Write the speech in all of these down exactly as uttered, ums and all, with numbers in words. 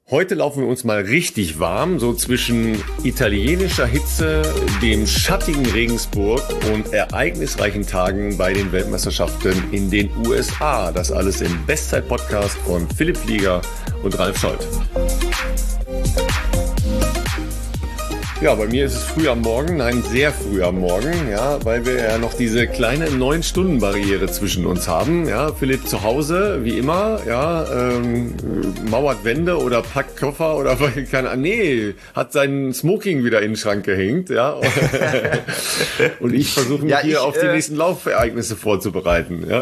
Heute laufen wir uns mal richtig warm, so zwischen italienischer Hitze, dem schattigen Regensburg und ereignisreichen Tagen bei den Weltmeisterschaften in den U S A. Das alles im Bestzeit-Podcast von Philipp Flieger und Ralf Scholz. Ja, bei mir ist es früh am Morgen, nein, sehr früh am Morgen, ja, weil wir ja noch diese kleine neun Stunden Barriere zwischen uns haben. Ja, Philipp zu Hause, wie immer, ja, ähm, mauert Wände oder packt Koffer oder keine Ahnung, nee, hat seinen Smoking wieder in den Schrank gehängt, ja. Und ich versuche mich ja, hier ich, auf die äh, nächsten Laufereignisse vorzubereiten, ja.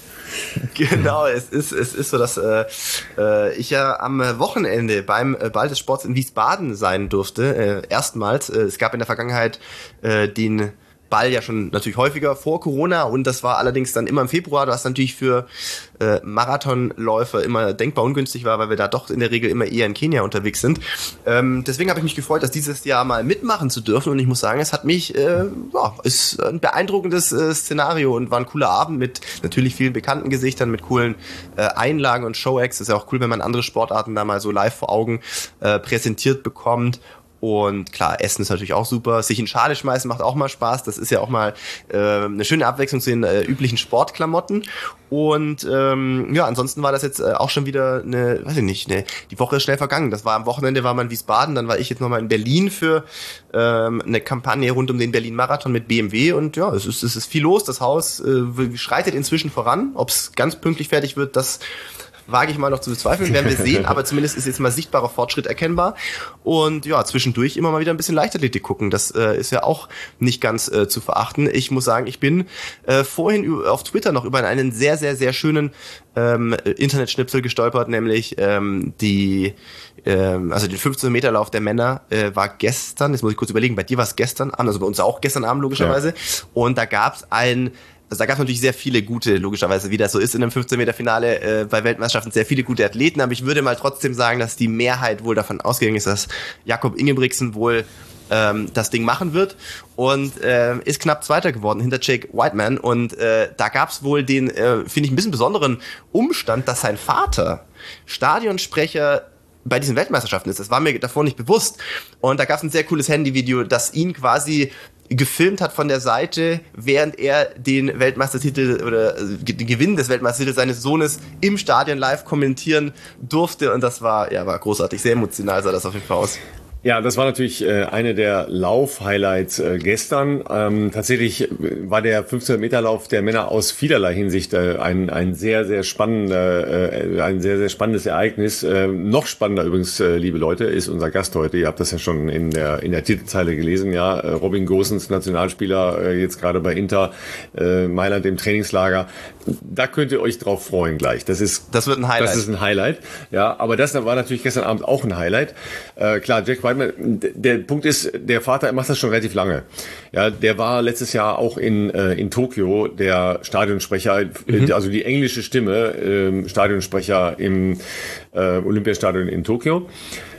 Genau, es ist es ist so, dass äh, äh, ich ja am Wochenende beim äh, Ball des Sports in Wiesbaden sein durfte, äh, erstmals. Äh, es gab in der Vergangenheit äh, den Ball ja schon natürlich häufiger vor Corona und das war allerdings dann immer im Februar, was natürlich für äh, Marathonläufer immer denkbar ungünstig war, weil wir da doch in der Regel immer eher in Kenia unterwegs sind. Ähm, deswegen habe ich mich gefreut, das dieses Jahr mal mitmachen zu dürfen und ich muss sagen, es hat mich, äh, ja, ist ein beeindruckendes äh, Szenario und war ein cooler Abend mit natürlich vielen bekannten Gesichtern, mit coolen äh, Einlagen und Show-Acts. Ist ja auch cool, wenn man andere Sportarten da mal so live vor Augen äh, präsentiert bekommt. Und klar, Essen ist natürlich auch super. Sich in Schale schmeißen macht auch mal Spaß. Das ist ja auch mal äh, eine schöne Abwechslung zu den äh, üblichen Sportklamotten. Und ähm, ja, ansonsten war das jetzt äh, auch schon wieder eine, weiß ich nicht, eine, die Woche ist schnell vergangen. Das war am Wochenende, war man in Wiesbaden, dann war ich jetzt nochmal in Berlin für ähm, eine Kampagne rund um den Berlin-Marathon mit B M W. Und ja, es ist, es ist viel los. Das Haus äh, schreitet inzwischen voran. Ob es ganz pünktlich fertig wird, das wage ich mal noch zu bezweifeln, werden wir sehen, aber zumindest ist jetzt mal sichtbarer Fortschritt erkennbar. Und ja, zwischendurch immer mal wieder ein bisschen Leichtathletik gucken, das äh, ist ja auch nicht ganz äh, zu verachten. Ich muss sagen, ich bin äh, vorhin auf Twitter noch über einen sehr, sehr, sehr schönen ähm, Internetschnipsel gestolpert, nämlich ähm, die ähm, also den fünfzehn Meter Lauf der Männer äh, war gestern, jetzt muss ich kurz überlegen, bei dir war es gestern Abend, also bei uns auch gestern Abend logischerweise, ja. Und da gab es ein Also da gab es natürlich sehr viele gute, logischerweise, wie das so ist in einem fünfzehn Meter Finale äh, bei Weltmeisterschaften, sehr viele gute Athleten, aber ich würde mal trotzdem sagen, dass die Mehrheit wohl davon ausgegangen ist, dass Jakob Ingebrigtsen wohl ähm, das Ding machen wird und äh, ist knapp Zweiter geworden hinter Jake Whiteman und äh, da gab es wohl den, äh, finde ich, ein bisschen besonderen Umstand, dass sein Vater Stadionsprecher bei diesen Weltmeisterschaften ist. Das war mir davor nicht bewusst und da gab es ein sehr cooles Handyvideo, das ihn quasi gefilmt hat von der Seite, während er den Weltmeistertitel oder den Gewinn des Weltmeistertitels seines Sohnes im Stadion live kommentieren durfte und das war ja war großartig, sehr emotional sah das auf jeden Fall aus. Ja, das war natürlich äh, eine der Lauf-Highlights äh, gestern. Ähm, tatsächlich war der fünfzehn Meter Lauf der Männer aus vielerlei Hinsicht äh, ein ein sehr sehr spannender äh, ein sehr sehr spannendes Ereignis. Äh, noch spannender übrigens, äh, liebe Leute, ist unser Gast heute. Ihr habt das ja schon in der in der Titelzeile gelesen, ja. Äh, Robin Gosens, Nationalspieler, äh, jetzt gerade bei Inter äh, Mailand im Trainingslager. Da könnt ihr euch drauf freuen gleich. Das ist das wird ein Highlight. Das ist ein Highlight. Ja, aber das war natürlich gestern Abend auch ein Highlight. Äh, klar, Jack Whiteman, der Punkt ist, der Vater macht das schon relativ lange. Ja, der war letztes Jahr auch in äh, in Tokio der Stadionsprecher, mhm. also die englische Stimme, äh, Stadionsprecher im äh, Olympiastadion in Tokio.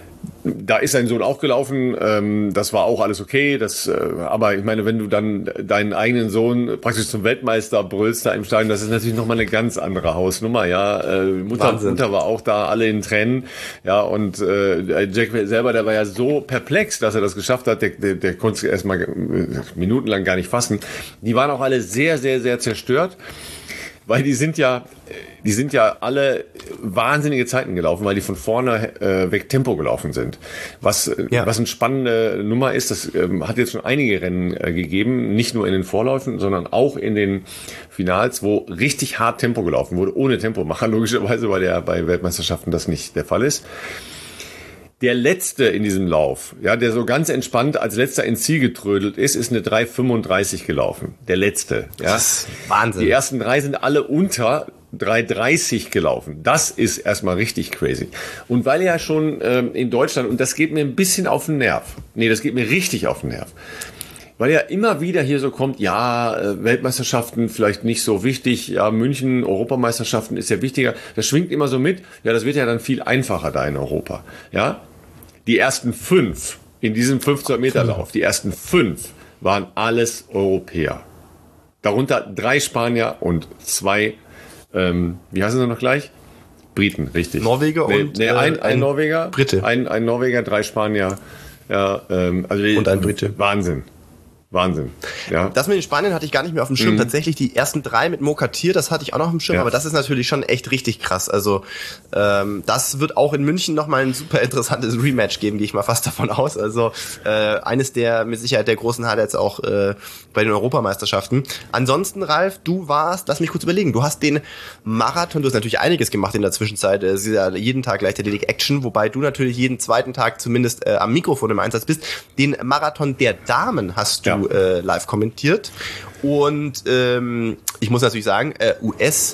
Da ist sein Sohn auch gelaufen, ähm, das war auch alles okay, das, äh, aber ich meine, wenn du dann deinen eigenen Sohn praktisch zum Weltmeister brüllst da im Stadion, das ist natürlich nochmal eine ganz andere Hausnummer, ja, äh, Mutter, Mutter war auch da, alle in Tränen, ja, und äh, Jack selber, der war ja so perplex, dass er das geschafft hat, der, der, der konnte es erstmal minutenlang gar nicht fassen, die waren auch alle sehr, sehr, sehr zerstört, weil die sind ja, die sind ja alle wahnsinnige Zeiten gelaufen, weil die von vorne äh, weg Tempo gelaufen sind. Was, ja. was eine spannende Nummer ist, das ähm, hat jetzt schon einige Rennen äh, gegeben, nicht nur in den Vorläufen, sondern auch in den Finals, wo richtig hart Tempo gelaufen wurde, ohne Tempomacher, logischerweise, weil ja bei Weltmeisterschaften das nicht der Fall ist. Der letzte in diesem Lauf, ja, der so ganz entspannt als letzter ins Ziel getrödelt ist, ist eine drei fünfunddreißig gelaufen. Der letzte, ja. Das ist Wahnsinn. Die ersten drei sind alle unter drei dreißig gelaufen. Das ist erstmal richtig crazy. Und weil ja schon ähm, in Deutschland, und das geht mir ein bisschen auf den Nerv. Nee, das geht mir richtig auf den Nerv. Weil ja immer wieder hier so kommt, ja, äh, Weltmeisterschaften vielleicht nicht so wichtig, ja, München, Europameisterschaften ist ja wichtiger. Das schwingt immer so mit. Ja, das wird ja dann viel einfacher da in Europa. Ja, die ersten fünf in diesem fünfzehn Meter Lauf, die ersten fünf waren alles Europäer. Darunter drei Spanier und zwei, ähm, wie heißen sie noch gleich? Briten, richtig. Norweger nee, und nee, ein, äh, ein, ein Norweger, Brite. Ein, ein Norweger, drei Spanier. Ja, ähm, also und ein Brite. Wahnsinn. Wahnsinn. Ja. Das mit den Spaniern hatte ich gar nicht mehr auf dem Schirm. Mhm. Tatsächlich die ersten drei mit Mokatier, das hatte ich auch noch auf dem Schirm, Ja. aber das ist natürlich schon echt richtig krass. Also ähm, das wird auch in München nochmal ein super interessantes Rematch geben, gehe ich mal fast davon aus. Also äh, eines der mit Sicherheit der großen Highlights auch äh, bei den Europameisterschaften. Ansonsten, Ralf, du warst, lass mich kurz überlegen, du hast den Marathon, du hast natürlich einiges gemacht in der Zwischenzeit. Es ist ja jeden Tag Leichtathletik Action, wobei du natürlich jeden zweiten Tag zumindest äh, am Mikrofon im Einsatz bist. Den Marathon der Damen hast du Ja. Äh, live kommentiert und ähm, ich muss natürlich sagen, äh, U S,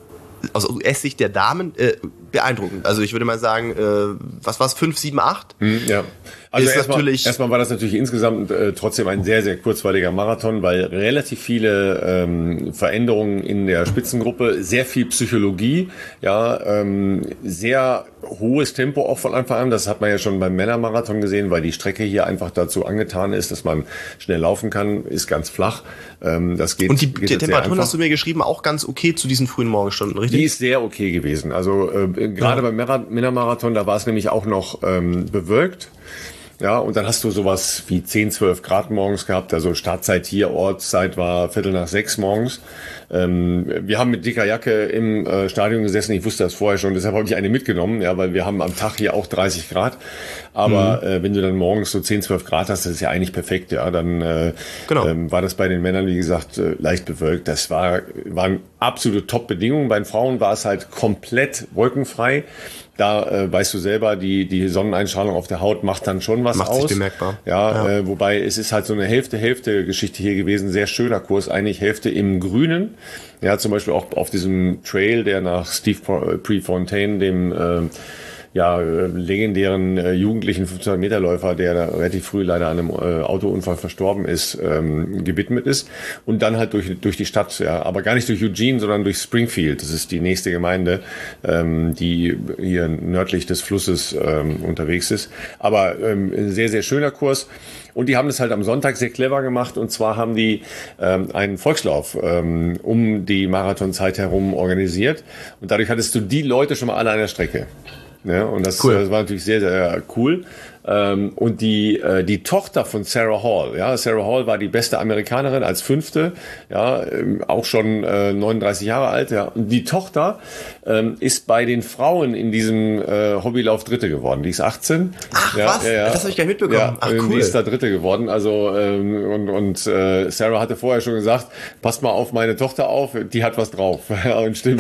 aus U S-Sicht der Damen, äh, beeindruckend. Also ich würde mal sagen, äh, was war's, fünf, sieben, acht? Hm, ja. Also ist erstmal, natürlich- erstmal war das natürlich insgesamt äh, trotzdem ein sehr, sehr kurzweiliger Marathon, weil relativ viele ähm, Veränderungen in der Spitzengruppe, sehr viel Psychologie, ja, ähm, sehr hohes Tempo auch von Anfang an. Das hat man ja schon beim Männermarathon gesehen, weil die Strecke hier einfach dazu angetan ist, dass man schnell laufen kann, ist ganz flach. Ähm, das geht. Und die, geht die jetzt sehr Temperaturen einfach. hast du mir geschrieben, auch ganz okay zu diesen frühen Morgenstunden, richtig? Die ist sehr okay gewesen. Also äh, gerade Ja. beim Mara- Männermarathon, da war es nämlich auch noch ähm, bewölkt. Ja, und dann hast du sowas wie zehn, zwölf Grad morgens gehabt. Also Startzeit hier, Ortszeit war Viertel nach sechs morgens. Ähm, wir haben mit dicker Jacke im äh, Stadion gesessen. Ich wusste das vorher schon, deshalb habe ich eine mitgenommen, ja, weil wir haben am Tag hier auch dreißig Grad. Aber mhm. äh, wenn du dann morgens so zehn, zwölf Grad hast, das ist ja eigentlich perfekt. Ja, dann äh, Genau. ähm, war das bei den Männern, wie gesagt, äh, leicht bewölkt. Das war waren absolute Top-Bedingungen. Bei den Frauen war es halt komplett wolkenfrei. Da äh, weißt du selber, die die Sonneneinstrahlung auf der Haut macht dann schon was Macht aus. sich bemerkbar. Ja, Ja. Äh, wobei es ist halt so eine Hälfte-Hälfte-Geschichte hier gewesen. Sehr schöner Kurs, eigentlich Hälfte im Grünen. Ja, zum Beispiel auch auf diesem Trail, der nach Steve Prefontaine, dem äh, ja, äh, legendären äh, jugendlichen fünfhundert Meter Läufer, der da relativ früh leider an einem äh, Autounfall verstorben ist, ähm, gewidmet ist. Und dann halt durch durch die Stadt, ja, aber gar nicht durch Eugene, sondern durch Springfield. Das ist die nächste Gemeinde, ähm, die hier nördlich des Flusses ähm, unterwegs ist. Aber ähm, ein sehr, sehr schöner Kurs. Und die haben das halt am Sonntag sehr clever gemacht. Und zwar haben die ähm, einen Volkslauf ähm, um die Marathonzeit herum organisiert. Und dadurch hattest du die Leute schon mal alle an der Strecke. Ja, und das, Cool. das war natürlich sehr, sehr cool. Ähm, und die, äh, die Tochter von Sarah Hall, ja, Sarah Hall war die beste Amerikanerin als Fünfte, ja, ähm, auch schon äh, neununddreißig Jahre alt, ja. Und die Tochter ähm, ist bei den Frauen in diesem äh, Hobbylauf Dritte geworden. Die ist achtzehn. Ach, ja, was? Ja, ja. Das habe ich gar nicht mitbekommen. Ja, Ach, ähm, cool. Die ist da Dritte geworden. Also ähm, und, und äh, Sarah hatte vorher schon gesagt, passt mal auf meine Tochter auf, die hat was drauf. Ja, und stimmt.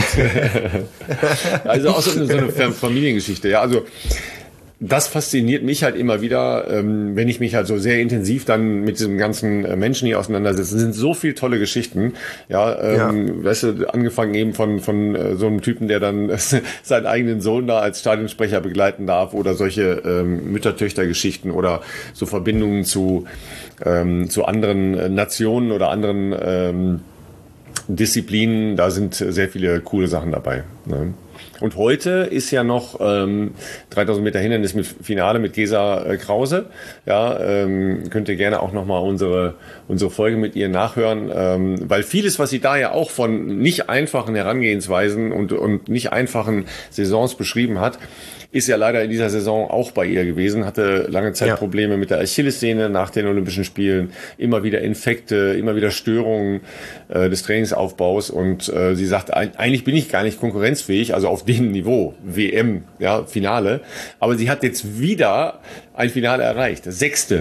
Also auch so eine, so eine Familiengeschichte. Ja, also das fasziniert mich halt immer wieder, ähm, wenn ich mich halt so sehr intensiv dann mit diesem ganzen äh, Menschen hier auseinandersetze. Es sind so viele tolle Geschichten. Ja, ähm, ja. Weißt du, angefangen eben von von äh, so einem Typen, der dann äh, seinen eigenen Sohn da als Stadionsprecher begleiten darf, oder solche ähm, Mütter-Töchter-Geschichten oder so Verbindungen zu ähm, zu anderen äh, Nationen oder anderen ähm, Disziplinen. Da sind sehr viele coole Sachen dabei. Ne? Und heute ist ja noch ähm, dreitausend Meter Hindernis mit Finale mit Gesa äh, Krause. Ja, ähm, könnt ihr gerne auch nochmal unsere unsere Folge mit ihr nachhören, ähm, weil vieles, was sie da ja auch von nicht einfachen Herangehensweisen und und nicht einfachen Saisons beschrieben hat, ist ja leider in dieser Saison auch bei ihr gewesen, hatte lange Zeit ja. Probleme mit der Achillessehne nach den Olympischen Spielen, immer wieder Infekte, immer wieder Störungen äh, des Trainingsaufbaus, und äh, sie sagt, eigentlich bin ich gar nicht konkurrenzfähig, also auf dem Niveau, W M, ja, Finale, aber sie hat jetzt wieder ein Finale erreicht, das sechste.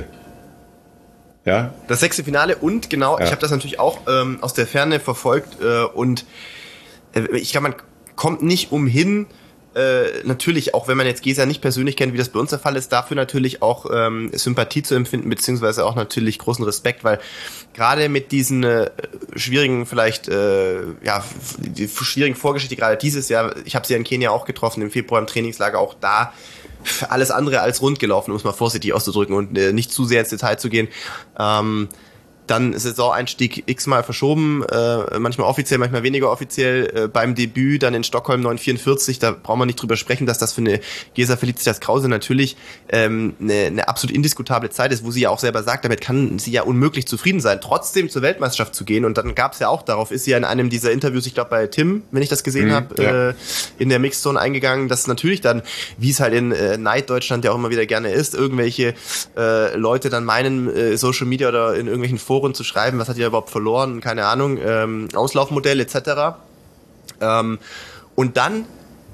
Ja. Das sechste Finale, und genau, ja. ich habe das natürlich auch ähm, aus der Ferne verfolgt äh, und äh, ich glaube, man kommt nicht umhin, Äh, natürlich, auch wenn man jetzt Gesa nicht persönlich kennt, wie das bei uns der Fall ist, dafür natürlich auch ähm, Sympathie zu empfinden, beziehungsweise auch natürlich großen Respekt, weil gerade mit diesen äh, schwierigen, vielleicht, äh, ja, die schwierigen Vorgeschichte, gerade dieses Jahr, ich habe sie ja in Kenia auch getroffen, im Februar im Trainingslager, auch da alles andere als rund gelaufen, um es mal vorsichtig auszudrücken und äh, nicht zu sehr ins Detail zu gehen. Ähm, dann Saisoneinstieg x-mal verschoben, äh, manchmal offiziell, manchmal weniger offiziell. Äh, beim Debüt dann in Stockholm neun vierundvierzig, da brauchen wir nicht drüber sprechen, dass das für eine Gesa Felicitas Krause natürlich ähm, eine, eine absolut indiskutable Zeit ist, wo sie ja auch selber sagt, damit kann sie ja unmöglich zufrieden sein, trotzdem zur Weltmeisterschaft zu gehen. Und dann gab es ja auch, darauf ist sie ja in einem dieser Interviews, ich glaube bei Tim, wenn ich das gesehen mhm, habe, ja. äh, in der Mixzone eingegangen, dass natürlich dann, wie es halt in äh, Neid Deutschland ja auch immer wieder gerne ist, irgendwelche äh, Leute dann meinen, äh, Social Media oder in irgendwelchen Foren zu schreiben, was hat ihr überhaupt verloren, keine Ahnung, ähm, Auslaufmodell et cetera. Ähm, und dann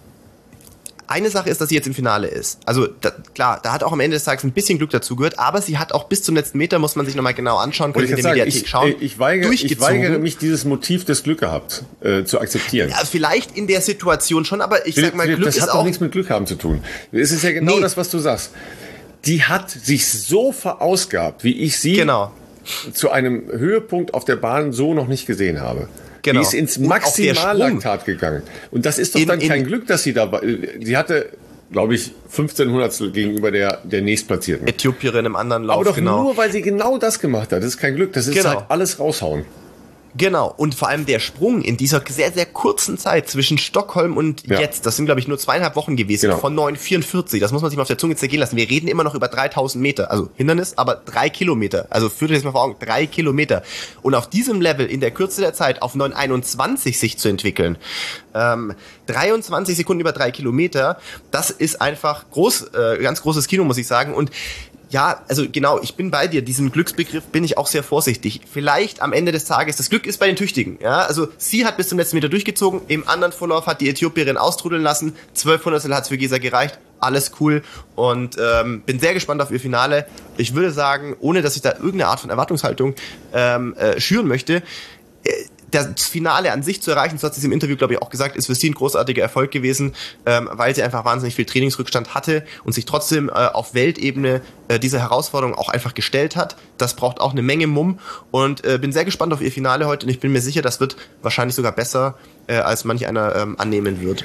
eine Sache ist, dass sie jetzt im Finale ist. Also da, klar, da hat auch am Ende des Tages ein bisschen Glück dazu gehört, aber sie hat auch bis zum letzten Meter, muss man sich nochmal genau anschauen, können in der Mediathek ich, schauen, ich weigere, ich weigere mich, dieses Motiv des Glück gehabt äh, zu akzeptieren. Ja, vielleicht in der Situation schon, aber ich Philipp, sag mal, Philipp, Glück das ist hat auch... doch nichts mit Glück haben zu tun. Es ist ja genau nee. das, was du sagst. Die hat sich so verausgabt, wie ich sie genau. zu einem Höhepunkt auf der Bahn so noch nicht gesehen habe. Genau. Die ist ins Maximallaktat gegangen. Und das ist doch in, dann kein in, Glück, dass sie da war. Sie hatte, glaube ich, fünfzehn Hundertstel gegenüber der, der nächstplatzierten. Äthiopierin im anderen Lauf. Aber doch genau. nur, weil sie genau das gemacht hat. Das ist kein Glück. Das ist genau. halt alles raushauen. Genau, und vor allem der Sprung in dieser sehr, sehr kurzen Zeit zwischen Stockholm und ja. jetzt, das sind, glaube ich, nur zweieinhalb Wochen gewesen, genau. von neun vierundvierzig, das muss man sich mal auf der Zunge zergehen lassen. Wir reden immer noch über dreitausend Meter, also Hindernis, aber drei Kilometer, also führt euch das mal vor Augen, drei Kilometer. Und auf diesem Level in der Kürze der Zeit auf neun einundzwanzig sich zu entwickeln, ähm, dreiundzwanzig Sekunden über drei Kilometer, das ist einfach groß, äh, ganz großes Kino, muss ich sagen. Und ja, also genau, ich bin bei dir. Diesen Glücksbegriff bin ich auch sehr vorsichtig. Vielleicht am Ende des Tages, das Glück ist bei den Tüchtigen. Ja, also sie hat bis zum letzten Meter durchgezogen. Im anderen Vorlauf hat die Äthiopierin austrudeln lassen. Zwölf Hundertstel hat es für Gesa gereicht. Alles cool. Und ähm, bin sehr gespannt auf ihr Finale. Ich würde sagen, ohne dass ich da irgendeine Art von Erwartungshaltung ähm, äh, schüren möchte, äh, das Finale an sich zu erreichen, so hat sie es im Interview, glaube ich, auch gesagt, ist für sie ein großartiger Erfolg gewesen, ähm, weil sie einfach wahnsinnig viel Trainingsrückstand hatte und sich trotzdem äh, auf Weltebene äh, diese Herausforderung auch einfach gestellt hat. Das braucht auch eine Menge Mumm und äh, bin sehr gespannt auf ihr Finale heute und ich bin mir sicher, das wird wahrscheinlich sogar besser, äh, als manch einer ähm, annehmen wird.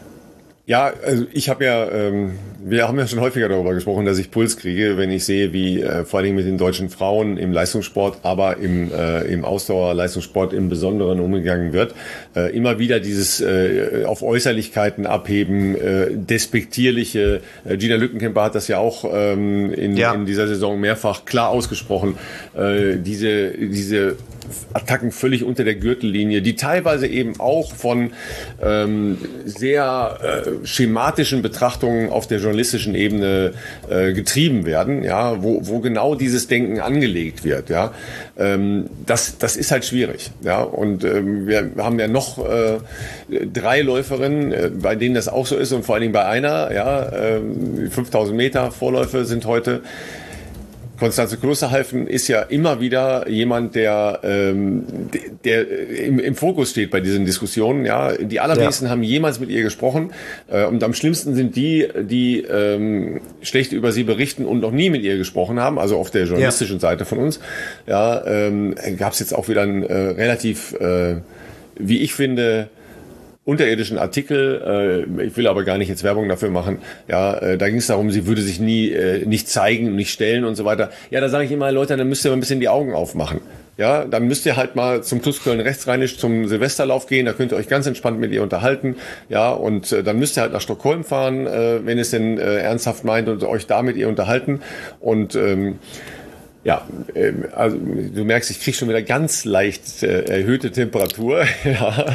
Ja, also ich habe ja, ähm, wir haben ja schon häufiger darüber gesprochen, dass ich Puls kriege, wenn ich sehe, wie äh, vor allen Dingen mit den deutschen Frauen im Leistungssport, aber im, äh, im Ausdauerleistungssport im Besonderen umgegangen wird. Äh, immer wieder dieses äh, auf Äußerlichkeiten abheben, äh, despektierliche. Äh, Gina Lückenkämper hat das ja auch ähm, in, ja. in dieser Saison mehrfach klar ausgesprochen. Äh, diese diese Attacken völlig unter der Gürtellinie, die teilweise eben auch von ähm, sehr äh, schematischen Betrachtungen auf der journalistischen Ebene äh, getrieben werden, ja, wo, wo genau dieses Denken angelegt wird, ja. Ähm, das, das ist halt schwierig, ja. Und ähm, wir haben ja noch äh, drei Läuferinnen, äh, bei denen das auch so ist und vor allen Dingen bei einer, ja, äh, fünftausend Meter Vorläufe sind heute. Constanze Klosterhalfen ist ja immer wieder jemand, der, ähm, der im, im Fokus steht bei diesen Diskussionen. Ja, die allerwenigsten ja. haben jemals mit ihr gesprochen. Äh, und am schlimmsten sind die, die ähm, schlecht über sie berichten und noch nie mit ihr gesprochen haben. Also auf der journalistischen ja. Seite von uns. Ja, ähm, gab es jetzt auch wieder ein äh, relativ, äh, wie ich finde, unterirdischen Artikel, äh, ich will aber gar nicht jetzt Werbung dafür machen, ja, äh, da ging es darum, sie würde sich nie äh, nicht zeigen, nicht stellen und so weiter. Ja, da sage ich immer, Leute, dann müsst ihr mal ein bisschen die Augen aufmachen. Ja, dann müsst ihr halt mal zum T U S Köln rechtsrheinisch zum Silvesterlauf gehen, da könnt ihr euch ganz entspannt mit ihr unterhalten, ja, und äh, dann müsst ihr halt nach Stockholm fahren, äh, wenn ihr es denn äh, ernsthaft meint und euch da mit ihr unterhalten und ähm, ja, ähm, also du merkst, ich kriege schon wieder ganz leicht äh, erhöhte Temperatur. ja.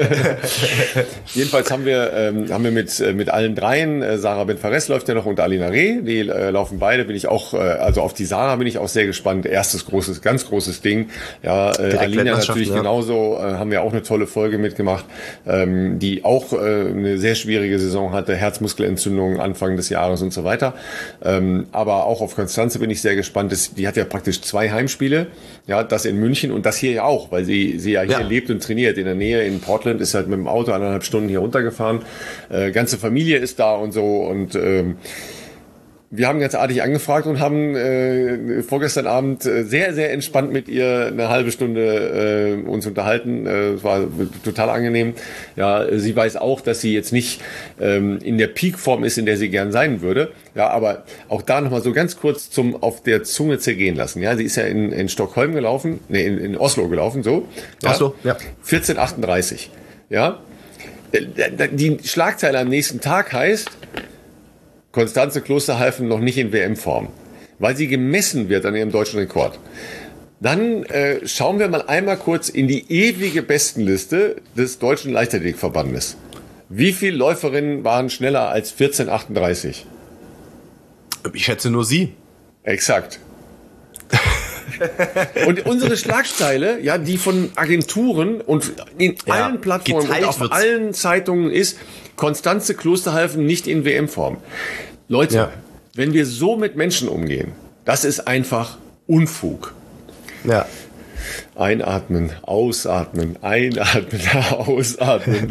Jedenfalls haben wir ähm, haben wir mit äh, mit allen dreien, äh, Sarah Ben-Fares läuft ja noch und Alina Reh, die äh, laufen beide. Bin ich auch, äh, also auf die Sarah bin ich auch sehr gespannt. Erstes großes, ganz großes Ding. Ja, äh, Alina natürlich ja. genauso. Äh, haben wir auch eine tolle Folge mitgemacht, ähm, die auch äh, eine sehr schwierige Saison hatte, Herzmuskelentzündung Anfang des Jahres und so weiter. Ähm, aber auch auf Constanze bin ich sehr gespannt. Das, die hat ja praktisch zwei Heimspiele, ja, das in München und das hier ja auch, weil sie sie ja hier ja. lebt und trainiert in der Nähe in Portland, ist halt mit dem Auto eineinhalb Stunden hier runtergefahren, äh, ganze Familie ist da und so und ähm, wir haben ganz artig angefragt und haben äh, vorgestern Abend äh, sehr, sehr entspannt mit ihr eine halbe Stunde äh, uns unterhalten. Äh, es war total angenehm. Ja, sie weiß auch, dass sie jetzt nicht ähm, in der Peakform ist, in der sie gern sein würde. Ja, aber auch da nochmal so ganz kurz zum auf der Zunge zergehen lassen. Ja, sie ist ja in, in Stockholm gelaufen, nee, in, in Oslo gelaufen, so. Ja, Oslo, ja. vierzehn achtunddreißig. Ja. Die Schlagzeile am nächsten Tag heißt, Constanze Klosterhalfen noch nicht in W M-Form, weil sie gemessen wird an ihrem deutschen Rekord. Dann äh, schauen wir mal einmal kurz in die ewige Bestenliste des Deutschen Leichtathletikverbandes. Wie viele Läuferinnen waren schneller als vierzehn achtunddreißig? Ich schätze nur sie. Exakt. Und unsere Schlagzeile, ja, die von Agenturen und in Ja, allen Plattformen und geteilt auf wird's. allen Zeitungen ist, Constanze Klosterhalfen nicht in W M-Form. Leute, Ja. wenn wir so mit Menschen umgehen, das ist einfach Unfug. Ja. Einatmen, ausatmen, einatmen, ausatmen.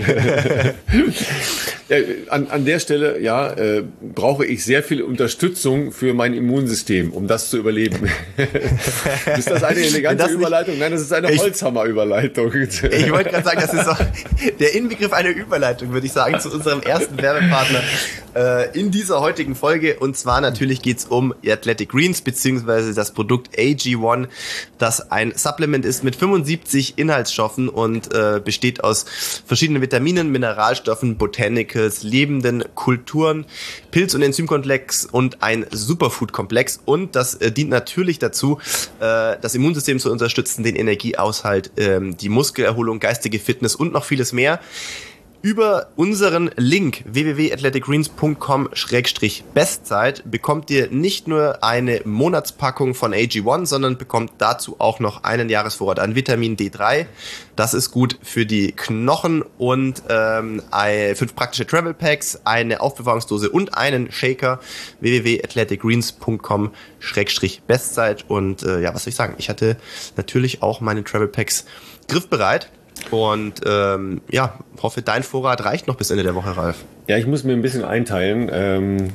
Äh, an, an der Stelle, ja, äh, brauche ich sehr viel Unterstützung für mein Immunsystem, um das zu überleben. Ist das eine Wenn elegante das nicht- Überleitung? Nein, das ist eine Ich- Holzhammer-Überleitung. Ich wollte gerade sagen, das ist auch der Inbegriff einer Überleitung, würde ich sagen, zu unserem ersten Werbepartner äh, in dieser heutigen Folge. Und zwar natürlich geht's um Athletic Greens, beziehungsweise das Produkt A G eins, das ein Supplement ist mit fünfundsiebzig Inhaltsstoffen und äh, besteht aus verschiedenen Vitaminen, Mineralstoffen, Botanicals, lebenden Kulturen, Pilz- und Enzymkomplex und ein Superfood-Komplex. Und das äh, dient natürlich dazu, äh, das Immunsystem zu unterstützen, den Energieaushalt, ähm, die Muskelerholung, geistige Fitness und noch vieles mehr. Über unseren Link w w w punkt athletic greens punkt com Schrägstrich Bestzeit bekommt ihr nicht nur eine Monatspackung von A G eins, sondern bekommt dazu auch noch einen Jahresvorrat an Vitamin D drei. Das ist gut für die Knochen und ähm, ein, fünf praktische Travel Packs, eine Aufbewahrungsdose und einen Shaker. w w w punkt athletic greens punkt com Schrägstrich Bestzeit. Und äh, ja, was soll ich sagen? Ich hatte natürlich auch meine Travel Packs griffbereit. Und ähm, ja, hoffe, dein Vorrat reicht noch bis Ende der Woche, Ralf. Ja, ich muss mir ein bisschen einteilen. Ähm,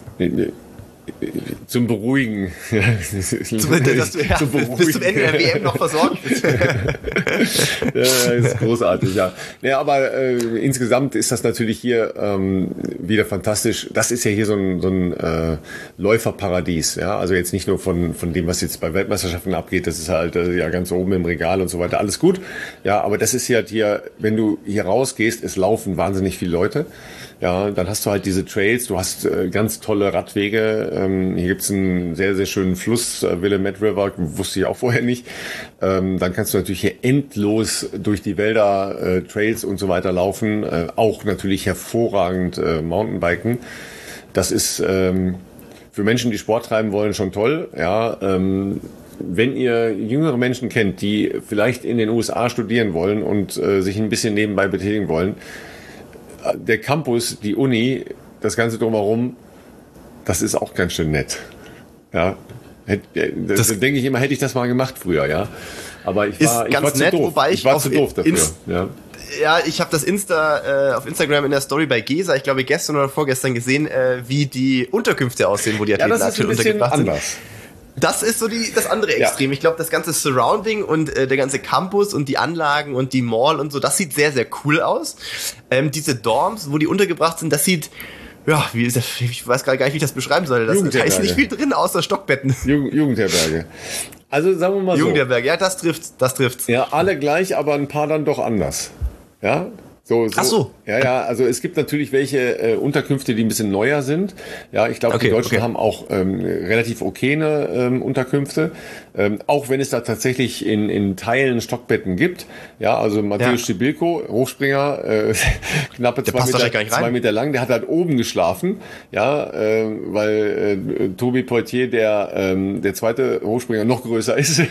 zum Beruhigen. Zum, dass du, ja, zum bis, bis zum Ende der W M noch versorgt bist. Ja, das ist großartig, ja. Ja, aber äh, insgesamt ist das natürlich hier ähm, wieder fantastisch. Das ist ja hier so ein, so ein äh, Läuferparadies, ja. Also jetzt nicht nur von von dem, was jetzt bei Weltmeisterschaften abgeht. Das ist halt äh, ja ganz oben im Regal und so weiter. Alles gut. Ja, aber das ist hier halt hier, wenn du hier rausgehst, es laufen wahnsinnig viele Leute. Ja, dann hast du halt diese Trails, du hast äh, ganz tolle Radwege. Ähm, hier gibt's einen sehr, sehr schönen Fluss, äh, Willamette River, wusste ich auch vorher nicht. Ähm, dann kannst du natürlich hier endlos durch die Wälder, äh, Trails und so weiter laufen. Äh, auch natürlich hervorragend äh, Mountainbiken. Das ist ähm, für Menschen, die Sport treiben wollen, schon toll. Ja, ähm, wenn ihr jüngere Menschen kennt, die vielleicht in den U S A studieren wollen und äh, sich ein bisschen nebenbei betätigen wollen, der Campus, die Uni, das Ganze drumherum, das ist auch ganz schön nett. Ja, das, das denke ich immer, hätte ich das mal gemacht früher, ja. Aber ich war, ich war zu nett, doof. Wobei ich, ich war auf zu doof dafür. Inst- ja. Ja, ich habe das Insta äh, auf Instagram in der Story bei Gesa, ich glaube gestern oder vorgestern gesehen, äh, wie die Unterkünfte aussehen, wo die Athleten Ja, das ist ein bisschen untergebracht sind. anders. Das ist so die, das andere Extrem. Ja. Ich glaube, das ganze Surrounding und äh, der ganze Campus und die Anlagen und die Mall und so, das sieht sehr, sehr cool aus. Ähm, diese Dorms, wo die untergebracht sind, das sieht, ja, wie ist das, ich weiß gar nicht, wie ich das beschreiben soll. Das, da ist nicht viel drin, außer Stockbetten. Jugend, Jugendherberge. Also sagen wir mal so. Jugendherberge, ja, das trifft, das trifft's. Ja, alle gleich, aber ein paar dann doch anders. Ja, So, so, Ach so. Ja, ja, also es gibt natürlich welche äh, Unterkünfte, die ein bisschen neuer sind. Ja, ich glaube, Okay, die Deutschen okay. haben auch ähm, relativ okayne ähm, Unterkünfte. Ähm, auch wenn es da tatsächlich in, in Teilen Stockbetten gibt. Ja, also Matthäus Ja. Stibilko, Hochspringer, äh, knappe Der zwei passt wahrscheinlich Meter, gar nicht rein. zwei Meter lang, der hat halt oben geschlafen. Ja, äh, weil äh, Tobi Poitier, der, ähm, der zweite Hochspringer, noch größer ist.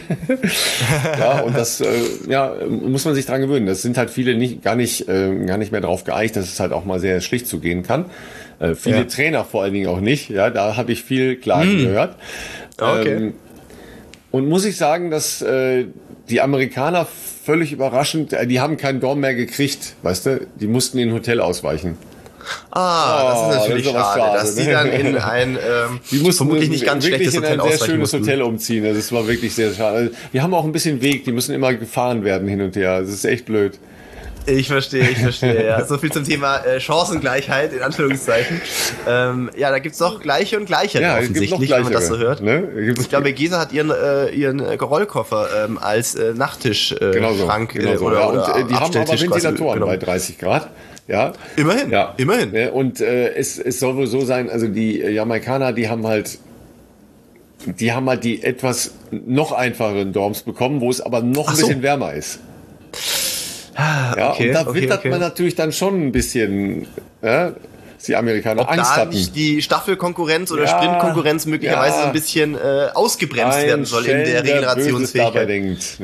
Ja, und das äh, ja, muss man sich dran gewöhnen. Das sind halt viele nicht, gar nicht, äh, gar nicht mehr drauf geeicht, dass es halt auch mal sehr schlicht zugehen kann. Äh, viele Ja. Trainer vor allen Dingen auch nicht. Ja, da habe ich viel Klagen gehört. Okay. Ähm, und muss ich sagen, dass äh, die Amerikaner völlig überraschend, äh, die haben keinen Dorm mehr gekriegt, weißt du? Die mussten in ein Hotel ausweichen. Ah, das ist natürlich das ist schade, schade, dass ne? die dann in ein ähm, die mussten vermutlich nicht ganz wirklich schlechtes in Hotel ein sehr ausweichen schönes mussten. Hotel umziehen. Also es war wirklich sehr schade. Wir haben auch ein bisschen Weg, die müssen immer gefahren werden hin und her. Das ist echt blöd. Ich verstehe, ich verstehe, ja. So viel zum Thema äh, Chancengleichheit, in Anführungszeichen. Ähm, ja, da gibt's doch Gleiche und Gleiche Ja, es gibt noch offensichtlich, wenn man das so hört. Ne? Ich glaube, Gesa hat ihren, äh, ihren Rollkoffer ähm, als äh, Nachttischschrank äh, Genau so, Schrank, genau äh, so. oder, Ja, und oder äh, die haben aber Abstelltisch Ventilatoren quasi bei dreißig Grad. Ja. Immerhin, ja. immerhin. Ja, und äh, es, es soll wohl so sein, also die Jamaikaner, die haben halt die haben halt die etwas noch einfacheren Dorms bekommen, wo es aber noch ein Ach so. bisschen wärmer ist. Ja, okay, und da okay, wittert okay. man natürlich dann schon ein bisschen, ja, dass die Amerikaner Ob Angst da hatten. nicht die Staffelkonkurrenz oder Ja, Sprintkonkurrenz möglicherweise ja. so ein bisschen äh, ausgebremst werden soll in der Regenerationsfähigkeit. Regenerationsfähigkeit.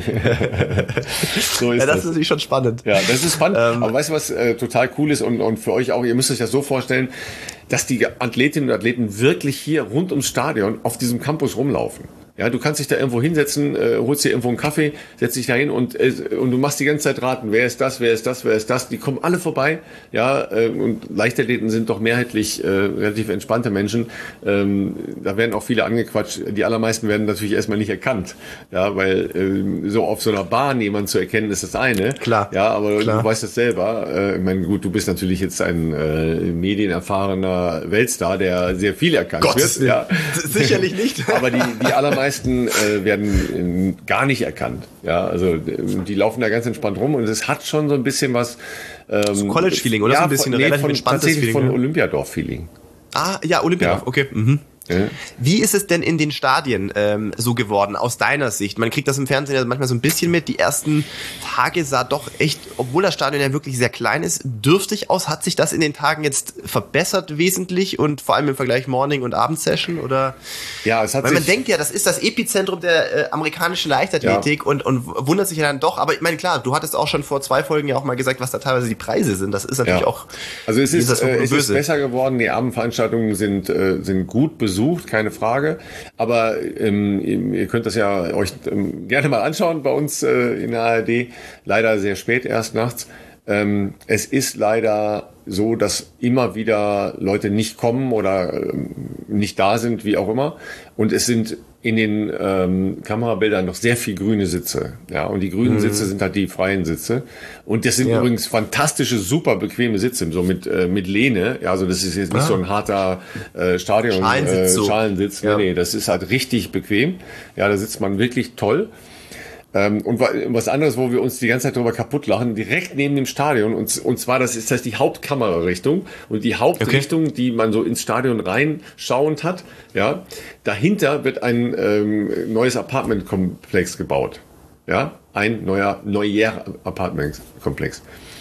Denkt, ne? So ist Ja, das das. ist natürlich schon spannend. Ja, das ist spannend. Ähm, Aber weißt du, was äh, total cool ist und, und für euch auch, ihr müsst euch das so vorstellen, dass die Athletinnen und Athleten wirklich hier rund ums Stadion auf diesem Campus rumlaufen. Ja, du kannst dich da irgendwo hinsetzen, äh, holst dir irgendwo einen Kaffee, setzt dich da hin und, äh, und du machst die ganze Zeit raten, wer ist das, wer ist das, wer ist das. Die kommen alle vorbei. Ja, äh, und Leichtathleten sind doch mehrheitlich äh, relativ entspannte Menschen. Ähm, da werden auch viele angequatscht. Die allermeisten werden natürlich erstmal nicht erkannt. Ja, weil äh, so auf so einer Bahn jemanden zu erkennen, ist das eine. Klar. Ja, aber Klar. du weißt das selber. Äh, ich meine, gut, du bist natürlich jetzt ein äh, medienerfahrener Weltstar, der sehr viel erkannt Gottes wird. Ja. Sicherlich nicht. Aber die, die allermeisten äh, werden äh, gar nicht erkannt. Ja, also äh, die laufen da ganz entspannt rum und es hat schon so ein bisschen was. Ähm, So College-Feeling, oder? Ja, So ein bisschen von, nee, relativ von, entspanntes tatsächlich Feeling, von ja. Olympiadorf-Feeling. Ah, ja, Olympia, Ja. okay. Mhm. Ja. Wie ist es denn in den Stadien ähm, so geworden, aus deiner Sicht? Man kriegt das im Fernsehen ja manchmal so ein bisschen mit. Die ersten Tage sah doch echt, obwohl das Stadion ja wirklich sehr klein ist, dürftig aus. Hat sich das in den Tagen jetzt verbessert wesentlich und vor allem im Vergleich Morning- und Abendsession? Oder? Ja, es hat Weil man sich, denkt ja, das ist das Epizentrum der äh, amerikanischen Leichtathletik Ja. und, und wundert sich ja dann doch. Aber ich meine, klar, du hattest auch schon vor zwei Folgen ja auch mal gesagt, was da teilweise die Preise sind. Das ist natürlich Ja. auch Also es ist, jenseits von äh, Gut und es ist Böse. besser geworden. Die Abendveranstaltungen sind äh, sind gut besucht, keine Frage. Aber ähm, ihr könnt das ja euch ähm, gerne mal anschauen bei uns äh, in der A R D. Leider sehr spät erst nachts. Ähm, es ist leider so, dass immer wieder Leute nicht kommen oder ähm, nicht da sind, wie auch immer. Und es sind in den ähm, Kamerabildern noch sehr viel grüne Sitze. Ja, und die grünen mhm. Sitze sind halt die freien Sitze. Und das sind Ja. übrigens fantastische, super bequeme Sitze, so mit äh, mit Lehne. Ja, also das ist jetzt nicht Ah. so ein harter äh, Stadion Schalensitz äh, so. Schalensitz. Ja. Nee, nee, das ist halt richtig bequem. Ja, da sitzt man wirklich toll. Ähm, und wa- was anderes, wo wir uns die ganze Zeit drüber kaputt lachen, direkt neben dem Stadion, und, und zwar, das ist das ist die Hauptkamerarichtung und die Hauptrichtung, die man so ins Stadion reinschauend hat, ja, dahinter wird ein ähm, neues Apartmentkomplex gebaut. Ja, ein neuer, neuer Apartmentkomplex.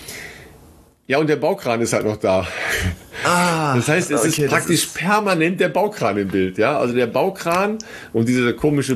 Ja, und der Baukran ist halt noch da. Ah, Das heißt, es okay, ist das praktisch ist- permanent der Baukran im Bild, ja. Also der Baukran und dieser komische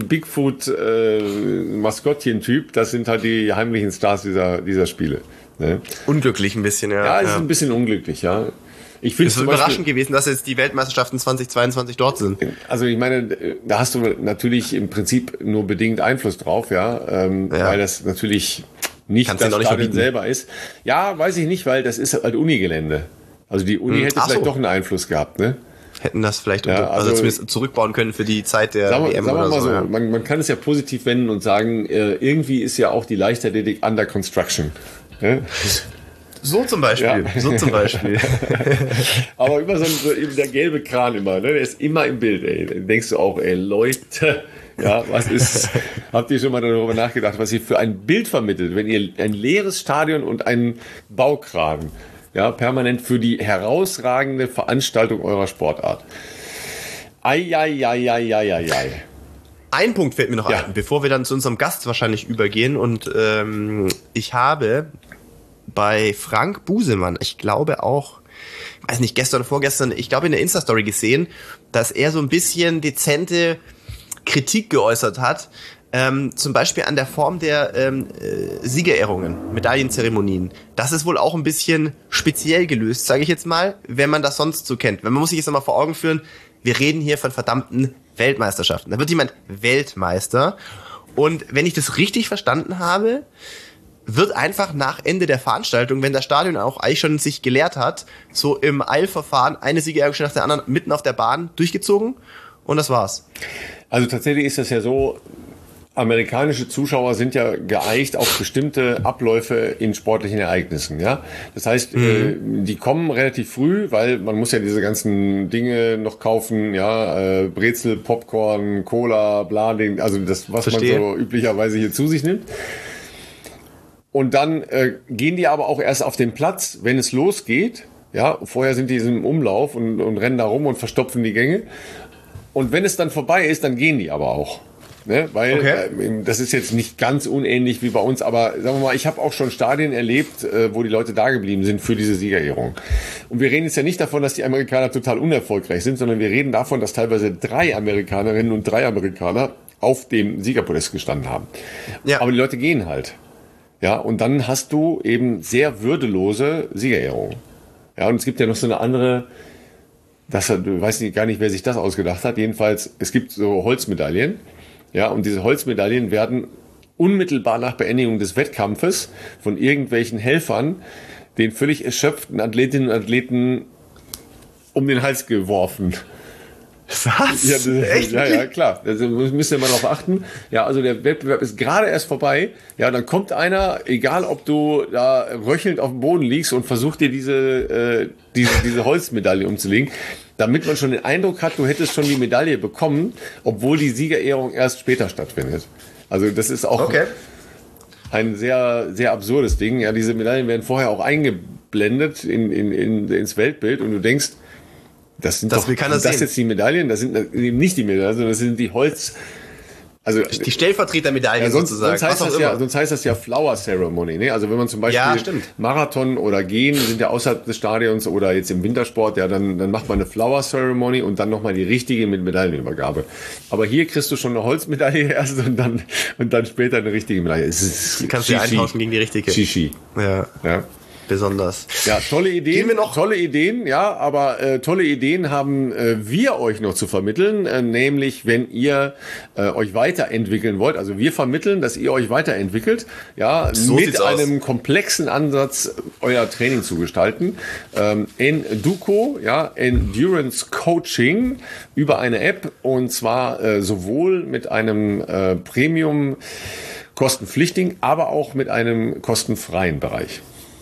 Bigfoot-Maskottchen-Typ, das sind halt die heimlichen Stars dieser, dieser Spiele. Ne? Unglücklich ein bisschen, ja. Ja, es ja. ist ein bisschen unglücklich, ja. Ich finde Es ist zum überraschend Beispiel, gewesen, dass jetzt die Weltmeisterschaften zweitausendzweiundzwanzig dort sind. also ich meine, da hast du natürlich im Prinzip nur bedingt Einfluss drauf, ja, ähm, Ja. weil das natürlich nicht Kannst du das doch nicht Stadion verbieten. selber ist. Ja, weiß ich nicht, weil das ist halt Unigelände. Also die Uni Hm, hätte ach vielleicht so. doch einen Einfluss gehabt, ne? Hätten das vielleicht Ja, unter, also, also- zumindest zurückbauen können für die Zeit der Sagen wir, W M sagen wir oder mal so, Ja. man, man kann es ja positiv wenden und sagen, äh, irgendwie ist ja auch die Leichtathletik under construction. Ne? So zum Beispiel, Ja. so zum Beispiel. Aber immer so, ein, so eben der gelbe Kran immer, ne? Der ist immer im Bild, ey. Dann denkst du auch, ey, Leute, ja, was ist, habt ihr schon mal darüber nachgedacht, was ihr für ein Bild vermittelt, wenn ihr ein leeres Stadion und einen Baukran, ja, permanent für die herausragende Veranstaltung eurer Sportart. Ei, ei, ei, ei, ei, ei, ei. Ein Punkt fällt mir noch Ja. ein, bevor wir dann zu unserem Gast wahrscheinlich übergehen. Und ähm, ich habe bei Frank Busemann, ich glaube auch, weiß nicht, gestern oder vorgestern, ich glaube in der Insta-Story gesehen, dass er so ein bisschen dezente Kritik geäußert hat, ähm, zum Beispiel an der Form der ähm, äh, Siegerehrungen, Medaillenzeremonien. Das ist wohl auch ein bisschen speziell gelöst, sage ich jetzt mal, wenn man das sonst so kennt. Man muss sich jetzt nochmal vor Augen führen, wir reden hier von verdammten Weltmeisterschaften. Da wird jemand Weltmeister. Und wenn ich das richtig verstanden habe, wird einfach nach Ende der Veranstaltung, wenn das Stadion auch eigentlich schon sich geleert hat, so im Eilverfahren eine Siegerehrung nach der anderen mitten auf der Bahn durchgezogen und das war's. Also tatsächlich ist das ja so, amerikanische Zuschauer sind ja geeicht auf bestimmte Abläufe in sportlichen Ereignissen, ja. Das heißt, mhm. äh, die kommen relativ früh, weil man muss ja diese ganzen Dinge noch kaufen, ja, äh, Brezel, Popcorn, Cola, bla, den, also das, was Verstehe. man so üblicherweise hier zu sich nimmt. Und dann äh, gehen die aber auch erst auf den Platz, wenn es losgeht, ja. Vorher sind die im Umlauf und, und rennen da rum und verstopfen die Gänge. Und wenn es dann vorbei ist, dann gehen die aber auch. Ne, weil okay. äh, das ist jetzt nicht ganz unähnlich wie bei uns, aber sagen wir mal, ich habe auch schon Stadien erlebt, äh, wo die Leute da geblieben sind für diese Siegerehrung. Und wir reden jetzt ja nicht davon, dass die Amerikaner total unerfolgreich sind, sondern wir reden davon, dass teilweise drei Amerikanerinnen und drei Amerikaner auf dem Siegerpodest gestanden haben. Ja. Aber die Leute gehen halt. Ja, und dann hast du eben sehr würdelose Siegerehrungen. Ja, und es gibt ja noch so eine andere, das, du weißt nicht, gar nicht, wer sich das ausgedacht hat. Jedenfalls, es gibt so Holzmedaillen. Ja, und diese Holzmedaillen werden unmittelbar nach Beendigung des Wettkampfes von irgendwelchen Helfern den völlig erschöpften Athletinnen und Athleten um den Hals geworfen. Was? Ja, das, Echt? ja, ja, klar. Da müsst ihr mal drauf achten. Ja, also der Wettbewerb ist gerade erst vorbei. Ja, dann kommt einer, egal ob du da röchelnd auf dem Boden liegst und versucht dir diese, äh, diese, diese Holzmedaille umzulegen, damit man schon den Eindruck hat, du hättest schon die Medaille bekommen, obwohl die Siegerehrung erst später stattfindet. Also das ist auch okay. ein sehr, sehr absurdes Ding. Ja, diese Medaillen werden vorher auch eingeblendet in, in, in, ins Weltbild und du denkst, das sind das doch, kann das, das jetzt die Medaillen, das sind eben nicht die Medaillen, sondern das sind die Holz... Also, die Stellvertretermedaillen ja, sonst, sozusagen. Sonst heißt, das ja, sonst heißt das ja Flower Ceremony. Ne? Also wenn man zum Beispiel ja, Marathon oder Gehen sind ja außerhalb des Stadions oder jetzt im Wintersport, ja, dann, dann macht man eine Flower Ceremony und dann nochmal die richtige mit Medaillenübergabe. Aber hier kriegst du schon eine Holzmedaille erst und dann, und dann später eine richtige Medaille. Es ist die kannst du eintauschen gegen die richtige. Shishi. Ja. ja. Besonders. Ja, tolle Ideen. Gehen wir noch? Tolle Ideen, ja, aber äh, tolle Ideen haben äh, wir euch noch zu vermitteln, äh, nämlich wenn ihr äh, euch weiterentwickeln wollt. Also wir vermitteln, dass ihr euch weiterentwickelt, ja, so mit einem aus. komplexen Ansatz euer Training zu gestalten. Ähm, Enduko, ja, Endurance Coaching über eine App und zwar äh, sowohl mit einem äh, Premium kostenpflichtigen, aber auch mit einem kostenfreien Bereich.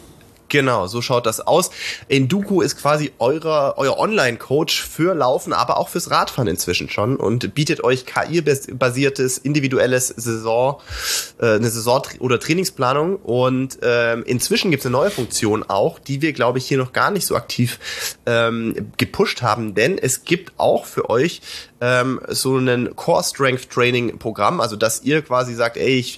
Genau, so schaut das aus. Enduko ist quasi eurer, euer Online-Coach für Laufen, aber auch fürs Radfahren inzwischen schon und bietet euch K I-basiertes, individuelles Saison, äh, eine Saison- oder Trainingsplanung und ähm, inzwischen gibt es eine neue Funktion auch, die wir, glaube ich, hier noch gar nicht so aktiv ähm, gepusht haben, denn es gibt auch für euch ähm, so ein Core-Strength-Training-Programm, also dass ihr quasi sagt, ey, ich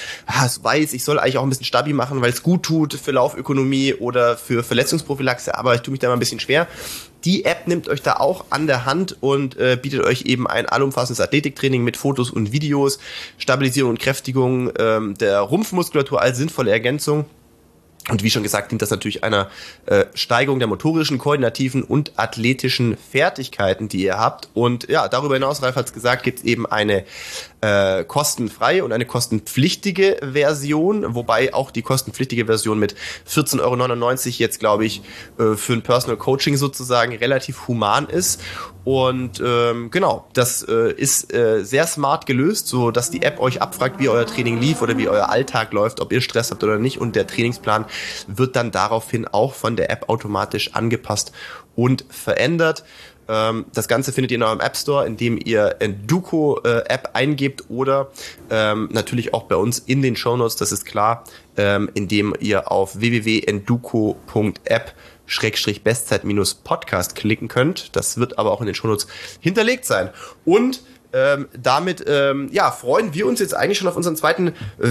es weiß, ich soll eigentlich auch ein bisschen Stabi machen, weil es gut tut für Laufökonomie oder für Verletzungsprophylaxe, aber ich tue mich da mal ein bisschen schwer. Die App nimmt euch da auch an der Hand und äh, bietet euch eben ein allumfassendes Athletiktraining mit Fotos und Videos, Stabilisierung und Kräftigung ähm, der Rumpfmuskulatur als sinnvolle Ergänzung. Und wie schon gesagt, dient das natürlich einer äh, Steigerung der motorischen, koordinativen und athletischen Fertigkeiten, die ihr habt. Und ja, darüber hinaus, Ralf hat es gesagt, gibt es eben eine äh, kostenfreie und eine kostenpflichtige Version, wobei auch die kostenpflichtige Version mit vierzehn Euro neunundneunzig jetzt, glaube ich, äh, für ein Personal Coaching sozusagen relativ human ist. Und ähm, genau, das äh, ist äh, sehr smart gelöst, so dass die App euch abfragt, wie euer Training lief oder wie euer Alltag läuft, ob ihr Stress habt oder nicht. Und der Trainingsplan wird dann daraufhin auch von der App automatisch angepasst und verändert. Ähm, das Ganze findet ihr in eurem App Store, indem ihr Enduko äh, App eingebt oder ähm, natürlich auch bei uns in den Shownotes, das ist klar, ähm, indem ihr auf w w w punkt enduko punkt app Schrägstrich Bestzeit-Podcast klicken könnt. Das wird aber auch in den Shownotes hinterlegt sein. Und ähm, damit ähm, ja, freuen wir uns jetzt eigentlich schon auf unseren zweiten,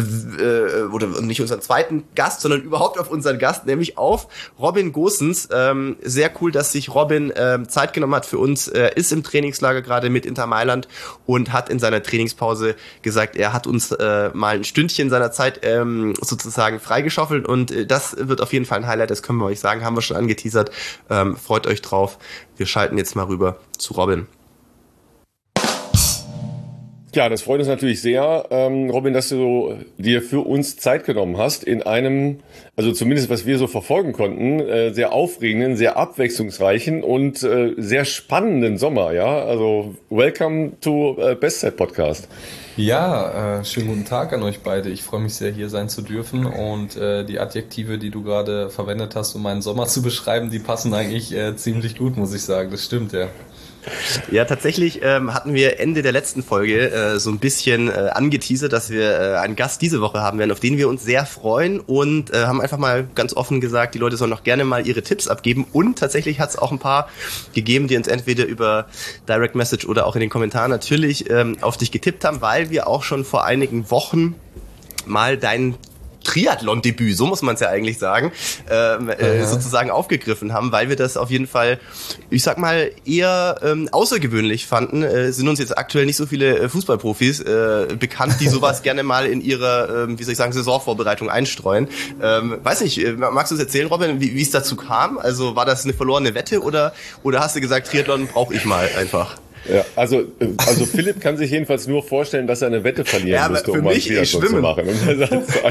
äh, oder nicht unseren zweiten Gast, sondern überhaupt auf unseren Gast, nämlich auf Robin Goossens. Ähm, sehr cool, dass sich Robin ähm, Zeit genommen hat für uns. Er ist im Trainingslager gerade mit Inter Mailand und hat in seiner Trainingspause gesagt, er hat uns äh, mal ein Stündchen seiner Zeit ähm, sozusagen freigeschaufelt und äh, das wird auf jeden Fall ein Highlight, das können wir euch sagen, haben wir schon angeteasert. Ähm, freut euch drauf. Wir schalten jetzt mal rüber zu Robin. Ja, das freut uns natürlich sehr, ähm, Robin, dass du dir für uns Zeit genommen hast in einem, also zumindest was wir so verfolgen konnten, äh, sehr aufregenden, sehr abwechslungsreichen und äh, sehr spannenden Sommer. Ja, also welcome to äh, Bestzeit Podcast. Ja, äh, schönen guten Tag an euch beide. Ich freue mich sehr, hier sein zu dürfen und äh, die Adjektive, die du gerade verwendet hast, um meinen Sommer zu beschreiben, die passen eigentlich äh, ziemlich gut, muss ich sagen. Das stimmt, ja. Ja, tatsächlich ähm, hatten wir Ende der letzten Folge äh, so ein bisschen äh, angeteasert, dass wir äh, einen Gast diese Woche haben werden, auf den wir uns sehr freuen und äh, haben einfach mal ganz offen gesagt, die Leute sollen noch gerne mal ihre Tipps abgeben und tatsächlich hat es auch ein paar gegeben, die uns entweder über Direct Message oder auch in den Kommentaren natürlich ähm, auf dich getippt haben, weil wir auch schon vor einigen Wochen mal deinen Triathlon-Debüt, so muss man es ja eigentlich sagen, ähm, äh, sozusagen aufgegriffen haben, weil wir das auf jeden Fall, ich sag mal, eher ähm, außergewöhnlich fanden. Äh, sind uns jetzt aktuell nicht so viele äh, Fußballprofis äh, bekannt, die sowas gerne mal in ihrer, ähm, wie soll ich sagen, Saisonvorbereitung einstreuen. Ähm, weiß nicht, äh, magst du uns erzählen, Robin, wie es dazu kam? Also war das eine verlorene Wette oder, oder hast du gesagt, Triathlon brauche ich mal einfach? Ja, also, also Philipp kann sich jedenfalls nur vorstellen, dass er eine Wette verlieren ja, müsste, um einen Triathlon zu machen. nee,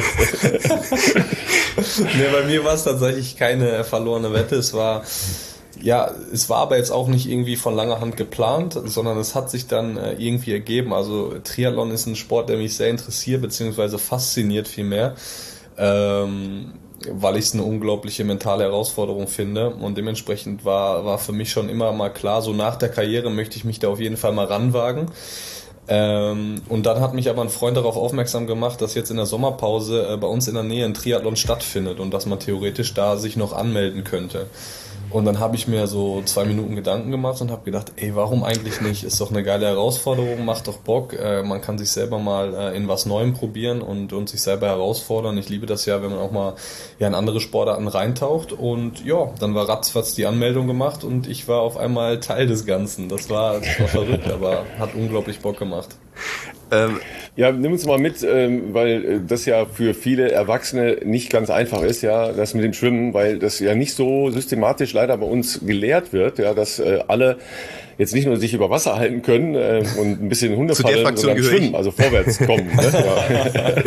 bei mir war es tatsächlich keine verlorene Wette. Es war, ja, es war aber jetzt auch nicht irgendwie von langer Hand geplant, sondern es hat sich dann äh, irgendwie ergeben. Also Triathlon ist ein Sport, der mich sehr interessiert, beziehungsweise fasziniert vielmehr. Ähm, weil ich es eine unglaubliche mentale Herausforderung finde und dementsprechend war war für mich schon immer mal klar, so nach der Karriere möchte ich mich da auf jeden Fall mal ranwagen. Ähm, und dann hat mich aber ein Freund darauf aufmerksam gemacht, dass jetzt in der Sommerpause äh, bei uns in der Nähe ein Triathlon stattfindet und dass man theoretisch da sich noch anmelden könnte. Und dann habe ich mir so zwei Minuten Gedanken gemacht und habe gedacht, ey, warum eigentlich nicht? Ist doch eine geile Herausforderung, macht doch Bock. Äh, man kann sich selber mal äh, in was Neuem probieren und, und sich selber herausfordern. Ich liebe das ja, wenn man auch mal ja, in andere Sportarten reintaucht. Und ja, dann war ratzfatz die Anmeldung gemacht und ich war auf einmal Teil des Ganzen. Das war, das war verrückt, aber hat unglaublich Bock gemacht. Ähm, ja, nimm uns mal mit, ähm, weil das ja für viele Erwachsene nicht ganz einfach ist, ja, das mit dem Schwimmen, weil das ja nicht so systematisch leider bei uns gelehrt wird, ja, dass äh, alle jetzt nicht nur sich über Wasser halten können äh, und ein bisschen Hunde paddeln, sondern schwimmen, also vorwärts kommen. Ne? Ja.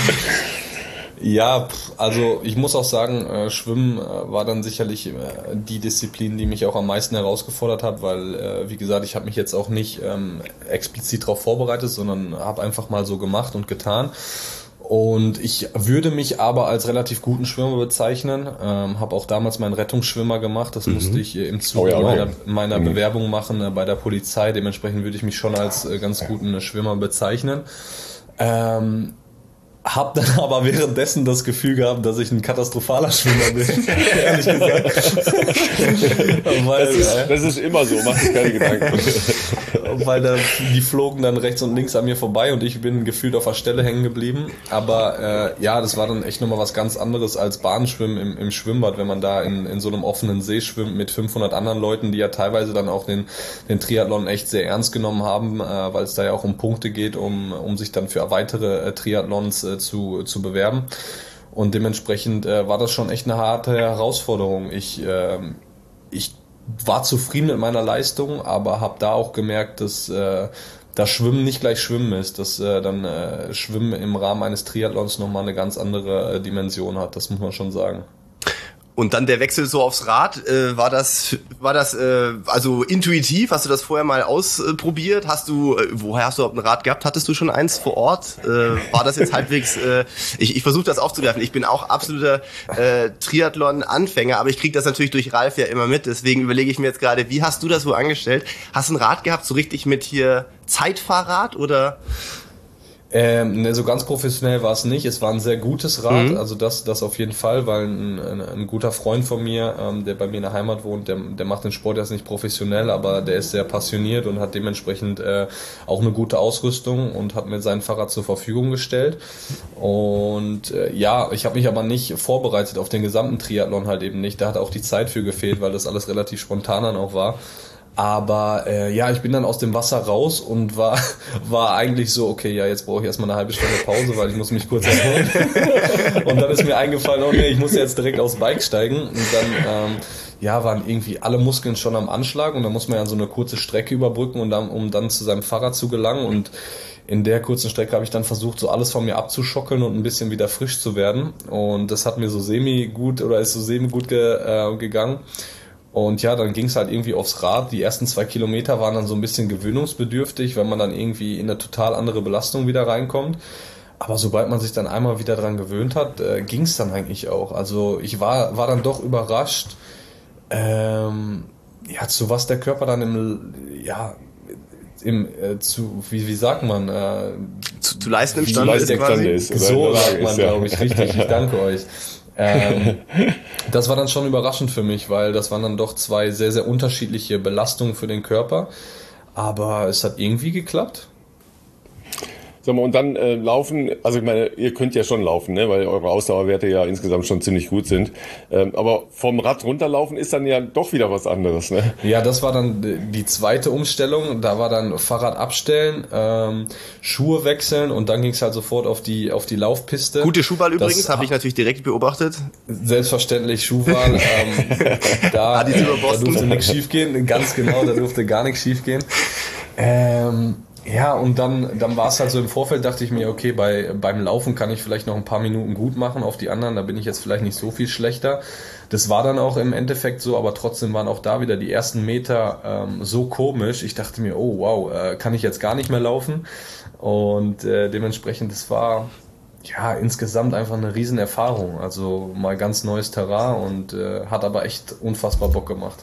Ja, also ich muss auch sagen, äh, Schwimmen äh, war dann sicherlich äh, die Disziplin, die mich auch am meisten herausgefordert hat, weil, äh, wie gesagt, ich habe mich jetzt auch nicht ähm, explizit darauf vorbereitet, sondern habe einfach mal so gemacht und getan. Und ich würde mich aber als relativ guten Schwimmer bezeichnen, ähm, habe auch damals meinen Rettungsschwimmer gemacht, das mhm. musste ich äh, im Zuge oh ja, meiner, meiner mhm. Bewerbung machen äh, bei der Polizei, dementsprechend würde ich mich schon als äh, ganz guten Schwimmer bezeichnen. Ähm, Hab dann aber währenddessen das Gefühl gehabt, dass ich ein katastrophaler Schwimmer bin, ehrlich gesagt. Weil, das, ist, das ist immer so, mach dir keine Gedanken. Weil da, die flogen dann rechts und links an mir vorbei und ich bin gefühlt auf der Stelle hängen geblieben. Aber äh, ja, das war dann echt nochmal was ganz anderes als Bahnschwimmen im, im Schwimmbad, wenn man da in, in so einem offenen See schwimmt mit fünfhundert anderen Leuten, die ja teilweise dann auch den, den Triathlon echt sehr ernst genommen haben, äh, weil es da ja auch um Punkte geht, um, um sich dann für weitere äh, Triathlons äh, zu, zu bewerben. Und dementsprechend äh, war das schon echt eine harte Herausforderung. Ich, äh, ich war zufrieden mit meiner Leistung, aber habe da auch gemerkt, dass äh, das Schwimmen nicht gleich Schwimmen ist, dass äh, dann äh, Schwimmen im Rahmen eines Triathlons nochmal eine ganz andere äh, Dimension hat, das muss man schon sagen. Und dann der Wechsel so aufs Rad, äh, war das, war das äh, also intuitiv? Hast du das vorher mal ausprobiert? Hast du, äh, woher hast du überhaupt ein Rad gehabt? Hattest du schon eins vor Ort? Äh, war das jetzt halbwegs? Äh, ich ich versuche das aufzugreifen. Ich bin auch absoluter äh, Triathlon-Anfänger, aber ich kriege das natürlich durch Ralf ja immer mit. Deswegen überlege ich mir jetzt gerade, wie hast du das so angestellt? Hast du ein Rad gehabt, so richtig mit hier Zeitfahrrad oder? Ähm, ne, so ganz professionell war es nicht. Es war ein sehr gutes Rad, mhm. also das das auf jeden Fall, weil ein, ein, ein guter Freund von mir, ähm, der bei mir in der Heimat wohnt, der, der macht den Sport jetzt nicht professionell, aber der ist sehr passioniert und hat dementsprechend äh, auch eine gute Ausrüstung und hat mir sein Fahrrad zur Verfügung gestellt. Und äh, ja, ich habe mich aber nicht vorbereitet auf den gesamten Triathlon halt eben nicht. Da hat auch die Zeit für gefehlt, weil das alles relativ spontan dann auch war. Aber äh, ja, ich bin dann aus dem Wasser raus und war war eigentlich so, okay, ja, jetzt brauche ich erstmal eine halbe Stunde Pause, weil ich muss mich kurz erholen. Und dann ist mir eingefallen, oh nee, ich muss jetzt direkt aufs Bike steigen. Und dann ähm, ja, waren irgendwie alle Muskeln schon am Anschlag und da muss man ja so eine kurze Strecke überbrücken, und dann, um dann zu seinem Fahrrad zu gelangen, und in der kurzen Strecke habe ich dann versucht, so alles von mir abzuschockeln und ein bisschen wieder frisch zu werden, und das hat mir so semi gut oder ist so semi gut ge, äh, gegangen. Und ja, dann ging es halt irgendwie aufs Rad. Die ersten zwei Kilometer waren dann so ein bisschen gewöhnungsbedürftig, weil man dann irgendwie in eine total andere Belastung wieder reinkommt. Aber sobald man sich dann einmal wieder dran gewöhnt hat, äh, ging es dann eigentlich auch. Also ich war war dann doch überrascht, ähm, ja, zu was der Körper dann im, ja, im, äh, zu, wie, wie sagt man, äh, zu, zu leisten imstande ist quasi. Ist, so sagt man, glaube ich, richtig. Ich danke euch. ähm, das war dann schon überraschend für mich, weil das waren dann doch zwei sehr, sehr unterschiedliche Belastungen für den Körper. Aber es hat irgendwie geklappt. Sag mal, und dann äh, laufen, also ich meine, ihr könnt ja schon laufen, ne, weil eure Ausdauerwerte ja insgesamt schon ziemlich gut sind. Ähm, aber vom Rad runterlaufen ist dann ja doch wieder was anderes, ne? Ja, das war dann die zweite Umstellung. Da war dann Fahrrad abstellen, ähm, Schuhe wechseln, und dann ging es halt sofort auf die auf die Laufpiste. Gute Schuhwahl übrigens, habe ich natürlich direkt beobachtet. Selbstverständlich Schuhwahl. ähm, da, äh, da durfte nichts schief gehen, ganz genau, da durfte gar nichts schief gehen. Ähm, Ja, und dann, dann war es halt so im Vorfeld, dachte ich mir, okay, bei, beim Laufen kann ich vielleicht noch ein paar Minuten gut machen, auf die anderen, da bin ich jetzt vielleicht nicht so viel schlechter. Das war dann auch im Endeffekt so, aber trotzdem waren auch da wieder die ersten Meter ähm, so komisch. Ich dachte mir, oh wow, äh, kann ich jetzt gar nicht mehr laufen? Und äh, dementsprechend, das war ja insgesamt einfach eine Riesenerfahrung. Also mal ganz neues Terrain, und äh, hat aber echt unfassbar Bock gemacht.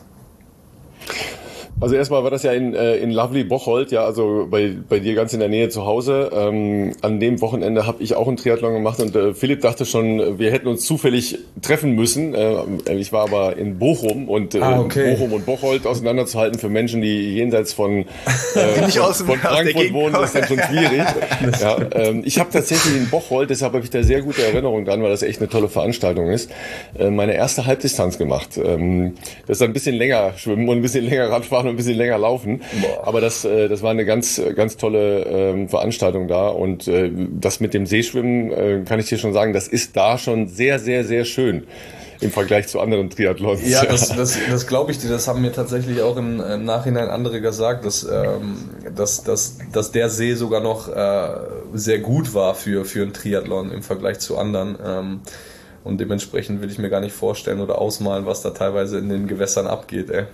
Also erstmal war das ja in, äh, in Lovely Bocholt, ja, also bei, bei dir ganz in der Nähe zu Hause. Ähm, an dem Wochenende habe ich auch einen Triathlon gemacht, und äh, Philipp dachte schon, wir hätten uns zufällig treffen müssen. Äh, ich war aber in Bochum, und äh, ah, okay. Bochum und Bocholt auseinanderzuhalten für Menschen, die jenseits von, äh, Nicht von, aus dem von Frankfurt wohnen, ist dann schon schwierig. Ja, ähm, ich habe tatsächlich in Bocholt, deshalb habe ich da sehr gute Erinnerungen dran, weil das echt eine tolle Veranstaltung ist, äh, meine erste Halbdistanz gemacht. Ähm, das ist ein bisschen länger schwimmen und ein bisschen länger Radfahren und ein bisschen länger laufen. Boah. Aber das, äh, das war eine ganz, ganz tolle ähm, Veranstaltung da, und äh, das mit dem Seeschwimmen äh, kann ich dir schon sagen, das ist da schon sehr, sehr, sehr schön im Vergleich zu anderen Triathlons. Ja, das, das, das glaube ich dir. Das haben mir tatsächlich auch im, im Nachhinein andere gesagt, dass, ähm, dass, dass, dass der See sogar noch äh, sehr gut war für, für einen Triathlon im Vergleich zu anderen. Ähm, und dementsprechend will ich mir gar nicht vorstellen oder ausmalen, was da teilweise in den Gewässern abgeht, ey.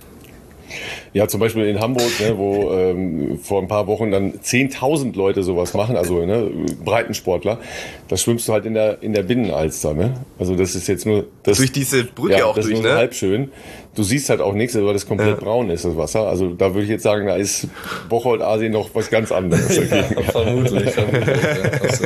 Ja, zum Beispiel in Hamburg, ne, wo ähm, vor ein paar Wochen dann zehntausend Leute sowas machen, also ne, Breitensportler, da schwimmst du halt in der in der Binnenalster, ne? Also das ist jetzt nur das, durch diese Brücke ja, auch das durch, ist nur ne? so halb schön. Du siehst halt auch nichts, weil das komplett ja. braun ist, das Wasser. Also da würde ich jetzt sagen, da ist Bocholt-Aasee noch was ganz anderes. Ja, vermutlich, vermutlich. Ja,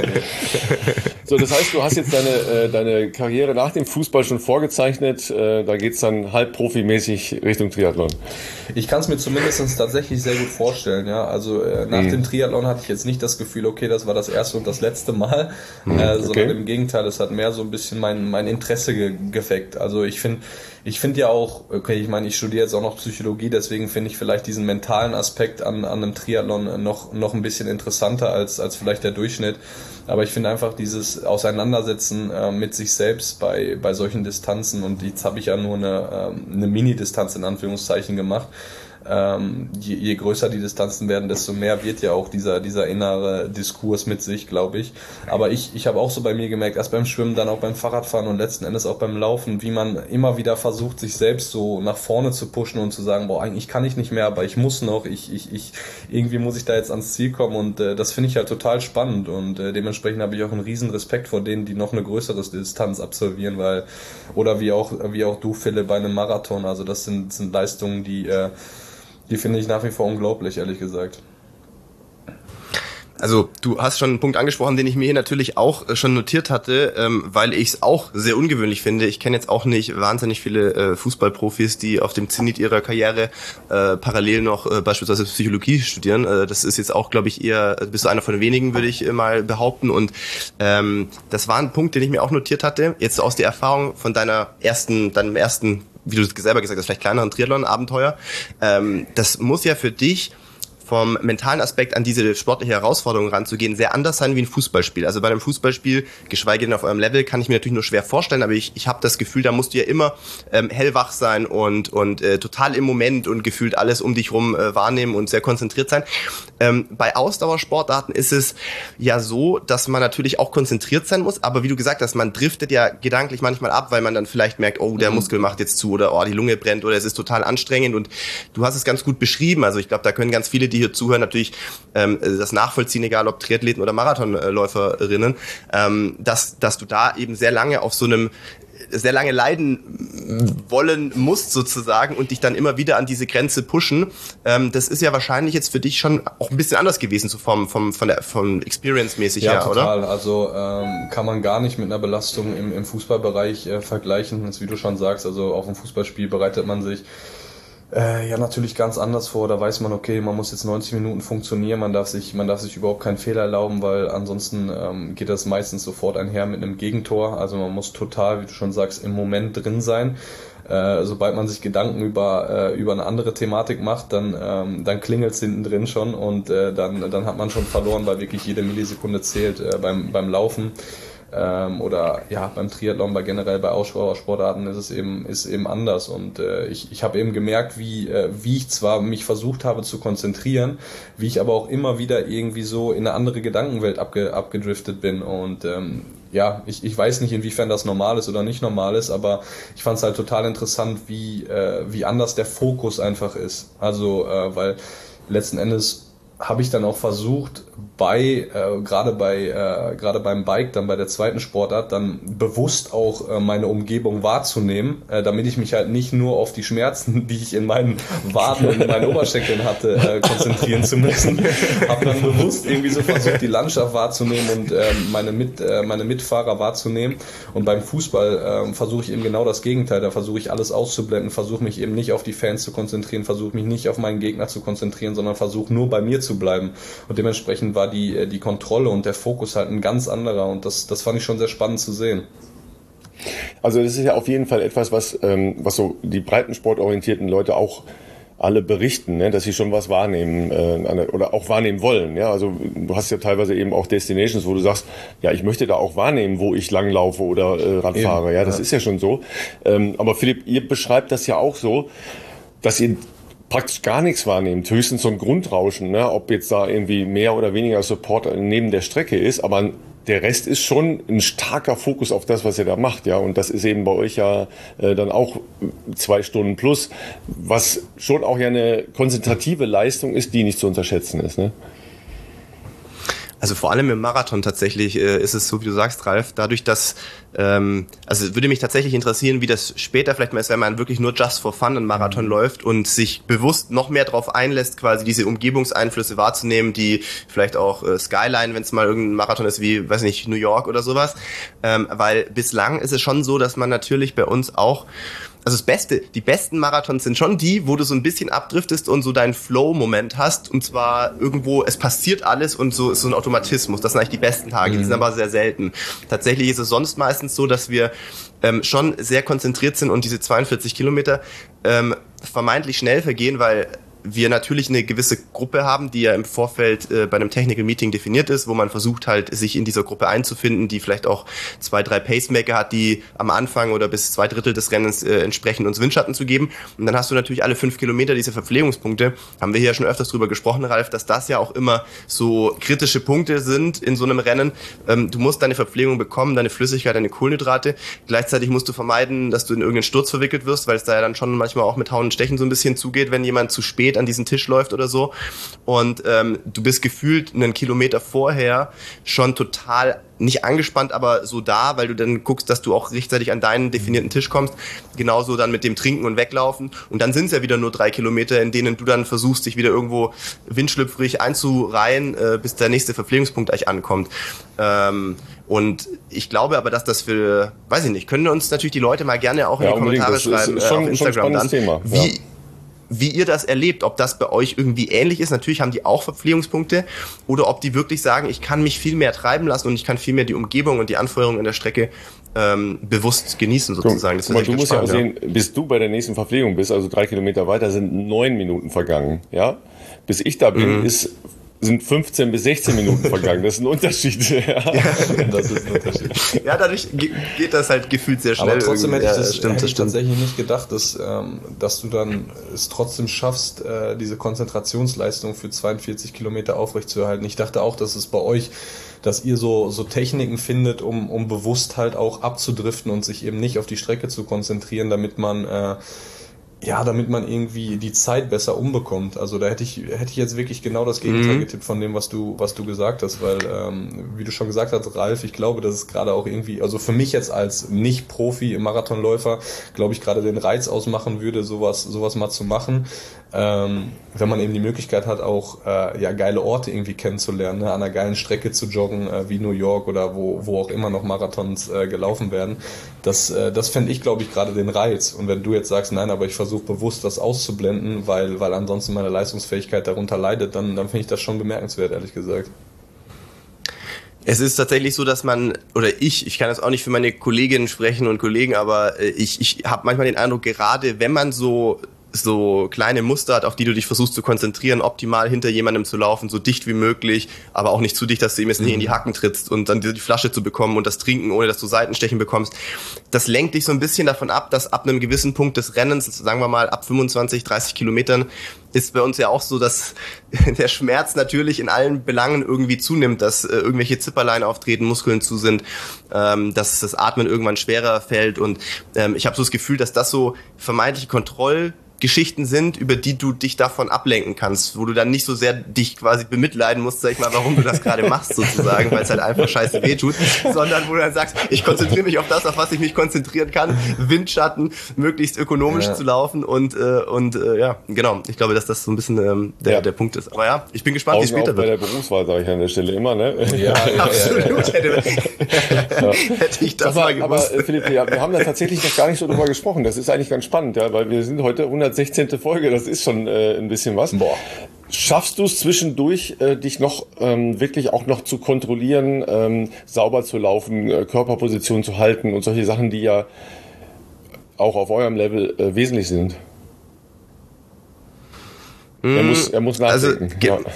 so, das heißt, du hast jetzt deine äh, deine Karriere nach dem Fußball schon vorgezeichnet. Äh, da geht's dann halb profimäßig Richtung Triathlon. Ich kann es mir zumindest tatsächlich sehr gut vorstellen, ja. Also äh, nach mhm. dem Triathlon hatte ich jetzt nicht das Gefühl, okay, das war das erste und das letzte Mal, mhm. äh, sondern okay. im Gegenteil, es hat mehr so ein bisschen mein mein Interesse ge- geweckt. Also ich finde ich finde ja auch, okay, ich meine, ich studiere jetzt auch noch Psychologie, deswegen finde ich vielleicht diesen mentalen Aspekt an an einem Triathlon noch noch ein bisschen interessanter als als vielleicht der Durchschnitt. Aber ich finde einfach dieses Auseinandersetzen äh, mit sich selbst bei bei solchen Distanzen, und jetzt habe ich ja nur eine ähm, eine Mini-Distanz in Anführungszeichen gemacht. Ähm, je, je größer die Distanzen werden, desto mehr wird ja auch dieser dieser innere Diskurs mit sich, glaube ich. Aber ich ich habe auch so bei mir gemerkt, erst beim Schwimmen, dann auch beim Fahrradfahren und letzten Endes auch beim Laufen, wie man immer wieder versucht, sich selbst so nach vorne zu pushen und zu sagen, boah, eigentlich kann ich nicht mehr, aber ich muss noch, ich ich ich irgendwie muss ich da jetzt ans Ziel kommen, und äh, das finde ich halt total spannend, und äh, dementsprechend habe ich auch einen riesen Respekt vor denen, die noch eine größere Distanz absolvieren, weil oder wie auch wie auch du, Philipp, bei einem Marathon. Also das sind sind Leistungen, die äh, Die finde ich nach wie vor unglaublich, ehrlich gesagt. Also du hast schon einen Punkt angesprochen, den ich mir hier natürlich auch schon notiert hatte, ähm, weil ich es auch sehr ungewöhnlich finde. Ich kenne jetzt auch nicht wahnsinnig viele äh, Fußballprofis, die auf dem Zenit ihrer Karriere äh, parallel noch äh, beispielsweise Psychologie studieren. Äh, das ist jetzt auch, glaube ich, eher, bist du einer von den wenigen, würde ich äh, mal behaupten. Und ähm, das war ein Punkt, den ich mir auch notiert hatte. Jetzt aus der Erfahrung von deiner ersten, deinem ersten, wie du selber gesagt hast, vielleicht kleineren Triathlon-Abenteuer. Ähm, das muss ja für dich vom mentalen Aspekt an diese sportliche Herausforderung ranzugehen, sehr anders sein wie ein Fußballspiel. Also bei einem Fußballspiel, geschweige denn auf eurem Level, kann ich mir natürlich nur schwer vorstellen, aber ich, ich habe das Gefühl, da musst du ja immer ähm, hellwach sein und, und äh, total im Moment und gefühlt alles um dich rum äh, wahrnehmen und sehr konzentriert sein. Ähm, bei Ausdauersportarten ist es ja so, dass man natürlich auch konzentriert sein muss, aber wie du gesagt hast, man driftet ja gedanklich manchmal ab, weil man dann vielleicht merkt, oh, der Muskel macht jetzt zu oder oh, die Lunge brennt oder es ist total anstrengend und du hast es ganz gut beschrieben. Also ich glaube, da können ganz viele, die hier zuhören, natürlich ähm, das nachvollziehen, egal ob Triathleten oder Marathonläuferinnen, ähm, dass, dass du da eben sehr lange auf so einem sehr lange leiden wollen musst sozusagen und dich dann immer wieder an diese Grenze pushen. Ähm, das ist ja wahrscheinlich jetzt für dich schon auch ein bisschen anders gewesen, so vom, vom, von der, vom Experience-mäßig ja, her, total. Oder? Also ähm, kann man gar nicht mit einer Belastung im, im Fußballbereich äh, vergleichen. Das, wie du schon sagst, also auf ein Fußballspiel bereitet man sich Äh, ja, natürlich ganz anders vor. Da weiß man, okay, man muss jetzt neunzig Minuten funktionieren, man darf sich, man darf sich überhaupt keinen Fehler erlauben, weil ansonsten ähm, geht das meistens sofort einher mit einem Gegentor. Also man muss total, wie du schon sagst, im Moment drin sein. Äh, sobald man sich Gedanken über äh, über eine andere Thematik macht, dann ähm, dann klingelt's hinten drin schon und äh, dann dann hat man schon verloren, weil wirklich jede Millisekunde zählt äh, beim beim Laufen. Ähm, oder ja, beim Triathlon, bei generell bei Ausdauersportarten ist es eben ist eben anders und äh, ich ich habe eben gemerkt, wie äh, wie ich zwar mich versucht habe zu konzentrieren, wie ich aber auch immer wieder irgendwie so in eine andere Gedankenwelt abge, abgedriftet bin und ähm, ja, ich ich weiß nicht, inwiefern das normal ist oder nicht normal ist, aber ich fand es halt total interessant, wie äh, wie anders der Fokus einfach ist. Also äh, weil letzten Endes habe ich dann auch versucht, bei äh, gerade bei äh, gerade beim Bike, dann bei der zweiten Sportart, dann bewusst auch äh, meine Umgebung wahrzunehmen, äh, damit ich mich halt nicht nur auf die Schmerzen, die ich in meinen Waden und in meinen Oberschenkeln hatte, äh, konzentrieren zu müssen. Habe dann bewusst irgendwie so versucht, die Landschaft wahrzunehmen und äh, meine Mit äh, meine Mitfahrer wahrzunehmen. Und beim Fußball äh, versuche ich eben genau das Gegenteil. Da versuche ich alles auszublenden, versuche mich eben nicht auf die Fans zu konzentrieren, versuche mich nicht auf meinen Gegner zu konzentrieren, sondern versuche nur bei mir zu bleiben. Und dementsprechend war die die Kontrolle und der Fokus halt ein ganz anderer und das das fand ich schon sehr spannend zu sehen. Also das ist ja auf jeden Fall etwas, was ähm, was so die breitensportorientierten Leute auch alle berichten, ne, dass sie schon was wahrnehmen äh, oder auch wahrnehmen wollen. Ja, also du hast ja teilweise eben auch Destinations, wo du sagst, ja, ich möchte da auch wahrnehmen, wo ich langlaufe oder äh, Rad fahre. Ja, das ja. ist ja schon so. Ähm, aber Philipp, ihr beschreibt das ja auch so, dass ihr praktisch gar nichts wahrnehmt, höchstens so ein Grundrauschen, ne? Ob jetzt da irgendwie mehr oder weniger Support neben der Strecke ist, aber der Rest ist schon ein starker Fokus auf das, was ihr da macht, ja, und das ist eben bei euch ja äh, dann auch zwei Stunden plus, was schon auch ja eine konzentrative Leistung ist, die nicht zu unterschätzen ist, ne? Also vor allem im Marathon tatsächlich äh, ist es so, wie du sagst, Ralf, dadurch, dass, ähm, also würde mich tatsächlich interessieren, wie das später vielleicht mal ist, wenn man wirklich nur just for fun einen Marathon mhm. läuft und sich bewusst noch mehr darauf einlässt, quasi diese Umgebungseinflüsse wahrzunehmen, die vielleicht auch äh, Skyline, wenn es mal irgendein Marathon ist wie, weiß nicht, New York oder sowas, ähm, weil bislang ist es schon so, dass man natürlich bei uns auch Also das Beste, die besten Marathons sind schon die, wo du so ein bisschen abdriftest und so deinen Flow-Moment hast. Und zwar irgendwo, es passiert alles und so ist so ein Automatismus. Das sind eigentlich die besten Tage, mhm. die sind aber sehr selten. Tatsächlich ist es sonst meistens so, dass wir ähm, schon sehr konzentriert sind und diese zweiundvierzig Kilometer ähm, vermeintlich schnell vergehen, weil wir natürlich eine gewisse Gruppe haben, die ja im Vorfeld äh, bei einem Technical Meeting definiert ist, wo man versucht halt, sich in dieser Gruppe einzufinden, die vielleicht auch zwei, drei Pacemaker hat, die am Anfang oder bis zwei Drittel des Rennens äh, entsprechend uns Windschatten zu geben. Und dann hast du natürlich alle fünf Kilometer diese Verpflegungspunkte. Haben wir hier schon öfters drüber gesprochen, Ralf, dass das ja auch immer so kritische Punkte sind in so einem Rennen. Ähm, du musst deine Verpflegung bekommen, deine Flüssigkeit, deine Kohlenhydrate. Gleichzeitig musst du vermeiden, dass du in irgendeinen Sturz verwickelt wirst, weil es da ja dann schon manchmal auch mit Hauen und Stechen so ein bisschen zugeht, wenn jemand zu spät an diesen Tisch läuft oder so und ähm, du bist gefühlt einen Kilometer vorher schon total nicht angespannt, aber so da, weil du dann guckst, dass du auch rechtzeitig an deinen definierten Tisch kommst. Genauso dann mit dem Trinken und Weglaufen. Und dann sind es ja wieder nur drei Kilometer, in denen du dann versuchst, dich wieder irgendwo windschlüpfrig einzureihen, äh, bis der nächste Verpflegungspunkt eigentlich ankommt. Ähm, und ich glaube aber, dass das für, weiß ich nicht, können uns natürlich die Leute mal gerne auch in ja, die Kommentare das schreiben, ist schon, äh, auf Instagram dann, Thema. Ja. wie wie ihr das erlebt, ob das bei euch irgendwie ähnlich ist. Natürlich haben die auch Verpflegungspunkte oder ob die wirklich sagen, ich kann mich viel mehr treiben lassen und ich kann viel mehr die Umgebung und die Anfeuerung in der Strecke ähm, bewusst genießen sozusagen. Das Guck mal, du musst ja auch sehen, bis du bei der nächsten Verpflegung bist, also drei Kilometer weiter, sind neun Minuten vergangen, ja. bis ich da bin, mhm. ist sind fünfzehn bis sechzehn Minuten vergangen. Das ist ein Unterschied. Ja, das ist ein Unterschied. Ja, dadurch geht das halt gefühlt sehr schnell. Aber trotzdem hätte ich das, ja, stimmt, hätte das ich stimmt. tatsächlich nicht gedacht, dass, ähm, dass du dann es trotzdem schaffst, äh, diese Konzentrationsleistung für zweiundvierzig Kilometer aufrechtzuerhalten. Ich dachte auch, dass es bei euch, dass ihr so, so Techniken findet, um, um bewusst halt auch abzudriften und sich eben nicht auf die Strecke zu konzentrieren, damit man äh, Ja, damit man irgendwie die Zeit besser umbekommt. Also da hätte ich hätte ich jetzt wirklich genau das Gegenteil Mhm. getippt von dem, was du was du gesagt hast, weil ähm, wie du schon gesagt hast, Ralf, ich glaube, dass es gerade auch irgendwie, also für mich jetzt als Nicht-Profi Marathonläufer, glaube ich, gerade den Reiz ausmachen würde, sowas sowas mal zu machen, ähm, wenn man eben die Möglichkeit hat, auch äh, ja geile Orte irgendwie kennenzulernen, ne? An einer geilen Strecke zu joggen, äh, wie New York oder wo wo auch immer noch Marathons äh, gelaufen werden. Das äh, das fände ich, glaube ich, gerade den Reiz. Und wenn du jetzt sagst, nein, aber ich versuche bewusst das auszublenden, weil weil ansonsten meine Leistungsfähigkeit darunter leidet, dann dann finde ich das schon bemerkenswert, ehrlich gesagt. Es ist tatsächlich so, dass man, oder ich, ich kann jetzt auch nicht für meine Kolleginnen sprechen und Kollegen, aber äh, ich, ich habe manchmal den Eindruck, gerade wenn man so so kleine Muster hat, auf die du dich versuchst zu konzentrieren, optimal hinter jemandem zu laufen, so dicht wie möglich, aber auch nicht zu dicht, dass du ihm jetzt nicht in die Hacken trittst und dann die Flasche zu bekommen und das Trinken, ohne dass du Seitenstechen bekommst. Das lenkt dich so ein bisschen davon ab, dass ab einem gewissen Punkt des Rennens, sagen wir mal ab fünfundzwanzig, dreißig Kilometern, ist bei uns ja auch so, dass der Schmerz natürlich in allen Belangen irgendwie zunimmt, dass äh, irgendwelche Zipperlein auftreten, Muskeln zu sind, ähm, dass das Atmen irgendwann schwerer fällt und ähm, ich habe so das Gefühl, dass das so vermeintliche Kontroll Geschichten sind, über die du dich davon ablenken kannst, wo du dann nicht so sehr dich quasi bemitleiden musst, sag ich mal, warum du das gerade machst sozusagen, weil es halt einfach scheiße wehtut, sondern wo du dann sagst, ich konzentriere mich auf das, auf was ich mich konzentrieren kann, Windschatten, möglichst ökonomisch ja. zu laufen und äh, und äh, ja, genau, ich glaube, dass das so ein bisschen ähm, der, ja. der Punkt ist. Aber ja, ich bin gespannt, wie es später wird. Bei der Berufswahl sage ich an der Stelle immer, ne? Ja, ja absolut. Hätte, ja. hätte ich das mal, mal gewusst. Aber Philipp, ja, wir haben da tatsächlich noch gar nicht so drüber gesprochen. Das ist eigentlich ganz spannend, ja, weil wir sind heute hundertsechzehnte Folge, das ist schon äh, ein bisschen was. Boah. Schaffst du es zwischendurch, äh, dich noch ähm, wirklich auch noch zu kontrollieren, ähm, sauber zu laufen, äh, Körperposition zu halten und solche Sachen, die ja auch auf eurem Level äh, wesentlich sind? Mm, er muss, er muss nachdenken. Also, ja.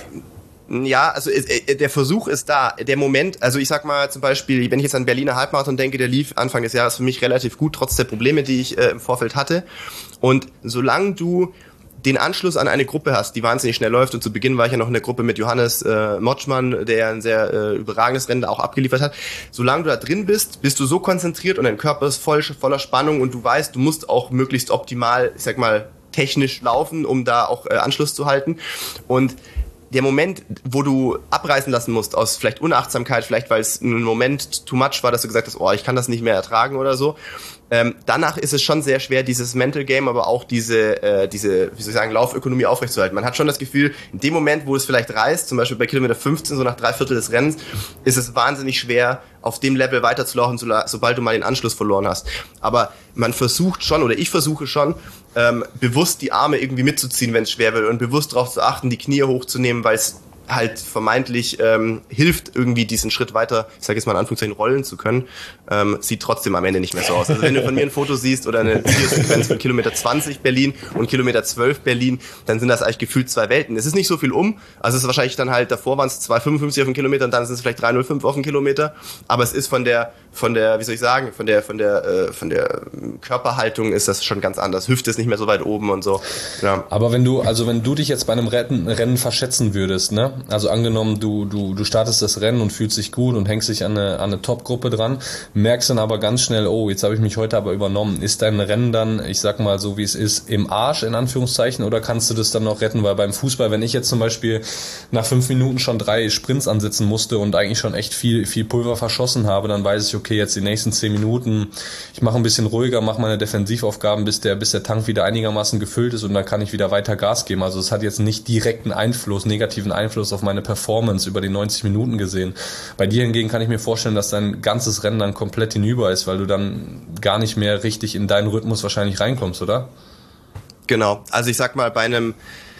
Ja, also äh, der Versuch ist da. Der Moment, also ich sag mal zum Beispiel, wenn ich jetzt an Berliner Halbmarathon denke, der lief Anfang des Jahres für mich relativ gut, trotz der Probleme, die ich äh, im Vorfeld hatte. Und solange du den Anschluss an eine Gruppe hast, die wahnsinnig schnell läuft, und zu Beginn war ich ja noch in der Gruppe mit Johannes äh, Motschmann, der ein sehr äh, überragendes Rennen auch abgeliefert hat, solange du da drin bist, bist du so konzentriert und dein Körper ist voll, voller Spannung und du weißt, du musst auch möglichst optimal, ich sag mal, technisch laufen, um da auch äh, Anschluss zu halten. Und der Moment, wo du abreißen lassen musst aus vielleicht Unachtsamkeit, vielleicht weil es ein Moment too much war, dass du gesagt hast, oh, ich kann das nicht mehr ertragen oder so, ähm, danach ist es schon sehr schwer, dieses Mental Game, aber auch diese, äh, diese, wie soll ich sagen, Laufökonomie aufrechtzuerhalten. Man hat schon das Gefühl, in dem Moment, wo es vielleicht reißt, zum Beispiel bei Kilometer fünfzehn, so nach drei Viertel des Rennens, ist es wahnsinnig schwer, auf dem Level weiterzulaufen, so, sobald du mal den Anschluss verloren hast. Aber man versucht schon, oder ich versuche schon, ähm, bewusst die Arme irgendwie mitzuziehen, wenn es schwer wird und bewusst darauf zu achten, die Knie hochzunehmen, weil es halt vermeintlich ähm, hilft, irgendwie diesen Schritt weiter, ich sage jetzt mal in Anführungszeichen, rollen zu können, ähm, sieht trotzdem am Ende nicht mehr so aus. Also wenn du von mir ein Foto siehst oder eine Videosequenz von Kilometer zwanzig Berlin und Kilometer zwölf Berlin, dann sind das eigentlich gefühlt zwei Welten. Es ist nicht so viel um, also es ist wahrscheinlich dann halt, davor waren es zwei fünfundfünfzig auf den Kilometer und dann sind es vielleicht drei null fünf auf den Kilometer, aber es ist von der, von der, wie soll ich sagen, von der, von der, äh, von der Körperhaltung ist das schon ganz anders. Hüfte ist nicht mehr so weit oben und so. Ja. Aber wenn du, also wenn du dich jetzt bei einem Rennen, Rennen verschätzen würdest, ne? Also angenommen, du, du, du startest das Rennen und fühlst dich gut und hängst dich an eine, an eine Top-Gruppe dran, merkst dann aber ganz schnell, oh, jetzt habe ich mich heute aber übernommen. Ist dein Rennen dann, ich sag mal so wie es ist, im Arsch, in Anführungszeichen, oder kannst du das dann noch retten? Weil beim Fußball, wenn ich jetzt zum Beispiel nach fünf Minuten schon drei Sprints ansetzen musste und eigentlich schon echt viel, viel Pulver verschossen habe, dann weiß ich, okay, jetzt die nächsten zehn Minuten, ich mache ein bisschen ruhiger, mache meine Defensivaufgaben, bis der, bis der Tank wieder einigermaßen gefüllt ist und dann kann ich wieder weiter Gas geben. Also es hat jetzt nicht direkten Einfluss, negativen Einfluss auf meine Performance über die neunzig Minuten gesehen. Bei dir hingegen kann ich mir vorstellen, dass dein ganzes Rennen dann komplett hinüber ist, weil du dann gar nicht mehr richtig in deinen Rhythmus wahrscheinlich reinkommst, oder? Genau. Also ich sag mal, bei einem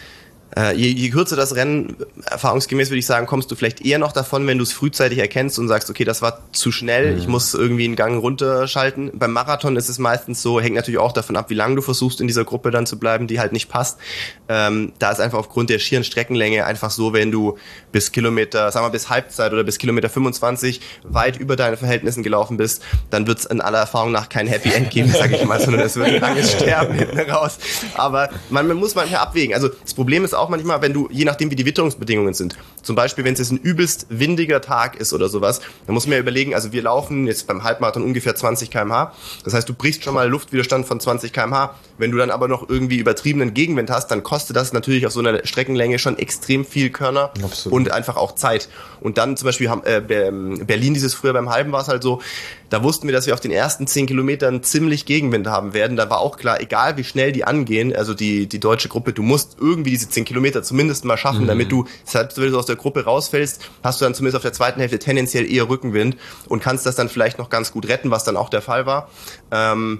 Äh, je, je kürzer das Rennen, erfahrungsgemäß würde ich sagen, kommst du vielleicht eher noch davon, wenn du es frühzeitig erkennst und sagst, okay, das war zu schnell, mhm. ich muss irgendwie einen Gang runterschalten. Beim Marathon ist es meistens so, hängt natürlich auch davon ab, wie lange du versuchst, in dieser Gruppe dann zu bleiben, die halt nicht passt. Ähm, da ist einfach aufgrund der schieren Streckenlänge einfach so, wenn du bis Kilometer, sagen wir bis Halbzeit oder bis Kilometer fünfundzwanzig weit über deine Verhältnissen gelaufen bist, dann wird es in aller Erfahrung nach kein Happy End geben, sage ich mal, sondern es wird ein langes Sterben hinten raus. Aber man, man muss manchmal abwägen. Also das Problem ist auch manchmal, wenn du, je nachdem wie die Witterungsbedingungen sind, zum Beispiel wenn es jetzt ein übelst windiger Tag ist oder sowas, dann muss man ja überlegen, also wir laufen jetzt beim Halbmarathon ungefähr zwanzig Kilometer pro Stunde, das heißt, du brichst schon mal Luftwiderstand von zwanzig Kilometer pro Stunde. Wenn du dann aber noch irgendwie übertriebenen Gegenwind hast, dann kostet das natürlich auf so einer Streckenlänge schon extrem viel Körner. Absolut. Und einfach auch Zeit. Und dann zum Beispiel haben, äh, Berlin dieses früher beim Halben war es halt so, da wussten wir, dass wir auf den ersten zehn Kilometern ziemlich Gegenwind haben werden. Da war auch klar, egal wie schnell die angehen, also die die deutsche Gruppe, du musst irgendwie diese zehn Kilometer zumindest mal schaffen, mhm. damit du, selbst wenn du aus der Gruppe rausfällst, hast du dann zumindest auf der zweiten Hälfte tendenziell eher Rückenwind und kannst das dann vielleicht noch ganz gut retten, was dann auch der Fall war. Ähm,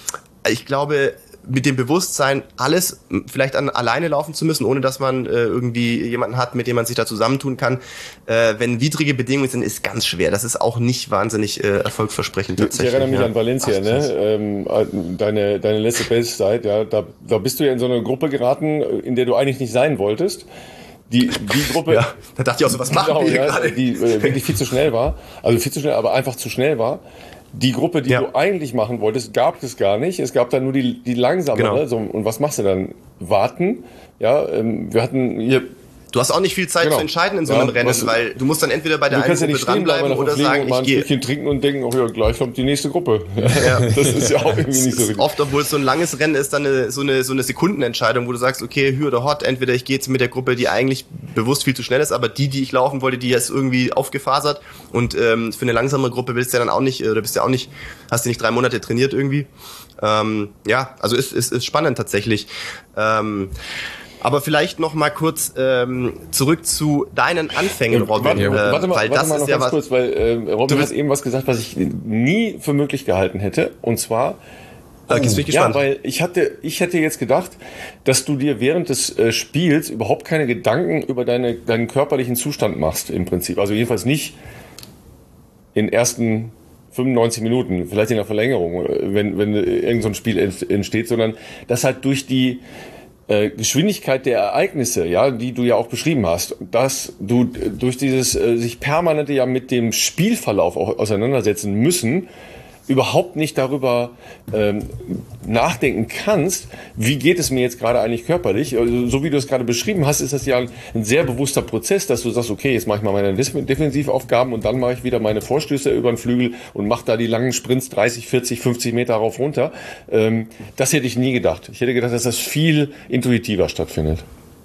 ich glaube, mit dem Bewusstsein, alles vielleicht an, alleine laufen zu müssen, ohne dass man äh, irgendwie jemanden hat, mit dem man sich da zusammentun kann. Äh, wenn widrige Bedingungen sind, ist ganz schwer. Das ist auch nicht wahnsinnig äh, erfolgversprechend tatsächlich. Ich erinnere mich ja. an Valencia, Ach, ne? Ähm, deine, deine letzte Bestzeit, ja, da, da bist du ja in so eine Gruppe geraten, in der du eigentlich nicht sein wolltest. Die, die Gruppe. Ja, da dachte ich auch so, was machen wir ja, gerade? Die äh, wirklich viel zu schnell war. Also viel zu schnell, aber einfach zu schnell war. Die Gruppe, die ja. du eigentlich machen wolltest, gab es gar nicht. Es gab dann nur die, die langsamere. Genau. So, und was machst du dann? Warten? Ja, ähm, wir hatten hier. Du hast auch nicht viel Zeit genau. zu entscheiden in so einem ja, Rennen, weil du musst dann entweder bei der einen Gruppe ja dranbleiben oder sagen, und mal ein ich gehe. Stückchen trinken und denken, oh ja, gleich kommt die nächste Gruppe. Ja. Das ist ja auch irgendwie nicht so richtig. Oft, obwohl es so ein langes Rennen ist, dann eine, so eine so eine Sekundenentscheidung, wo du sagst, okay, Hü oder Hot, entweder ich gehe jetzt mit der Gruppe, die eigentlich bewusst viel zu schnell ist, aber die, die ich laufen wollte, die ist irgendwie aufgefasert und ähm, für eine langsame Gruppe willst du ja dann auch nicht, oder bist ja auch nicht, hast du nicht drei Monate trainiert irgendwie. Ähm, ja, also ist, ist, ist spannend tatsächlich. Ähm, Aber vielleicht noch mal kurz ähm, zurück zu deinen Anfängen, Robin. Warte, äh, warte mal, weil warte das mal ist noch ja ganz was. Kurz, weil äh, Robin hat eben was gesagt, was ich nie für möglich gehalten hätte. Und zwar, okay, jetzt bin ich gespannt. Ja, weil ich hatte, ich hätte jetzt gedacht, dass du dir während des äh, Spiels überhaupt keine Gedanken über deine, deinen körperlichen Zustand machst, im Prinzip. Also jedenfalls nicht in den ersten fünfundneunzig Minuten, vielleicht in der Verlängerung, wenn, wenn irgend so ein Spiel entsteht, sondern dass halt durch die Äh, Geschwindigkeit der Ereignisse, ja, die du ja auch beschrieben hast, dass du durch dieses äh, sich permanente ja mit dem Spielverlauf auch auseinandersetzen müssen, überhaupt nicht darüber ähm, nachdenken kannst, wie geht es mir jetzt gerade eigentlich körperlich. Also, so wie du es gerade beschrieben hast, ist das ja ein, ein sehr bewusster Prozess, dass du sagst, okay, jetzt mache ich mal meine Defensivaufgaben und dann mache ich wieder meine Vorstöße über den Flügel und mache da die langen Sprints dreißig, vierzig, fünfzig Meter rauf runter. Ähm, das hätte ich nie gedacht. Ich hätte gedacht, dass das viel intuitiver stattfindet.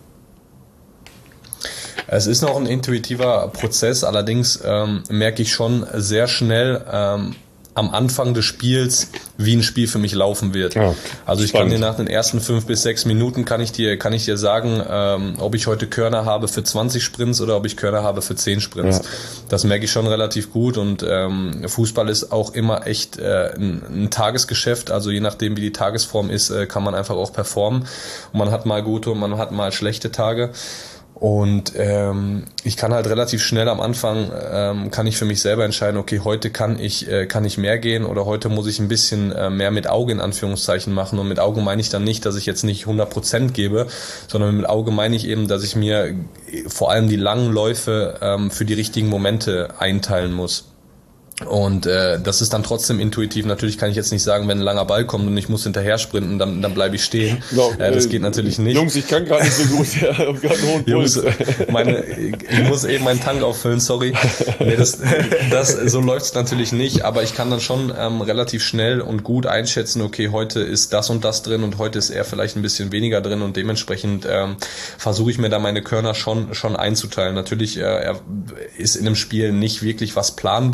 Es ist noch ein intuitiver Prozess, allerdings ähm, merke ich schon sehr schnell, ähm, am Anfang des Spiels, wie ein Spiel für mich laufen wird. Ja, also ich spannend. kann dir nach den ersten fünf bis sechs Minuten kann ich dir kann ich dir sagen, ähm, ob ich heute Körner habe für zwanzig Sprints oder ob ich Körner habe für zehn Sprints. Ja. Das merke ich schon relativ gut und ähm, Fußball ist auch immer echt äh, ein, ein Tagesgeschäft. Also je nachdem wie die Tagesform ist, äh, kann man einfach auch performen. Und man hat mal gute und man hat mal schlechte Tage. Und ähm, ich kann halt relativ schnell am Anfang, ähm, kann ich für mich selber entscheiden, okay, heute kann ich äh, kann ich mehr gehen oder heute muss ich ein bisschen äh, mehr mit Auge in Anführungszeichen machen. Und mit Auge meine ich dann nicht, dass ich jetzt nicht hundert Prozent gebe, sondern mit Auge meine ich eben, dass ich mir vor allem die langen Läufe ähm, für die richtigen Momente einteilen muss. Und äh, das ist dann trotzdem intuitiv. Natürlich kann ich jetzt nicht sagen, wenn ein langer Ball kommt und ich muss hinterher sprinten, dann, dann bleibe ich stehen. Genau, äh, das geht natürlich nicht. Jungs, ich kann gerade nicht so gut. Ich habe gerade einen hohen Puls. Jungs, meine, ich muss eben meinen Tank auffüllen, sorry. Nee, das, das, so läuft's natürlich nicht, aber ich kann dann schon ähm, relativ schnell und gut einschätzen, okay, heute ist das und das drin und heute ist eher vielleicht ein bisschen weniger drin und dementsprechend ähm, versuche ich mir da meine Körner schon schon einzuteilen. Natürlich äh, ist in einem Spiel nicht wirklich was planbar.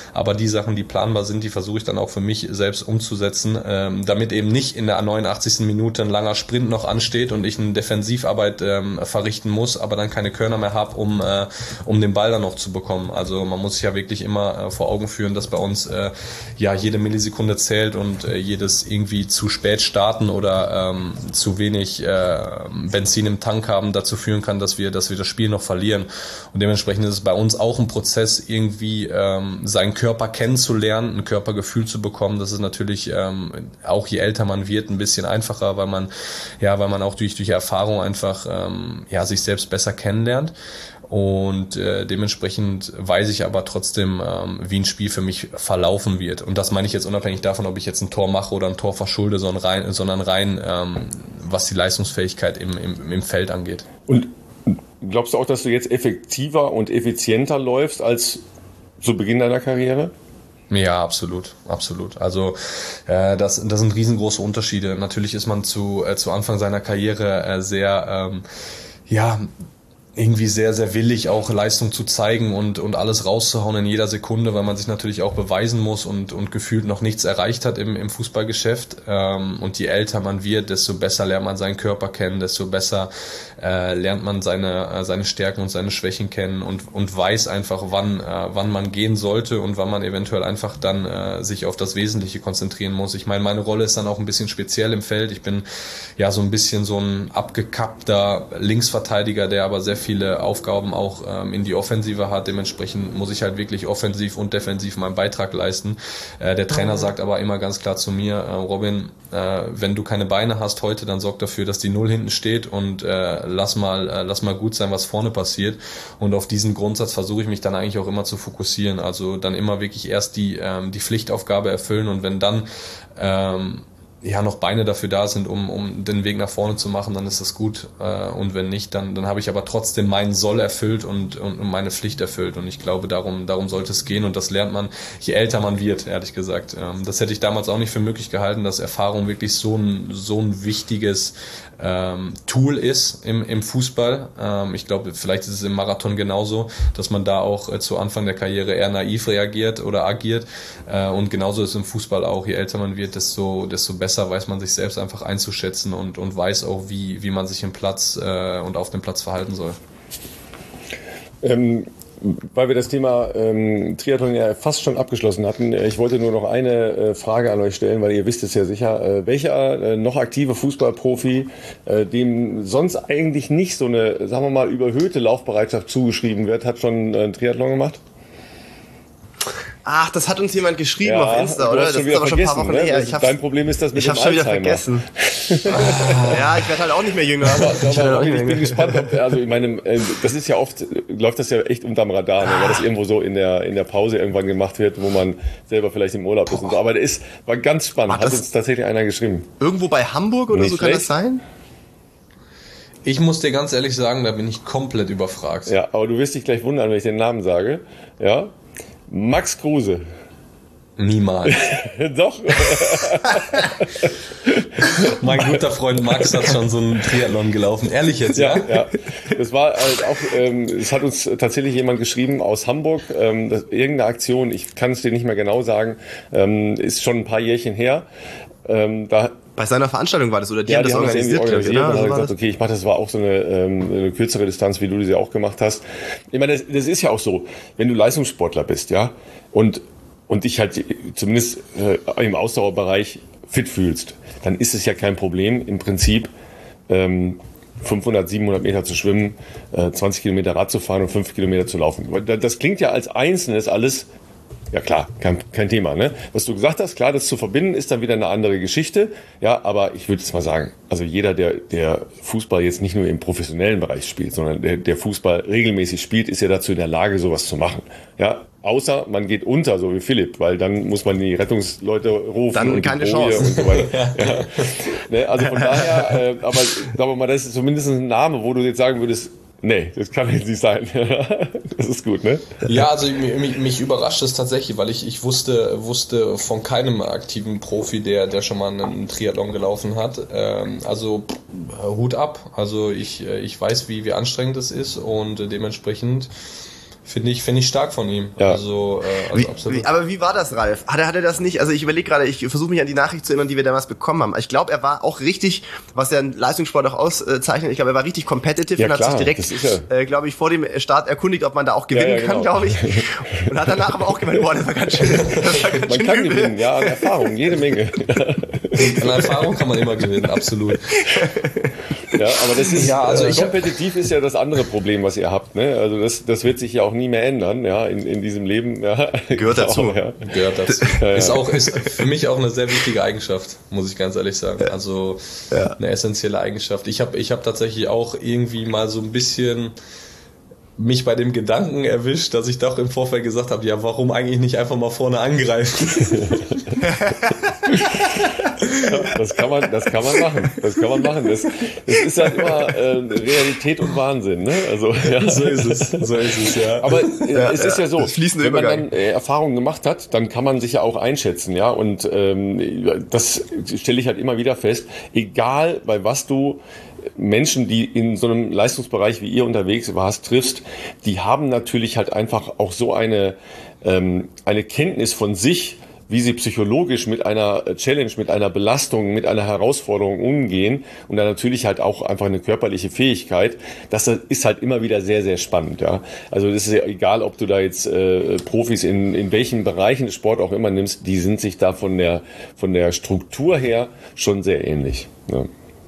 aber die Sachen, die planbar sind, die versuche ich dann auch für mich selbst umzusetzen, ähm, damit eben nicht in der neunundachtzigsten Minute ein langer Sprint noch ansteht und ich eine Defensivarbeit ähm, verrichten muss, aber dann keine Körner mehr habe, um äh, um den Ball dann noch zu bekommen. Also man muss sich ja wirklich immer äh, vor Augen führen, dass bei uns äh, ja jede Millisekunde zählt und äh, jedes irgendwie zu spät starten oder ähm, zu wenig äh, Benzin im Tank haben dazu führen kann, dass wir dass wir das Spiel noch verlieren. Und dementsprechend ist es bei uns auch ein Prozess, irgendwie ähm, seinen Körper kennenzulernen, ein Körpergefühl zu bekommen. Das ist natürlich ähm, auch je älter man wird ein bisschen einfacher, weil man ja, weil man auch durch durch Erfahrung einfach ähm, ja sich selbst besser kennenlernt. Und äh, dementsprechend weiß ich aber trotzdem, ähm, wie ein Spiel für mich verlaufen wird. Und das meine ich jetzt unabhängig davon, ob ich jetzt ein Tor mache oder ein Tor verschulde, sondern rein, sondern rein ähm, was die Leistungsfähigkeit im, im, im Feld angeht. Und glaubst du auch, dass du jetzt effektiver und effizienter läufst als zu Beginn deiner Karriere? Ja, absolut, absolut. Also äh, das, das sind riesengroße Unterschiede. Natürlich ist man zu, äh, zu Anfang seiner Karriere äh, sehr, ähm, ja, irgendwie sehr, sehr willig, auch Leistung zu zeigen und, und alles rauszuhauen in jeder Sekunde, weil man sich natürlich auch beweisen muss und, und gefühlt noch nichts erreicht hat im, im Fußballgeschäft. Ähm, und je älter man wird, desto besser lernt man seinen Körper kennen, desto besser äh, lernt man seine, äh, seine Stärken und seine Schwächen kennen und, und weiß einfach, wann, äh, wann man gehen sollte und wann man eventuell einfach dann äh, sich auf das Wesentliche konzentrieren muss. Ich meine, meine Rolle ist dann auch ein bisschen speziell im Feld. Ich bin ja so ein bisschen so ein abgekappter Linksverteidiger, der aber sehr viele Aufgaben auch ähm, in die Offensive hat. Dementsprechend muss ich halt wirklich offensiv und defensiv meinen Beitrag leisten. Äh, der Trainer sagt aber immer ganz klar zu mir, äh, Robin, äh, wenn du keine Beine hast heute, dann sorg dafür, dass die Null hinten steht und äh, lass mal äh, lass mal gut sein, was vorne passiert. Und auf diesen Grundsatz versuche ich mich dann eigentlich auch immer zu fokussieren. Also dann immer wirklich erst die ähm, die Pflichtaufgabe erfüllen und wenn dann ähm, ja noch Beine dafür da sind, um um den Weg nach vorne zu machen, dann ist das gut. Äh, und wenn nicht, dann dann habe ich aber trotzdem meinen Soll erfüllt und, und und meine Pflicht erfüllt. Und ich glaube, darum darum sollte es gehen. Und das lernt man, je älter man wird, ehrlich gesagt. Ähm, das hätte ich damals auch nicht für möglich gehalten, dass Erfahrung wirklich so ein so ein wichtiges ähm, Tool ist im im Fußball. Ähm, ich glaube, vielleicht ist es im Marathon genauso, dass man da auch äh, zu Anfang der Karriere eher naiv reagiert oder agiert. Äh, und genauso ist es im Fußball auch. Je älter man wird, desto desto besser weiß man sich selbst einfach einzuschätzen und, und weiß auch, wie, wie man sich im Platz äh, und auf dem Platz verhalten soll. Ähm, weil wir das Thema ähm, Triathlon ja fast schon abgeschlossen hatten, ich wollte nur noch eine äh, Frage an euch stellen, weil ihr wisst es ja sicher. Äh, welcher äh, noch aktive Fußballprofi, äh, dem sonst eigentlich nicht so eine, sagen wir mal, überhöhte Laufbereitschaft zugeschrieben wird, hat schon äh, einen Triathlon gemacht? Ach, das hat uns jemand geschrieben ja, auf Insta, oder? Das ist aber schon ein paar Wochen ne? her. Ich Dein Problem ist das mit ich dem hab's schon wieder Alzheimer. vergessen. Ja, ich werde halt auch nicht mehr jünger. Aber, ich, aber, auch nicht ich mehr bin gespannt, ob, also ich meine, das ist ja oft, läuft das ja echt unterm Radar, ne? Weil das irgendwo so in der in der Pause irgendwann gemacht wird, wo man selber vielleicht im Urlaub ist und so. Aber der ist, war ganz spannend, hat uns tatsächlich einer geschrieben. Irgendwo bei Hamburg oder Nicht so kann schlecht. das sein? Ich muss dir ganz ehrlich sagen, da bin ich komplett überfragt. Ja, aber du wirst dich gleich wundern, wenn ich den Namen sage. Ja, Max Kruse. Niemals. Doch. Mein guter Freund Max hat schon so einen Triathlon gelaufen. Ehrlich jetzt, ja? Ja, ja. Das war halt auch, ähm, es hat uns tatsächlich jemand geschrieben aus Hamburg, ähm, das, irgendeine Aktion, ich kann es dir nicht mehr genau sagen, ähm, ist schon ein paar Jährchen her. Ähm, da Bei seiner Veranstaltung war das, oder die ja, haben das die haben das irgendwie organisiert, organisiert und oder? haben So war gesagt, das? okay, ich mache das war auch so eine, ähm, eine kürzere Distanz, wie du sie auch gemacht hast. Ich meine, das, das ist ja auch so, wenn du Leistungssportler bist, ja, und und dich halt zumindest äh, im Ausdauerbereich fit fühlst, dann ist es ja kein Problem, im Prinzip ähm, fünfhundert, siebenhundert Meter zu schwimmen, äh, zwanzig Kilometer Rad zu fahren und fünf Kilometer zu laufen. Das klingt ja als Einzelnes alles, ja klar, kein, kein Thema, ne? Was du gesagt hast, klar, das zu verbinden, ist dann wieder eine andere Geschichte. Ja, aber ich würde jetzt mal sagen, also jeder, der, der Fußball jetzt nicht nur im professionellen Bereich spielt, sondern der, der Fußball regelmäßig spielt, ist ja dazu in der Lage, sowas zu machen. Ja, außer man geht unter, so wie Philipp, weil dann muss man die Rettungsleute rufen. Dann und keine die Boje Chance. und so weiter. Ja. Ne, also von daher, äh, aber sagen wir mal, das ist zumindest ein Name, wo du jetzt sagen würdest, nee, das kann jetzt nicht sein. Das ist gut, ne? Ja, also mich, mich überrascht es tatsächlich, weil ich, ich wusste, wusste von keinem aktiven Profi, der, der schon mal einen Triathlon gelaufen hat. Ähm, also Hut ab. Also ich, ich weiß, wie, wie anstrengend es ist und dementsprechend Finde ich, finde ich stark von ihm. Ja. Also, äh, also wie, absolut. Wie, aber wie war das, Ralf? Hat er, hat er das nicht? Also ich überlege gerade, ich versuche mich an die Nachricht zu erinnern, die wir damals bekommen haben. Ich glaube, er war auch richtig, was ja ein Leistungssport auch auszeichnet, ich glaube, er war richtig competitive Ja, und hat klar, sich direkt, ja. äh, glaube ich, vor dem Start erkundigt, ob man da auch gewinnen ja, ja, kann, genau. glaube ich. Und hat danach aber auch gemeint, boah, das war ganz schön. Das war ganz Man schön kann übel. gewinnen, ja, an Erfahrung, jede Menge. An Erfahrung kann man immer gewinnen, absolut. Ja, aber das ist, Ja, also äh, ich- kompetitiv ist ja das andere Problem, was ihr habt, ne? Also das, das wird sich ja auch nie mehr ändern, ja, in, in diesem Leben, ja. Gehört dazu. Ja. Gehört dazu. Ja, ja. Ist auch ist für mich auch eine sehr wichtige Eigenschaft, muss ich ganz ehrlich sagen. Also Ja. eine essentielle Eigenschaft. Ich habe ich hab tatsächlich auch irgendwie mal so ein bisschen mich bei dem Gedanken erwischt, dass ich doch im Vorfeld gesagt habe, ja, warum eigentlich nicht einfach mal vorne angreifen? Das kann man, das kann man machen. Das kann man machen. Das, das ist halt immer äh, Realität und Wahnsinn, ne? Also, ja. So ist es, so ist es, ja. Aber äh, Ja, es ist ja so, das fließende wenn man Übergang. dann äh, Erfahrungen gemacht hat, dann kann man sich ja auch einschätzen, ja. Und ähm, das stelle ich halt immer wieder fest. Egal bei was du Menschen, die in so einem Leistungsbereich wie ihr unterwegs warst, triffst, die haben natürlich halt einfach auch so eine ähm, eine Kenntnis von sich, wie sie psychologisch mit einer Challenge, mit einer Belastung, mit einer Herausforderung umgehen und dann natürlich halt auch einfach eine körperliche Fähigkeit. Das ist halt immer wieder sehr, sehr spannend. Ja. Also das ist ja egal, ob du da jetzt äh, Profis in, in welchen Bereichen des Sport auch immer nimmst, die sind sich da von der, von der Struktur her schon sehr ähnlich. Ja.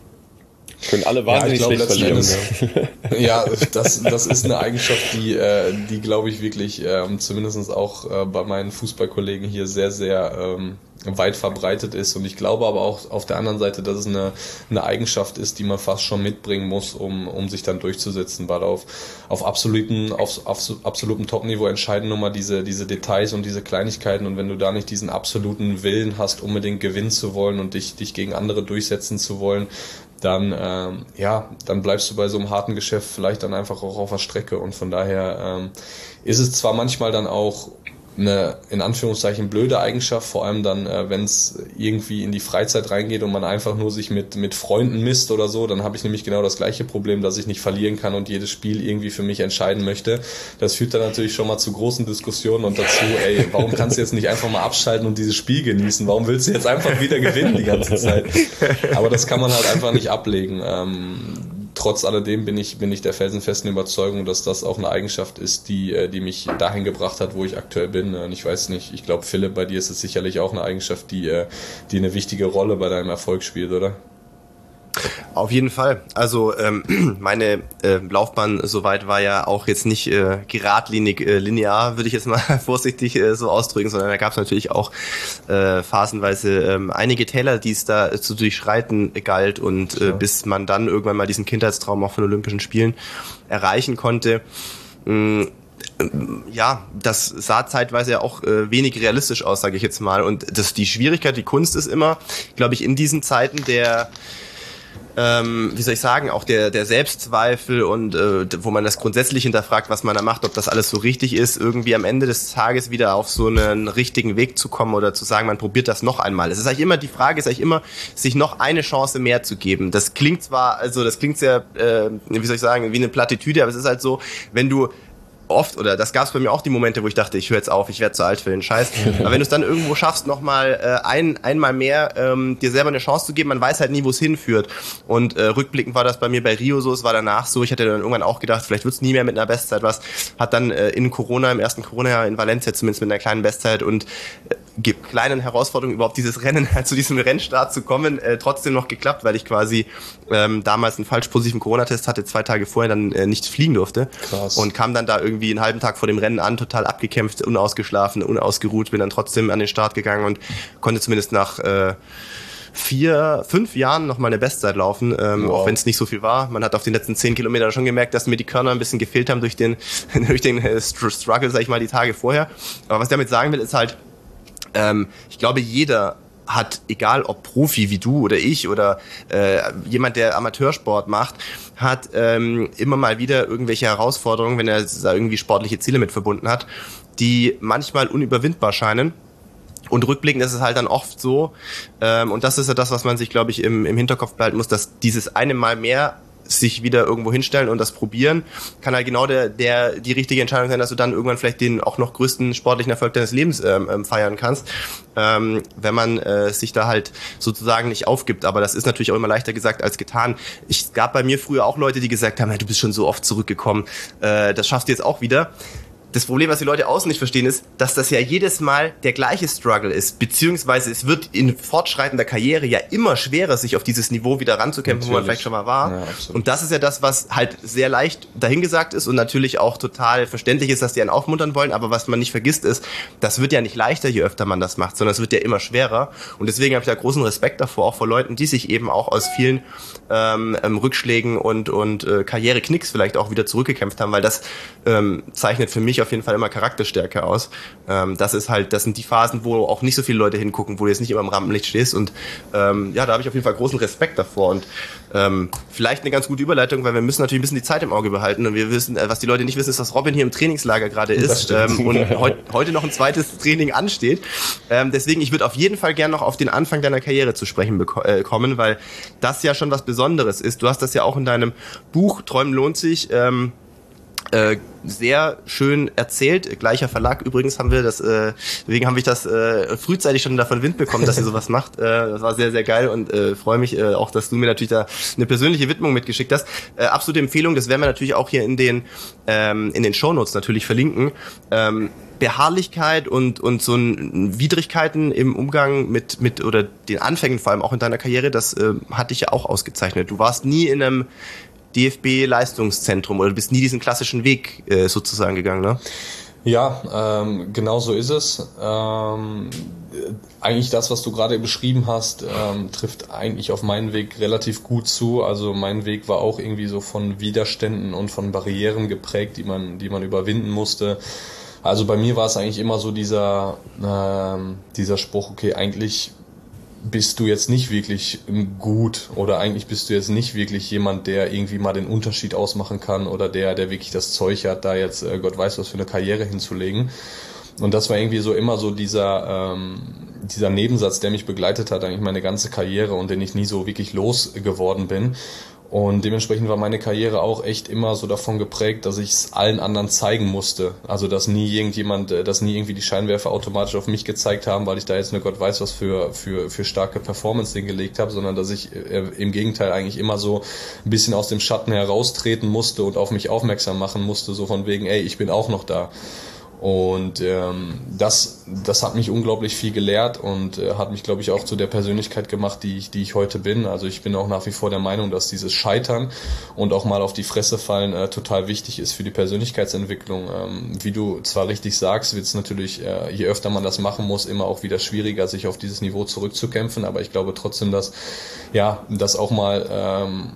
Können alle wahnsinnig Ja, ich schlecht glaub, verlieren. letzten Ja, das, das ist eine Eigenschaft, die, äh, die glaube ich wirklich ähm, zumindest auch äh, bei meinen Fußballkollegen hier sehr, sehr ähm, weit verbreitet ist. Und ich glaube aber auch auf der anderen Seite, dass es eine, eine Eigenschaft ist, die man fast schon mitbringen muss, um, um sich dann durchzusetzen, weil auf, auf absoluten, auf, auf absolutem Top-Niveau entscheiden nun mal diese, diese Details und diese Kleinigkeiten. Und wenn du da nicht diesen absoluten Willen hast, unbedingt gewinnen zu wollen und dich, dich gegen andere durchsetzen zu wollen, dann ähm, ja, dann bleibst du bei so einem harten Geschäft vielleicht dann einfach auch auf der Strecke. Und von daher ähm, ist es zwar manchmal dann auch eine in Anführungszeichen blöde Eigenschaft, vor allem dann, äh, wenn es irgendwie in die Freizeit reingeht und man einfach nur sich mit mit Freunden misst oder so, dann habe ich nämlich genau das gleiche Problem, dass ich nicht verlieren kann und jedes Spiel irgendwie für mich entscheiden möchte. Das führt dann natürlich schon mal zu großen Diskussionen und dazu, ey, warum kannst du jetzt nicht einfach mal abschalten und dieses Spiel genießen? Warum willst du jetzt einfach wieder gewinnen die ganze Zeit? Aber das kann man halt einfach nicht ablegen. Ähm, Trotz alledem bin ich, bin ich der felsenfesten Überzeugung, dass das auch eine Eigenschaft ist, die, die mich dahin gebracht hat, wo ich aktuell bin. Und ich weiß nicht, ich glaube, Philipp, bei dir ist es sicherlich auch eine Eigenschaft, die, die eine wichtige Rolle bei deinem Erfolg spielt, oder? Auf jeden Fall. Also ähm, meine äh, Laufbahn soweit war ja auch jetzt nicht äh, geradlinig äh, linear, würde ich jetzt mal vorsichtig äh, so ausdrücken, sondern da gab es natürlich auch äh, phasenweise ähm, einige Täler, die es da äh, zu durchschreiten galt und äh, bis man dann irgendwann mal diesen Kindheitstraum auch von Olympischen Spielen erreichen konnte. Mh, ja, das sah zeitweise ja auch äh, wenig realistisch aus, sage ich jetzt mal. Und das die Schwierigkeit, die Kunst ist immer, glaube ich, in diesen Zeiten der Ähm, wie soll ich sagen, auch der der Selbstzweifel und äh, wo man das grundsätzlich hinterfragt, was man da macht, ob das alles so richtig ist, irgendwie am Ende des Tages wieder auf so einen richtigen Weg zu kommen oder zu sagen, man probiert das noch einmal. Es ist eigentlich immer die Frage, ist eigentlich immer, sich noch eine Chance mehr zu geben. Das klingt zwar, also das klingt sehr, äh, wie soll ich sagen, wie eine Plattitüde, aber es ist halt so, wenn du oft, oder das gab es bei mir auch die Momente, wo ich dachte, ich höre jetzt auf, ich werde zu alt für den Scheiß. Aber wenn du es dann irgendwo schaffst, nochmal äh, ein, einmal mehr ähm, dir selber eine Chance zu geben, man weiß halt nie, wo es hinführt. Und äh, rückblickend war das bei mir bei Rio so, es war danach so, ich hatte dann irgendwann auch gedacht, vielleicht wird es nie mehr mit einer Bestzeit was. Hat dann äh, in Corona, im ersten Corona-Jahr in Valencia zumindest mit einer kleinen Bestzeit und äh, kleinen Herausforderungen überhaupt dieses Rennen, zu diesem Rennstart zu kommen, äh, trotzdem noch geklappt, weil ich quasi ähm, damals einen falsch positiven Corona-Test hatte, zwei Tage vorher dann äh, nicht fliegen durfte. Krass. Und kam dann da irgendwie irgendwie einen halben Tag vor dem Rennen an, total abgekämpft, unausgeschlafen, unausgeruht, bin dann trotzdem an den Start gegangen und konnte zumindest nach äh, vier, fünf Jahren noch mal eine Bestzeit laufen, ähm, wow. auch wenn es nicht so viel war. Man hat auf den letzten zehn Kilometern schon gemerkt, dass mir die Körner ein bisschen gefehlt haben durch den, durch den äh, Struggle, sag ich mal, die Tage vorher. Aber was ich damit sagen will, ist halt, ähm, ich glaube, jeder hat, egal ob Profi wie du oder ich oder äh, jemand, der Amateursport macht, hat ähm, immer mal wieder irgendwelche Herausforderungen, wenn er da irgendwie sportliche Ziele mit verbunden hat, die manchmal unüberwindbar scheinen. Und rückblickend ist es halt dann oft so, ähm, und das ist ja das, was man sich, glaube ich, im, im Hinterkopf behalten muss, dass dieses eine Mal mehr sich wieder irgendwo hinstellen und das probieren, kann halt genau der, der die richtige Entscheidung sein, dass du dann irgendwann vielleicht den auch noch größten sportlichen Erfolg deines Lebens ähm, feiern kannst, ähm, wenn man äh, sich da halt sozusagen nicht aufgibt. Aber das ist natürlich auch immer leichter gesagt als getan. Es gab bei mir früher auch Leute, die gesagt haben, hey, du bist schon so oft zurückgekommen, äh, das schaffst du jetzt auch wieder. Das Problem, was die Leute außen nicht verstehen, ist, dass das ja jedes Mal der gleiche Struggle ist, beziehungsweise es wird in fortschreitender Karriere ja immer schwerer, sich auf dieses Niveau wieder ranzukämpfen, natürlich, wo man vielleicht schon mal war. Ja, und das ist ja das, was halt sehr leicht dahingesagt ist und natürlich auch total verständlich ist, dass die einen aufmuntern wollen, aber was man nicht vergisst ist, das wird ja nicht leichter, je öfter man das macht, sondern es wird ja immer schwerer und deswegen habe ich da großen Respekt davor, auch vor Leuten, die sich eben auch aus vielen ähm, ähm, Rückschlägen und, und äh, Karriereknicks vielleicht auch wieder zurückgekämpft haben, weil das ähm, zeichnet für mich auf jeden Fall immer Charakterstärke aus. Ähm, das ist halt, das sind die Phasen, wo auch nicht so viele Leute hingucken, wo du jetzt nicht immer im Rampenlicht stehst und ähm, ja, da habe ich auf jeden Fall großen Respekt davor und ähm, vielleicht eine ganz gute Überleitung, weil wir müssen natürlich ein bisschen die Zeit im Auge behalten und wir wissen, was die Leute nicht wissen, ist, dass Robin hier im Trainingslager gerade ist ähm, und heut, heute noch ein zweites Training ansteht. Ähm, deswegen, ich würde auf jeden Fall gerne noch auf den Anfang deiner Karriere zu sprechen beko- äh, kommen, weil das ja schon was Besonderes ist. Du hast das ja auch in deinem Buch Träumen lohnt sich ähm, Äh, sehr schön erzählt. Gleicher Verlag übrigens haben wir das, äh, deswegen habe ich das äh, frühzeitig schon davon Wind bekommen, dass ihr sowas macht. Äh, das war sehr, sehr geil und äh, freue mich äh, auch, dass du mir natürlich da eine persönliche Widmung mitgeschickt hast. Äh, absolute Empfehlung, das werden wir natürlich auch hier in den ähm, in den Shownotes natürlich verlinken. Ähm, Beharrlichkeit und und so ein Widrigkeiten im Umgang mit mit oder den Anfängen vor allem auch in deiner Karriere, das äh, hat dich ja auch ausgezeichnet. Du warst nie in einem D F B-Leistungszentrum oder du bist nie diesen klassischen Weg äh, sozusagen gegangen, ne? Ja, ähm, genau so ist es. Ähm, eigentlich das, was du gerade beschrieben hast, ähm, trifft eigentlich auf meinen Weg relativ gut zu. Also mein Weg war auch irgendwie so von Widerständen und von Barrieren geprägt, die man, die man überwinden musste. Also bei mir war es eigentlich immer so dieser, ähm, dieser Spruch, okay, eigentlich bist du jetzt nicht wirklich gut oder eigentlich bist du jetzt nicht wirklich jemand, der irgendwie mal den Unterschied ausmachen kann oder der, der wirklich das Zeug hat, da jetzt äh, Gott weiß was für eine Karriere hinzulegen. Und das war irgendwie so immer so dieser, ähm, dieser Nebensatz, der mich begleitet hat, eigentlich meine ganze Karriere und den ich nie so wirklich losgeworden bin. Und dementsprechend war meine Karriere auch echt immer so davon geprägt, dass ich es allen anderen zeigen musste. Also dass nie irgendjemand, dass nie irgendwie die Scheinwerfer automatisch auf mich gezeigt haben, weil ich da jetzt nur Gott weiß was für für für starke Performance hingelegt habe, sondern dass ich äh, im Gegenteil eigentlich immer so ein bisschen aus dem Schatten heraustreten musste und auf mich aufmerksam machen musste, so von wegen, ey, ich bin auch noch da. Und ähm, das, das hat mich unglaublich viel gelehrt und äh, hat mich, glaube ich, auch zu der Persönlichkeit gemacht, die ich, die ich heute bin. Also ich bin auch nach wie vor der Meinung, dass dieses Scheitern und auch mal auf die Fresse fallen äh, total wichtig ist für die Persönlichkeitsentwicklung. Ähm, wie du zwar richtig sagst, wird es natürlich, äh, je öfter man das machen muss, immer auch wieder schwieriger, sich auf dieses Niveau zurückzukämpfen. Aber ich glaube trotzdem, dass ja, das auch mal ähm,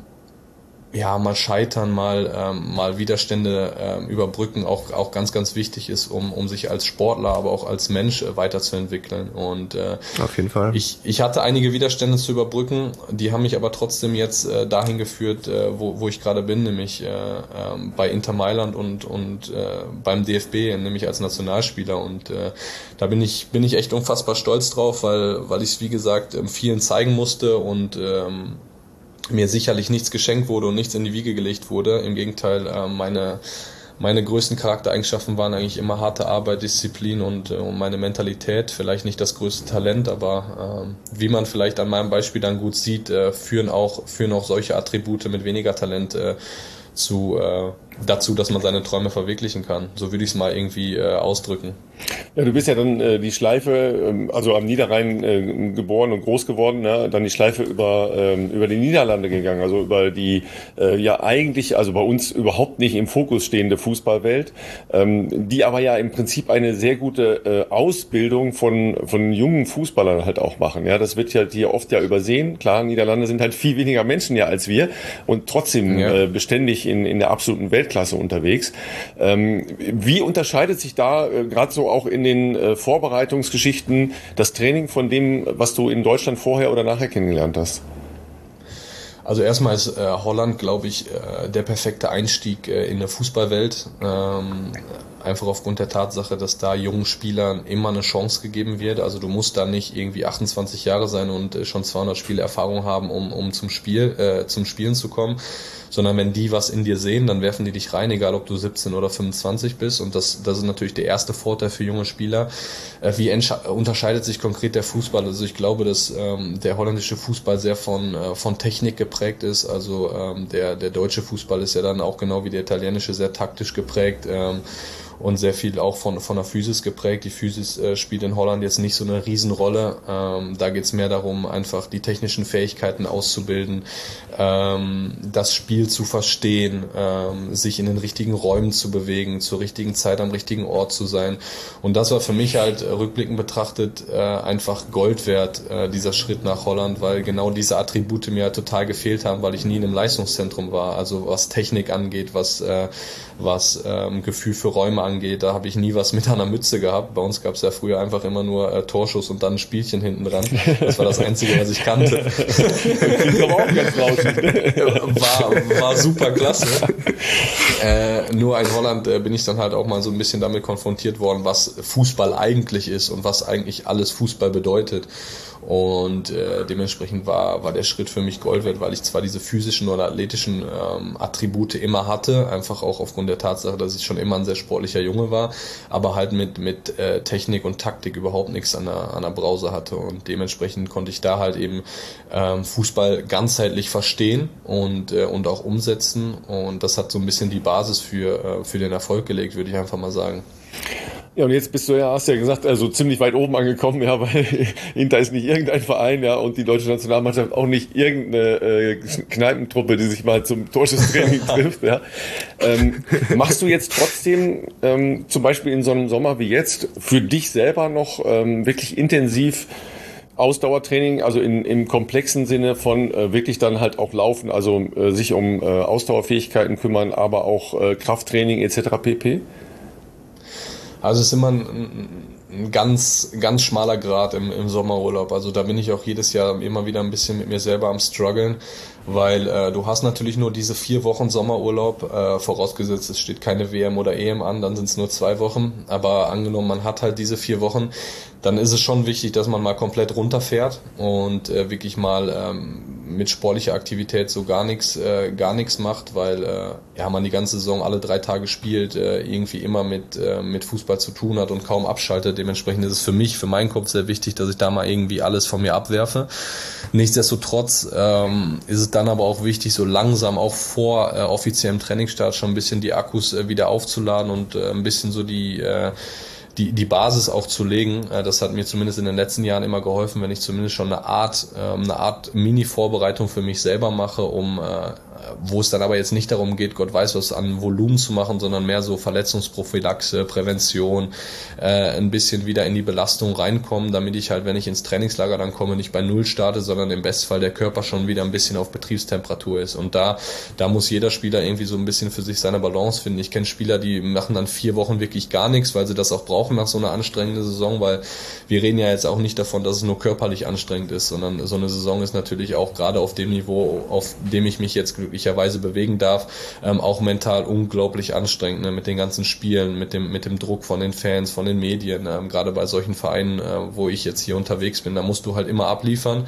ja, mal scheitern, mal ähm, mal Widerstände ähm, überbrücken, auch auch ganz ganz wichtig ist, um um sich als Sportler, aber auch als Mensch äh, weiterzuentwickeln. Und äh, auf jeden Fall. Ich ich hatte einige Widerstände zu überbrücken, die haben mich aber trotzdem jetzt äh, dahin geführt, äh, wo wo ich gerade bin, nämlich äh, äh, bei Inter Mailand und und äh, beim D F B, nämlich als Nationalspieler. Und äh, da bin ich bin ich echt unfassbar stolz drauf, weil weil ich es wie gesagt vielen zeigen musste und ähm, mir sicherlich nichts geschenkt wurde und nichts in die Wiege gelegt wurde. Im Gegenteil, äh, meine meine größten Charaktereigenschaften waren eigentlich immer harte Arbeit, Disziplin und, äh, und meine Mentalität. Vielleicht nicht das größte Talent, aber äh, wie man vielleicht an meinem Beispiel dann gut sieht, äh, führen auch führen auch solche Attribute mit weniger Talent äh, zu äh, dazu, dass man seine Träume verwirklichen kann. So würde ich es mal irgendwie äh, ausdrücken. Ja, du bist ja dann äh, die Schleife, ähm, also am Niederrhein äh, geboren und groß geworden, ne? Dann die Schleife über ähm, über die Niederlande gegangen, also über die äh, ja eigentlich, also bei uns überhaupt nicht im Fokus stehende Fußballwelt, ähm, die aber ja im Prinzip eine sehr gute äh, Ausbildung von von jungen Fußballern halt auch machen. Ja, das wird ja hier oft ja übersehen. Klar, Niederlande sind halt viel weniger Menschen ja als wir und trotzdem ja. äh, beständig in in der absoluten Weltklasse unterwegs. Ähm, wie unterscheidet sich da äh, gerade so auch in den äh, Vorbereitungsgeschichten das Training von dem, was du in Deutschland vorher oder nachher kennengelernt hast? Also erstmal ist äh, Holland, glaube ich, äh, der perfekte Einstieg äh, in der Fußballwelt. Ähm, einfach aufgrund der Tatsache, dass da jungen Spielern immer eine Chance gegeben wird. Also du musst da nicht irgendwie achtundzwanzig Jahre sein und äh, schon zweihundert Spiele Erfahrung haben, um, um zum Spiel, äh, zum Spielen zu kommen, sondern wenn die was in dir sehen, dann werfen die dich rein, egal ob du siebzehn oder fünfundzwanzig bist, und das, das ist natürlich der erste Vorteil für junge Spieler. Äh, wie unterscheidet sich konkret der Fußball? Also ich glaube, dass ähm, der holländische Fußball sehr von, äh, von Technik geprägt ist, also ähm, der, der deutsche Fußball ist ja dann auch genau wie der italienische sehr taktisch geprägt, ähm, und sehr viel auch von von der Physis geprägt. Die Physis äh, spielt in Holland jetzt nicht so eine Riesenrolle. Ähm, da geht es mehr darum, einfach die technischen Fähigkeiten auszubilden, ähm, das Spiel zu verstehen, ähm, sich in den richtigen Räumen zu bewegen, zur richtigen Zeit am richtigen Ort zu sein. Und das war für mich halt äh, rückblickend betrachtet äh, einfach Gold wert, äh, dieser Schritt nach Holland, weil genau diese Attribute mir halt total gefehlt haben, weil ich nie in einem Leistungszentrum war. Also was Technik angeht, was äh, was ähm, Gefühl für Räume angeht, da habe ich nie was mit einer Mütze gehabt. Bei uns gab es ja früher einfach immer nur äh, Torschuss und dann ein Spielchen hinten dran. Das war das Einzige, was ich kannte. Das war auch ganz war, war super klasse. Äh, nur in Holland äh, bin ich dann halt auch mal so ein bisschen damit konfrontiert worden, was Fußball eigentlich ist und was eigentlich alles Fußball bedeutet. Und äh, dementsprechend war war der Schritt für mich Gold wert, weil ich zwar diese physischen oder athletischen ähm, Attribute immer hatte, einfach auch aufgrund der Tatsache, dass ich schon immer ein sehr sportlicher Junge war, aber halt mit mit äh, Technik und Taktik überhaupt nichts an der an der Brause hatte, und dementsprechend konnte ich da halt eben ähm, Fußball ganzheitlich verstehen und äh, und auch umsetzen, und das hat so ein bisschen die Basis für äh, für den Erfolg gelegt, würde ich einfach mal sagen. Ja, und jetzt bist du ja, hast ja gesagt, also ziemlich weit oben angekommen, ja, weil Inter ist nicht irgendein Verein, ja, und die deutsche Nationalmannschaft auch nicht irgendeine äh, Kneipentruppe, die sich mal zum Torschusstraining trifft, ja. Ähm, machst du jetzt trotzdem, ähm, zum Beispiel in so einem Sommer wie jetzt, für dich selber noch ähm, wirklich intensiv Ausdauertraining, also in, im komplexen Sinne von äh, wirklich dann halt auch laufen, also äh, sich um äh, Ausdauerfähigkeiten kümmern, aber auch äh, Krafttraining et cetera pp.? Also es ist immer ein, ein ganz ganz schmaler Grat im, im Sommerurlaub. Also da bin ich auch jedes Jahr immer wieder ein bisschen mit mir selber am struggeln, weil äh, du hast natürlich nur diese vier Wochen Sommerurlaub, äh, vorausgesetzt es steht keine W M oder E M an, dann sind es nur zwei Wochen, aber angenommen man hat halt diese vier Wochen, dann ist es schon wichtig, dass man mal komplett runterfährt und äh, wirklich mal ähm, mit sportlicher Aktivität so gar nichts äh, gar nichts macht, weil äh, ja man die ganze Saison alle drei Tage spielt, äh, irgendwie immer mit äh, mit Fußball zu tun hat und kaum abschaltet. Dementsprechend ist es für mich, für meinen Kopf sehr wichtig, dass ich da mal irgendwie alles von mir abwerfe. Nichtsdestotrotz ähm, ist es dann aber auch wichtig, so langsam auch vor äh, offiziellem Trainingsstart schon ein bisschen die Akkus äh, wieder aufzuladen und äh, ein bisschen so die äh, die die Basis auch zu legen. Das hat mir zumindest in den letzten Jahren immer geholfen, wenn ich zumindest schon eine Art eine Art Mini-Vorbereitung für mich selber mache, um wo es dann aber jetzt nicht darum geht, Gott weiß was an Volumen zu machen, sondern mehr so Verletzungsprophylaxe, Prävention, äh, ein bisschen wieder in die Belastung reinkommen, damit ich halt, wenn ich ins Trainingslager dann komme, nicht bei Null starte, sondern im Bestfall der Körper schon wieder ein bisschen auf Betriebstemperatur ist. Und da da muss jeder Spieler irgendwie so ein bisschen für sich seine Balance finden. Ich kenne Spieler, die machen dann vier Wochen wirklich gar nichts, weil sie das auch brauchen nach so einer anstrengenden Saison, weil wir reden ja jetzt auch nicht davon, dass es nur körperlich anstrengend ist, sondern so eine Saison ist natürlich auch gerade auf dem Niveau, auf dem ich mich jetzt glücklicherweise bewegen darf, ähm, auch mental unglaublich anstrengend, ne, mit den ganzen Spielen, mit dem mit dem Druck von den Fans, von den Medien, ähm, gerade bei solchen Vereinen, äh, wo ich jetzt hier unterwegs bin, da musst du halt immer abliefern.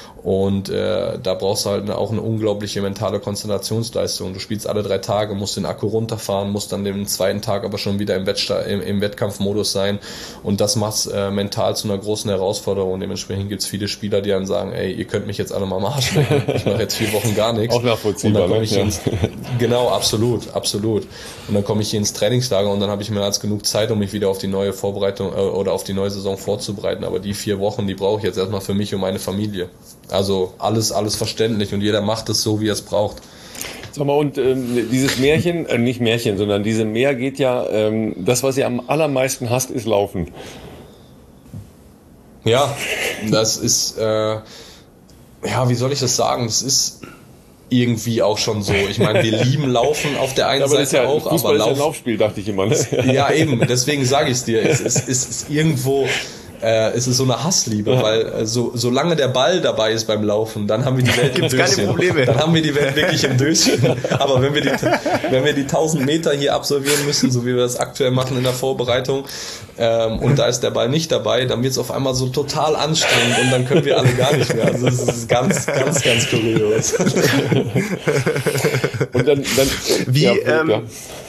Und äh, da brauchst du halt auch eine unglaubliche mentale Konzentrationsleistung. Du spielst alle drei Tage, musst den Akku runterfahren, musst dann den zweiten Tag aber schon wieder im, Wettsta- im, im Wettkampfmodus sein. Und das macht äh, mental zu einer großen Herausforderung. Und dementsprechend gibt es viele Spieler, die dann sagen, ey, ihr könnt mich jetzt alle mal am Arsch lecken. Ich mache jetzt vier Wochen gar nichts. Auch nachvollziehbar. Und dann komme ich ne? ins, genau, absolut, absolut. Und dann komme ich hier ins Trainingslager und dann habe ich mehr als genug Zeit, um mich wieder auf die neue Vorbereitung äh, oder auf die neue Saison vorzubereiten. Aber die vier Wochen, die brauche ich jetzt erstmal für mich und meine Familie. Also alles, alles verständlich und jeder macht es so, wie er es braucht. Sag mal, und ähm, dieses Märchen, äh, nicht Märchen, sondern diese Meer geht ja, ähm, das, was ihr am allermeisten hasst, ist Laufen. Ja, das ist, äh, ja, wie soll ich das sagen? Das ist irgendwie auch schon so. Ich meine, wir lieben Laufen auf der einen ja, aber Seite ja, auch, Fußball aber ist Lauf, ja ein Laufspiel, dachte ich immer. Ne? Ja, eben, deswegen sage ich es dir. Es ist, es ist irgendwo, äh, ist es so eine Hassliebe, ja. weil äh, so solange der Ball dabei ist beim Laufen, dann haben wir die Welt im Döschen. Keine Probleme. Dann haben wir die Welt wirklich im Döschen. Aber wenn wir die wenn wir die tausend Meter hier absolvieren müssen, so wie wir das aktuell machen in der Vorbereitung, ähm, und da ist der Ball nicht dabei, dann wird es auf einmal so total anstrengend und dann können wir alle gar nicht mehr. Also das ist ganz, ganz, ganz kurios. Und dann, dann wie ja, ähm, ja.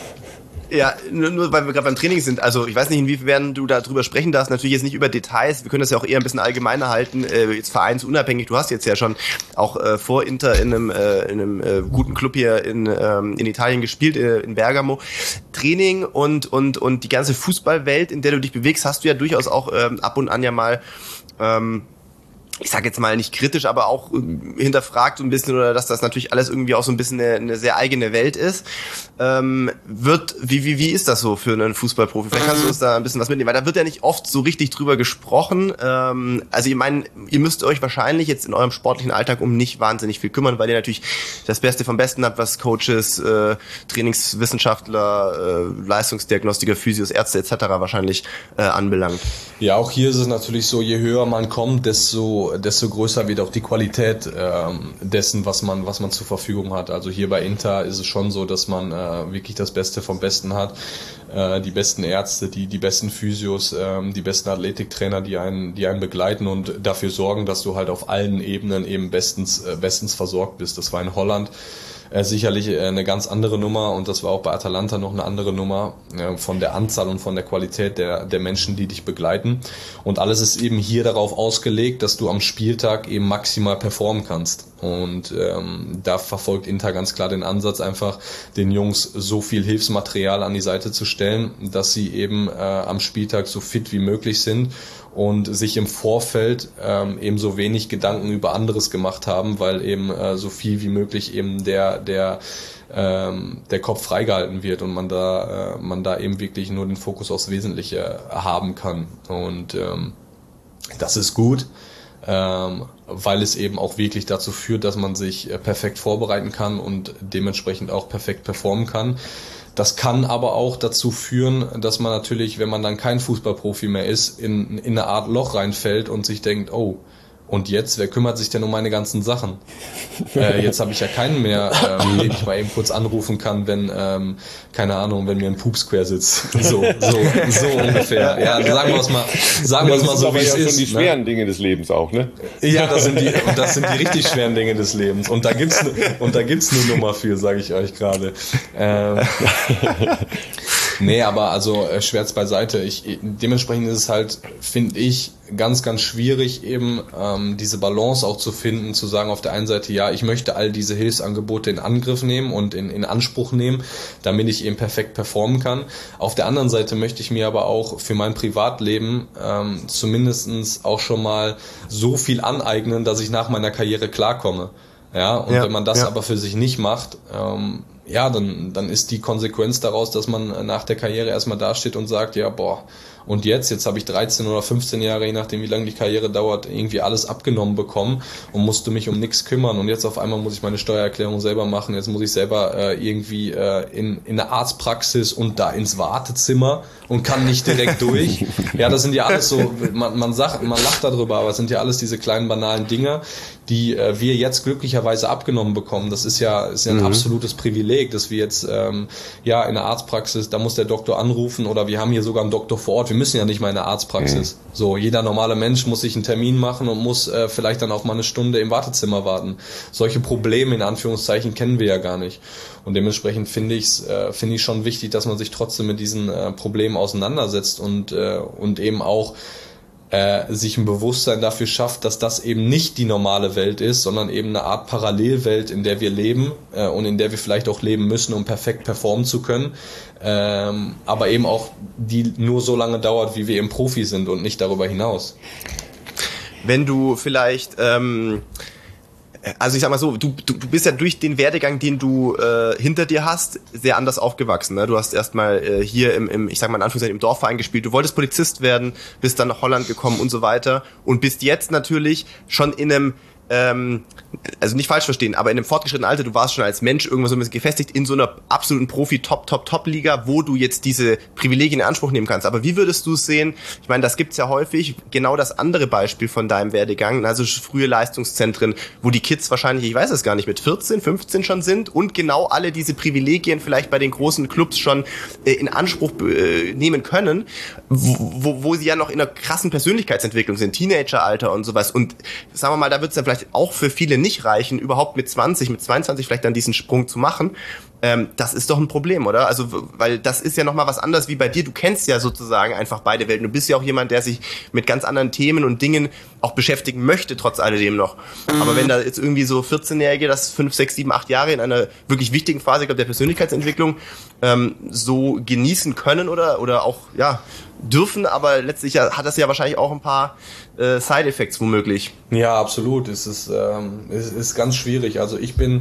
Ja, nur, nur weil wir gerade beim Training sind, also ich weiß nicht, inwiefern du da drüber sprechen darfst, natürlich jetzt nicht über Details, wir können das ja auch eher ein bisschen allgemeiner halten, äh, jetzt vereinsunabhängig, du hast jetzt ja schon auch äh, vor Inter in einem, äh, in einem äh, guten Club hier in, ähm, in Italien gespielt, äh, in Bergamo. Training und, und, und die ganze Fußballwelt, in der du dich bewegst, hast du ja durchaus auch ähm, ab und an ja mal ähm, ich sage jetzt mal nicht kritisch, aber auch hinterfragt so ein bisschen, oder dass das natürlich alles irgendwie auch so ein bisschen eine, eine sehr eigene Welt ist. Ähm, wird, wie, wie, wie ist das so für einen Fußballprofi? Vielleicht kannst du uns da ein bisschen was mitnehmen, weil da wird ja nicht oft so richtig drüber gesprochen. Ähm, also ich meine, ihr müsst euch wahrscheinlich jetzt in eurem sportlichen Alltag um nicht wahnsinnig viel kümmern, weil ihr natürlich das Beste vom Besten habt, was Coaches, äh, Trainingswissenschaftler, äh, Leistungsdiagnostiker, Physios, Ärzte et cetera wahrscheinlich äh, anbelangt. Ja, auch hier ist es natürlich so, je höher man kommt, desto desto größer wird auch die Qualität ähm, dessen, was man was man zur Verfügung hat. Also hier bei Inter ist es schon so, dass man äh, wirklich das Beste vom Besten hat. Äh, die besten Ärzte, die die besten Physios, äh, die besten Athletiktrainer, die einen die einen begleiten und dafür sorgen, dass du halt auf allen Ebenen eben bestens äh, bestens versorgt bist. Das war in Holland Äh, sicherlich äh, eine ganz andere Nummer und das war auch bei Atalanta noch eine andere Nummer äh, von der Anzahl und von der Qualität der der Menschen, die dich begleiten, und alles ist eben hier darauf ausgelegt, dass du am Spieltag eben maximal performen kannst, und ähm, da verfolgt Inter ganz klar den Ansatz, einfach den Jungs so viel Hilfsmaterial an die Seite zu stellen, dass sie eben äh, am Spieltag so fit wie möglich sind und sich im Vorfeld ähm, eben so wenig Gedanken über anderes gemacht haben, weil eben äh, so viel wie möglich eben der der ähm, der Kopf freigehalten wird und man da äh, man da eben wirklich nur den Fokus aufs Wesentliche haben kann, und ähm, das ist gut, ähm, weil es eben auch wirklich dazu führt, dass man sich äh, perfekt vorbereiten kann und dementsprechend auch perfekt performen kann. Das kann aber auch dazu führen, dass man natürlich, wenn man dann kein Fußballprofi mehr ist, in, in eine Art Loch reinfällt und sich denkt, oh, und jetzt, wer kümmert sich denn um meine ganzen Sachen? Äh, jetzt habe ich ja keinen mehr, ähm, den ich mal eben kurz anrufen kann, wenn, ähm, keine Ahnung, wenn mir ein Pups quer sitzt. So, so, so ungefähr. Ja, sagen wir es mal, sagen wir es mal so, wie es ist. Das sind die schweren ne? Dinge des Lebens auch, ne? Ja, das sind die, das sind die richtig schweren Dinge des Lebens. Und da gibt's, und da gibt's eine Nummer für, sage ich euch gerade. Ähm, nee, aber also äh, Schmerz beiseite. Ich, dementsprechend ist es halt, finde ich, ganz, ganz schwierig eben ähm, diese Balance auch zu finden, zu sagen auf der einen Seite, ja, ich möchte all diese Hilfsangebote in Angriff nehmen und in, in Anspruch nehmen, damit ich eben perfekt performen kann. Auf der anderen Seite möchte ich mir aber auch für mein Privatleben ähm, zumindestens auch schon mal so viel aneignen, dass ich nach meiner Karriere klarkomme. Ja, und ja, wenn man das ja. aber für sich nicht macht, ähm, ja, dann, dann ist die Konsequenz daraus, dass man nach der Karriere erstmal dasteht und sagt, ja, boah, und jetzt, jetzt habe ich dreizehn oder fünfzehn Jahre, je nachdem wie lange die Karriere dauert, irgendwie alles abgenommen bekommen und musste mich um nichts kümmern, und jetzt auf einmal muss ich meine Steuererklärung selber machen, jetzt muss ich selber äh, irgendwie äh, in, in eine Arztpraxis und da ins Wartezimmer und kann nicht direkt durch. Ja, das sind ja alles so, man, man sagt, man lacht darüber, aber es sind ja alles diese kleinen banalen Dinge, die äh, wir jetzt glücklicherweise abgenommen bekommen. Das ist ja, ist ja ein mhm. absolutes Privileg, dass wir jetzt ähm, ja in der Arztpraxis, da muss der Doktor anrufen, oder wir haben hier sogar einen Doktor vor Ort. Wir müssen ja nicht mal in der Arztpraxis. Mhm. So, jeder normale Mensch muss sich einen Termin machen und muss äh, vielleicht dann auch mal eine Stunde im Wartezimmer warten. Solche Probleme in Anführungszeichen kennen wir ja gar nicht. Und dementsprechend finde ich es äh, finde ich schon wichtig, dass man sich trotzdem mit diesen äh, Problemen auseinandersetzt und äh, und eben auch Äh, sich ein Bewusstsein dafür schafft, dass das eben nicht die normale Welt ist, sondern eben eine Art Parallelwelt, in der wir leben äh, und in der wir vielleicht auch leben müssen, um perfekt performen zu können, ähm, aber eben auch die nur so lange dauert, wie wir eben Profi sind und nicht darüber hinaus. Wenn du vielleicht ähm Also ich sag mal so, du, du, du bist ja durch den Werdegang, den du äh, hinter dir hast, sehr anders aufgewachsen. Ne? Du hast erstmal äh, hier im, im, ich sag mal in Anführungszeichen, im Dorfverein gespielt. Du wolltest Polizist werden, bist dann nach Holland gekommen und so weiter und bist jetzt natürlich schon in einem ähm, also nicht falsch verstehen, aber in einem fortgeschrittenen Alter, du warst schon als Mensch irgendwo so ein bisschen gefestigt in so einer absoluten Profi-Top-Top-Top-Liga, wo du jetzt diese Privilegien in Anspruch nehmen kannst. Aber wie würdest du es sehen? Ich meine, das gibt's ja häufig. Genau das andere Beispiel von deinem Werdegang, also frühe Leistungszentren, wo die Kids wahrscheinlich, ich weiß es gar nicht, mit vierzehn, fünfzehn schon sind und genau alle diese Privilegien vielleicht bei den großen Clubs schon äh, in Anspruch äh, nehmen können, wo, wo sie ja noch in einer krassen Persönlichkeitsentwicklung sind, Teenageralter und sowas. Und sagen wir mal, da wird's dann vielleicht auch für viele nicht reichen, überhaupt mit zwanzig, mit zweiundzwanzig vielleicht dann diesen Sprung zu machen. Ähm, das ist doch ein Problem, oder? Also, weil das ist ja nochmal was anderes wie bei dir. Du kennst ja sozusagen einfach beide Welten. Du bist ja auch jemand, der sich mit ganz anderen Themen und Dingen auch beschäftigen möchte, trotz alledem noch. Mhm. Aber wenn da jetzt irgendwie so vierzehn-Jährige, das fünf, sechs, sieben, acht Jahre in einer wirklich wichtigen Phase, ich glaube, der Persönlichkeitsentwicklung, ähm, so genießen können oder, oder auch, ja, dürfen, aber letztlich hat das ja wahrscheinlich auch ein paar äh, Side-Effects womöglich. Ja, absolut. Es ist, ähm, es ist ganz schwierig. Also ich bin,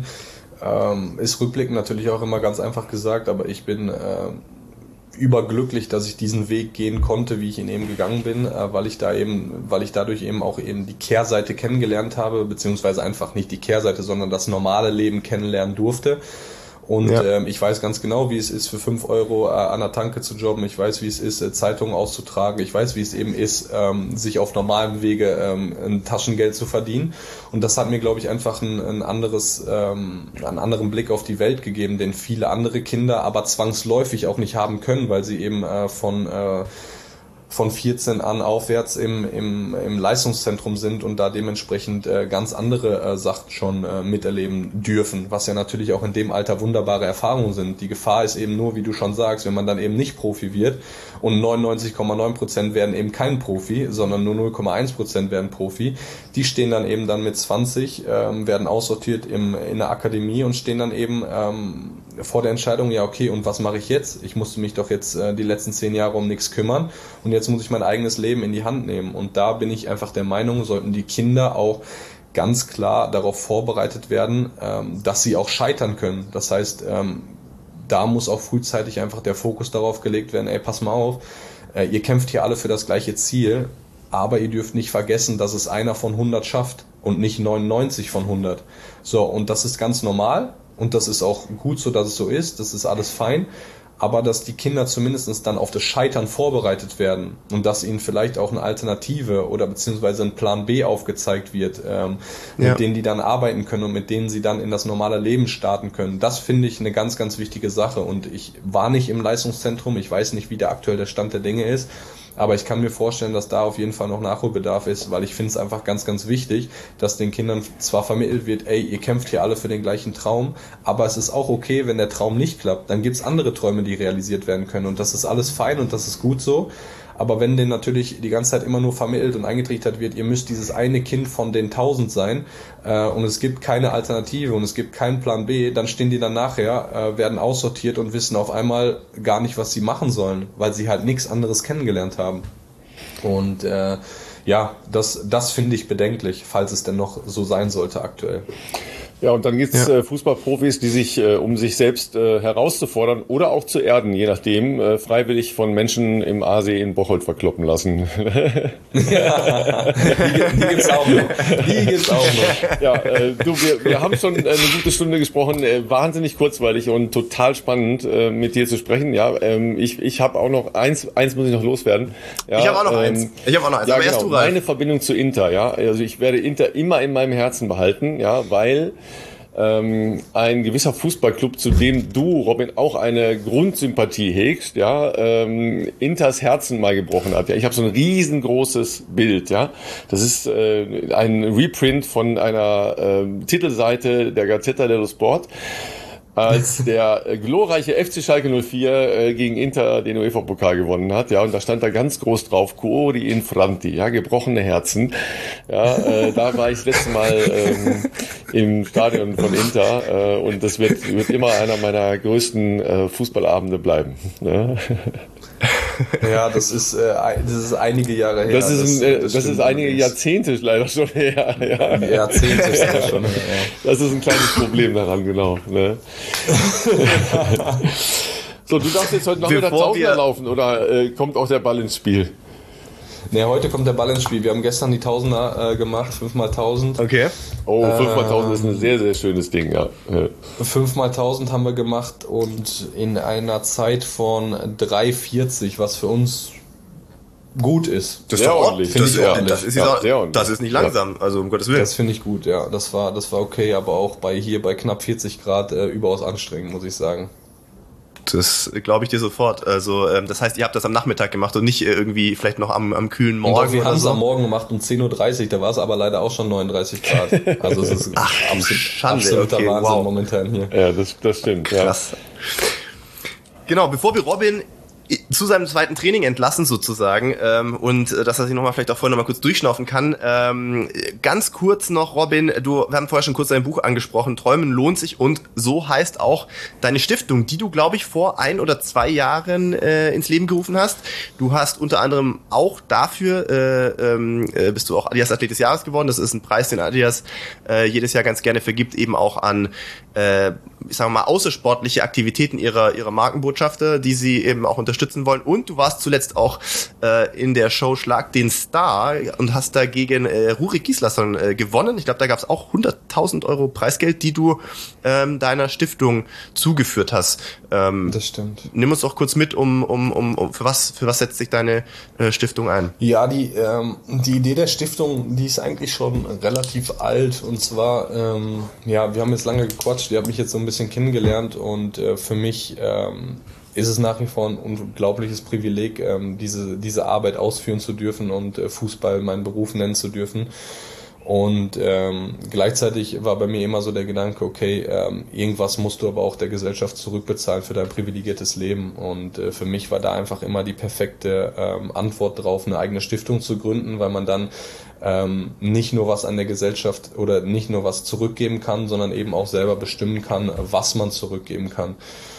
ähm, ist rückblickend natürlich auch immer ganz einfach gesagt, aber ich bin ähm, überglücklich, dass ich diesen Weg gehen konnte, wie ich ihn eben gegangen bin, äh, weil ich da eben, weil ich dadurch eben auch eben die Kehrseite kennengelernt habe, beziehungsweise einfach nicht die Kehrseite, sondern das normale Leben kennenlernen durfte. Und ja. ähm, ich weiß ganz genau, wie es ist, für fünf Euro äh, an der Tanke zu jobben. Ich weiß, wie es ist, äh, Zeitungen auszutragen. Ich weiß, wie es eben ist, ähm, sich auf normalem Wege ähm, ein Taschengeld zu verdienen. Und das hat mir, glaube ich, einfach ein, ein anderes, ähm, einen anderen Blick auf die Welt gegeben, den viele andere Kinder aber zwangsläufig auch nicht haben können, weil sie eben äh, von äh, von vierzehn an aufwärts im, im, im Leistungszentrum sind und da dementsprechend äh, ganz andere äh, Sachen schon äh, miterleben dürfen, was ja natürlich auch in dem Alter wunderbare Erfahrungen sind. Die Gefahr ist eben nur, wie du schon sagst, wenn man dann eben nicht Profi wird und neunundneunzig Komma neun Prozent werden eben kein Profi, sondern nur null Komma eins Prozent werden Profi. Die stehen dann eben dann mit zwanzig, ähm, werden aussortiert im, in der Akademie und stehen dann eben ähm, vor der Entscheidung, ja okay, und was mache ich jetzt? Ich musste mich doch jetzt äh, die letzten zehn Jahre um nichts kümmern und jetzt muss ich mein eigenes Leben in die Hand nehmen. Und da bin ich einfach der Meinung, sollten die Kinder auch ganz klar darauf vorbereitet werden, ähm, dass sie auch scheitern können. Das heißt, ähm, da muss auch frühzeitig einfach der Fokus darauf gelegt werden, ey, pass mal auf, äh, ihr kämpft hier alle für das gleiche Ziel, aber ihr dürft nicht vergessen, dass es einer von hundert schafft und nicht neunundneunzig von hundert. So, und das ist ganz normal. Und das ist auch gut so, dass es so ist, das ist alles fein, aber dass die Kinder zumindest dann auf das Scheitern vorbereitet werden und dass ihnen vielleicht auch eine Alternative oder beziehungsweise ein Plan B aufgezeigt wird, ähm, ja. mit denen die dann arbeiten können und mit denen sie dann in das normale Leben starten können. Das finde ich eine ganz, ganz wichtige Sache und ich war nicht im Leistungszentrum, ich weiß nicht, wie der aktuell der Stand der Dinge ist, aber ich kann mir vorstellen, dass da auf jeden Fall noch Nachholbedarf ist, weil ich finde es einfach ganz, ganz wichtig, dass den Kindern zwar vermittelt wird, ey, ihr kämpft hier alle für den gleichen Traum, aber es ist auch okay, wenn der Traum nicht klappt, dann gibt es andere Träume, die realisiert werden können und das ist alles fein und das ist gut so. Aber wenn denen natürlich die ganze Zeit immer nur vermittelt und eingetrichtert wird, ihr müsst dieses eine Kind von den tausend sein äh, und es gibt keine Alternative und es gibt keinen Plan B, dann stehen die dann nachher, äh, werden aussortiert und wissen auf einmal gar nicht, was sie machen sollen, weil sie halt nichts anderes kennengelernt haben. Und äh, ja, das, das finde ich bedenklich, falls es denn noch so sein sollte aktuell. Ja, und dann gibt's ja. äh, Fußballprofis, die sich, äh, um sich selbst äh, herauszufordern oder auch zu erden, je nachdem, äh, freiwillig von Menschen im Aasee in Bocholt verkloppen lassen. Ja, die, die gibt's auch noch. Die gibt's auch noch. Ja, äh, du, wir, wir haben schon eine gute Stunde gesprochen, äh, wahnsinnig kurzweilig und total spannend, äh, mit dir zu sprechen. Ja, ähm, ich, ich habe auch noch eins, eins muss ich noch loswerden. Ja, ich habe auch noch ähm, eins. Ich habe auch noch eins. Ja, aber genau, erst du, Ralf. meine Verbindung zu Inter, ja, also ich werde Inter immer in meinem Herzen behalten, ja, weil Ähm, ein gewisser Fußballclub, zu dem du, Robin, auch eine Grundsympathie hegst, ja, ähm, Inters Herzen mal gebrochen hat. Ja, ich habe so ein riesengroßes Bild, ja. Das ist äh, ein Reprint von einer äh, Titelseite der Gazzetta dello Sport, als der glorreiche F C Schalke null vier äh, gegen Inter den UEFA-Pokal gewonnen hat, ja, und da stand da ganz groß drauf, Cuori infranti, ja, gebrochene Herzen, ja, äh, da war ich das letzte Mal ähm, im Stadion von Inter äh, und das wird, wird immer einer meiner größten äh, Fußballabende bleiben, ja. Ja, das ist, äh, das ist einige Jahre her. Das ist, ein, das, das ist einige Jahrzehnte leider schon her. Ja. Jahrzehnte ist das schon her. Ja. Das ist ein kleines Problem daran, genau. Ne? So, du darfst jetzt heute Nachmittag Tausender laufen oder äh, kommt auch der Ball ins Spiel? Ne, heute kommt der Ball ins Spiel. Wir haben gestern die Tausender äh, gemacht, fünf mal tausend. Okay. Oh, fünf mal tausend ist ein sehr, sehr schönes Ding, ja. fünf mal tausend haben wir gemacht und in einer Zeit von drei vierzig, was für uns gut ist. Das ist sehr doch ordentlich. Das, Das, ist, das, ist, ja, sehr ordentlich. Das ist nicht langsam, also um Gottes Willen. Das finde ich gut, ja. Das war, das war okay, aber auch bei hier bei knapp vierzig Grad äh, überaus anstrengend, muss ich sagen. Das glaube ich dir sofort. Also ähm, das heißt, ihr habt das am Nachmittag gemacht und nicht äh, irgendwie vielleicht noch am, am kühlen Morgen. Doch, wir haben es so. am Morgen gemacht um zehn Uhr dreißig, da war es aber leider auch schon neununddreißig Grad. Also es ist Ach, absolut, Schande, absoluter okay, Wahnsinn wow. momentan hier. Ja, das, das stimmt. Krass. Ja. Genau, bevor wir Robin zu seinem zweiten Training entlassen sozusagen ähm, und äh, dass er sich nochmal vielleicht auch vorher nochmal kurz durchschnaufen kann. Ähm, ganz kurz noch, Robin, du, wir haben vorher schon kurz dein Buch angesprochen, Träumen lohnt sich, und so heißt auch deine Stiftung, die du, glaube ich, vor ein oder zwei Jahren äh, ins Leben gerufen hast. Du hast unter anderem auch dafür, äh, äh, bist du auch Adidas Athlet des Jahres geworden. Das ist ein Preis, den Adidas äh, jedes Jahr ganz gerne vergibt, eben auch an äh, ich sage mal, außersportliche Aktivitäten ihrer ihrer Markenbotschafter, die sie eben auch unterstützen wollen. Und du warst zuletzt auch äh, in der Show Schlag den Star und hast da gegen äh, Rurik Gislason äh, gewonnen. Ich glaube, da gab es auch hunderttausend Euro Preisgeld, die du ähm, deiner Stiftung zugeführt hast. Ähm, das stimmt. Nimm uns doch kurz mit, um um um, um für was für was setzt sich deine äh, Stiftung ein? Ja, die ähm, die Idee der Stiftung, die ist eigentlich schon relativ alt, und zwar ähm, ja, wir haben jetzt lange gequatscht. Ihr habt mich jetzt so ein bisschen kennengelernt, und äh, für mich ähm, ist es nach wie vor ein unglaubliches Privileg, ähm, diese diese Arbeit ausführen zu dürfen und äh, Fußball meinen Beruf nennen zu dürfen. Und ähm, gleichzeitig war bei mir immer so der Gedanke, okay, ähm, irgendwas musst du aber auch der Gesellschaft zurückbezahlen für dein privilegiertes Leben. Und äh, für mich war da einfach immer die perfekte ähm, Antwort drauf, eine eigene Stiftung zu gründen, weil man dann ähm, nicht nur was an der Gesellschaft oder nicht nur was zurückgeben kann, sondern eben auch selber bestimmen kann, was man zurückgeben kann.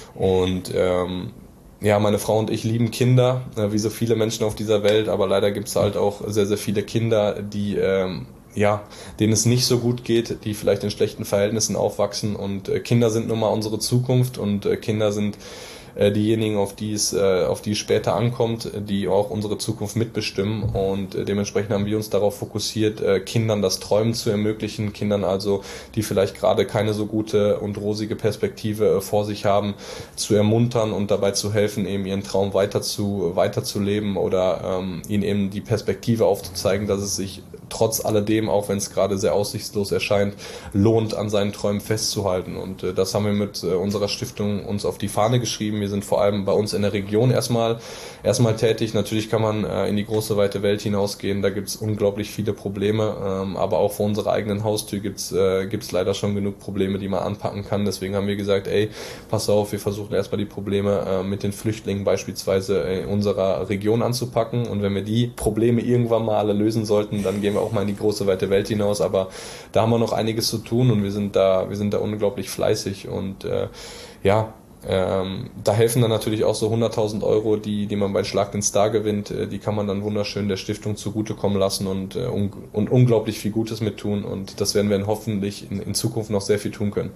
Und ähm, ja, meine Frau und ich lieben Kinder, äh, wie so viele Menschen auf dieser Welt, aber leider gibt es halt auch sehr, sehr viele Kinder, die ähm, ja, denen es nicht so gut geht, die vielleicht in schlechten Verhältnissen aufwachsen, und äh, Kinder sind nun mal unsere Zukunft, und äh, Kinder sind äh, diejenigen, auf die es äh, auf die es später ankommt, die auch unsere Zukunft mitbestimmen, und äh, dementsprechend haben wir uns darauf fokussiert, äh, Kindern das Träumen zu ermöglichen, Kindern also, die vielleicht gerade keine so gute und rosige Perspektive äh, vor sich haben, zu ermuntern und dabei zu helfen, eben ihren Traum weiter zu weiterzuleben oder ähm, ihnen eben die Perspektive aufzuzeigen, dass es sich trotz alledem, auch wenn es gerade sehr aussichtslos erscheint, lohnt, an seinen Träumen festzuhalten. Und äh, das haben wir mit äh, unserer Stiftung uns auf die Fahne geschrieben. Wir sind vor allem bei uns in der Region erstmal erstmal tätig. Natürlich kann man äh, in die große, weite Welt hinausgehen. Da gibt es unglaublich viele Probleme. Ähm, aber auch vor unserer eigenen Haustür gibt es äh, gibt's leider schon genug Probleme, die man anpacken kann. Deswegen haben wir gesagt, ey, pass auf, wir versuchen erstmal die Probleme äh, mit den Flüchtlingen beispielsweise in unserer Region anzupacken. Und wenn wir die Probleme irgendwann mal alle lösen sollten, dann gehen wir auch mal in die große, weite Welt hinaus. Aber da haben wir noch einiges zu tun, und wir sind da, wir sind da unglaublich fleißig. Und äh, ja, Ähm, da helfen dann natürlich auch so hunderttausend Euro, die, die man bei Schlag den Star gewinnt, äh, die kann man dann wunderschön der Stiftung zugutekommen lassen und, äh, un- und unglaublich viel Gutes mit tun, und das werden wir dann hoffentlich in, in Zukunft noch sehr viel tun können.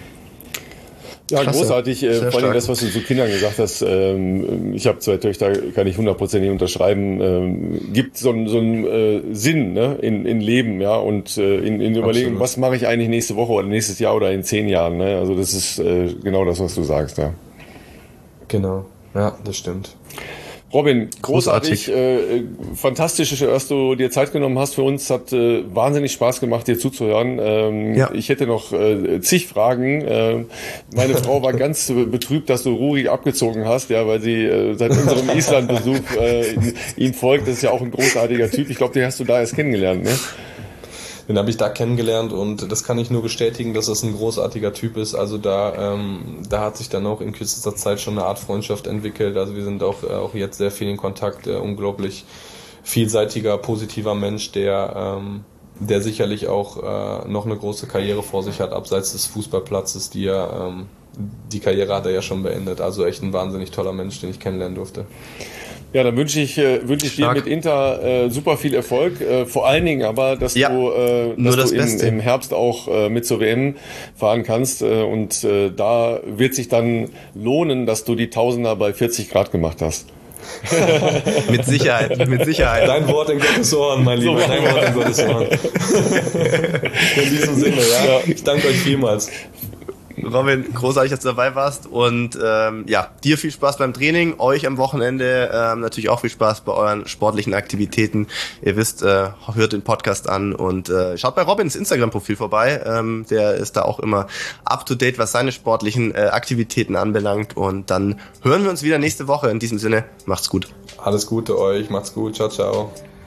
Ja, Klasse. großartig. Äh, vor allem das, was du zu Kindern gesagt hast. Ähm, ich habe zwei Töchter, kann ich hundertprozentig unterschreiben. Ähm, gibt so einen so einen äh, Sinn, ne, in, in Leben, ja, und äh, in, in Überlegen, Absolut. was mache ich eigentlich nächste Woche oder nächstes Jahr oder in zehn Jahren. Ne? Also das ist äh, genau das, was du sagst. Ja. Genau, ja, das stimmt. Robin, großartig, Großartig. äh, fantastisch, dass du dir Zeit genommen hast für uns. Hat äh, wahnsinnig Spaß gemacht, dir zuzuhören. Ähm, Ja. Ich hätte noch äh, zig Fragen. Äh, meine Frau war ganz äh, betrübt, dass du Rurik abgezogen hast, ja, weil sie äh, seit unserem Island-Besuch äh, ihm folgt. Das ist ja auch ein großartiger Typ. Ich glaube, den hast du da erst kennengelernt, ne? Den habe ich da kennengelernt, und das kann ich nur bestätigen, dass das ein großartiger Typ ist. Also da, ähm, da hat sich dann auch in kürzester Zeit schon eine Art Freundschaft entwickelt. Also wir sind auch, auch jetzt sehr viel in Kontakt. Äh, unglaublich vielseitiger, positiver Mensch, der, ähm, der sicherlich auch äh, noch eine große Karriere vor sich hat, abseits des Fußballplatzes, die er, ähm, die Karriere hat er ja schon beendet. Also echt ein wahnsinnig toller Mensch, den ich kennenlernen durfte. Ja, dann wünsche ich, äh, wünsche ich dir Stark. mit Inter äh, super viel Erfolg. Äh, vor allen Dingen aber, dass Ja, du, äh, nur dass das du im, Beste. im Herbst auch äh, mit zur W M fahren kannst. Äh, und äh, da wird sich dann lohnen, dass du die Tausender bei vierzig Grad gemacht hast. Mit Sicherheit, mit Sicherheit. Dein Wort in Gottes Ohren, mein Lieber. Dein Wort in Gottes Ohren. In diesem Sinne, ja. Ich danke euch vielmals. Robin, großartig, dass du dabei warst und ähm, ja, dir viel Spaß beim Training, euch am Wochenende ähm, natürlich auch viel Spaß bei euren sportlichen Aktivitäten. Ihr wisst, äh, hört den Podcast an und äh, schaut bei Robins Instagram-Profil vorbei. Ähm, der ist da auch immer up-to-date, was seine sportlichen äh, Aktivitäten anbelangt und dann hören wir uns wieder nächste Woche. In diesem Sinne, macht's gut. Alles Gute euch, macht's gut, ciao, ciao.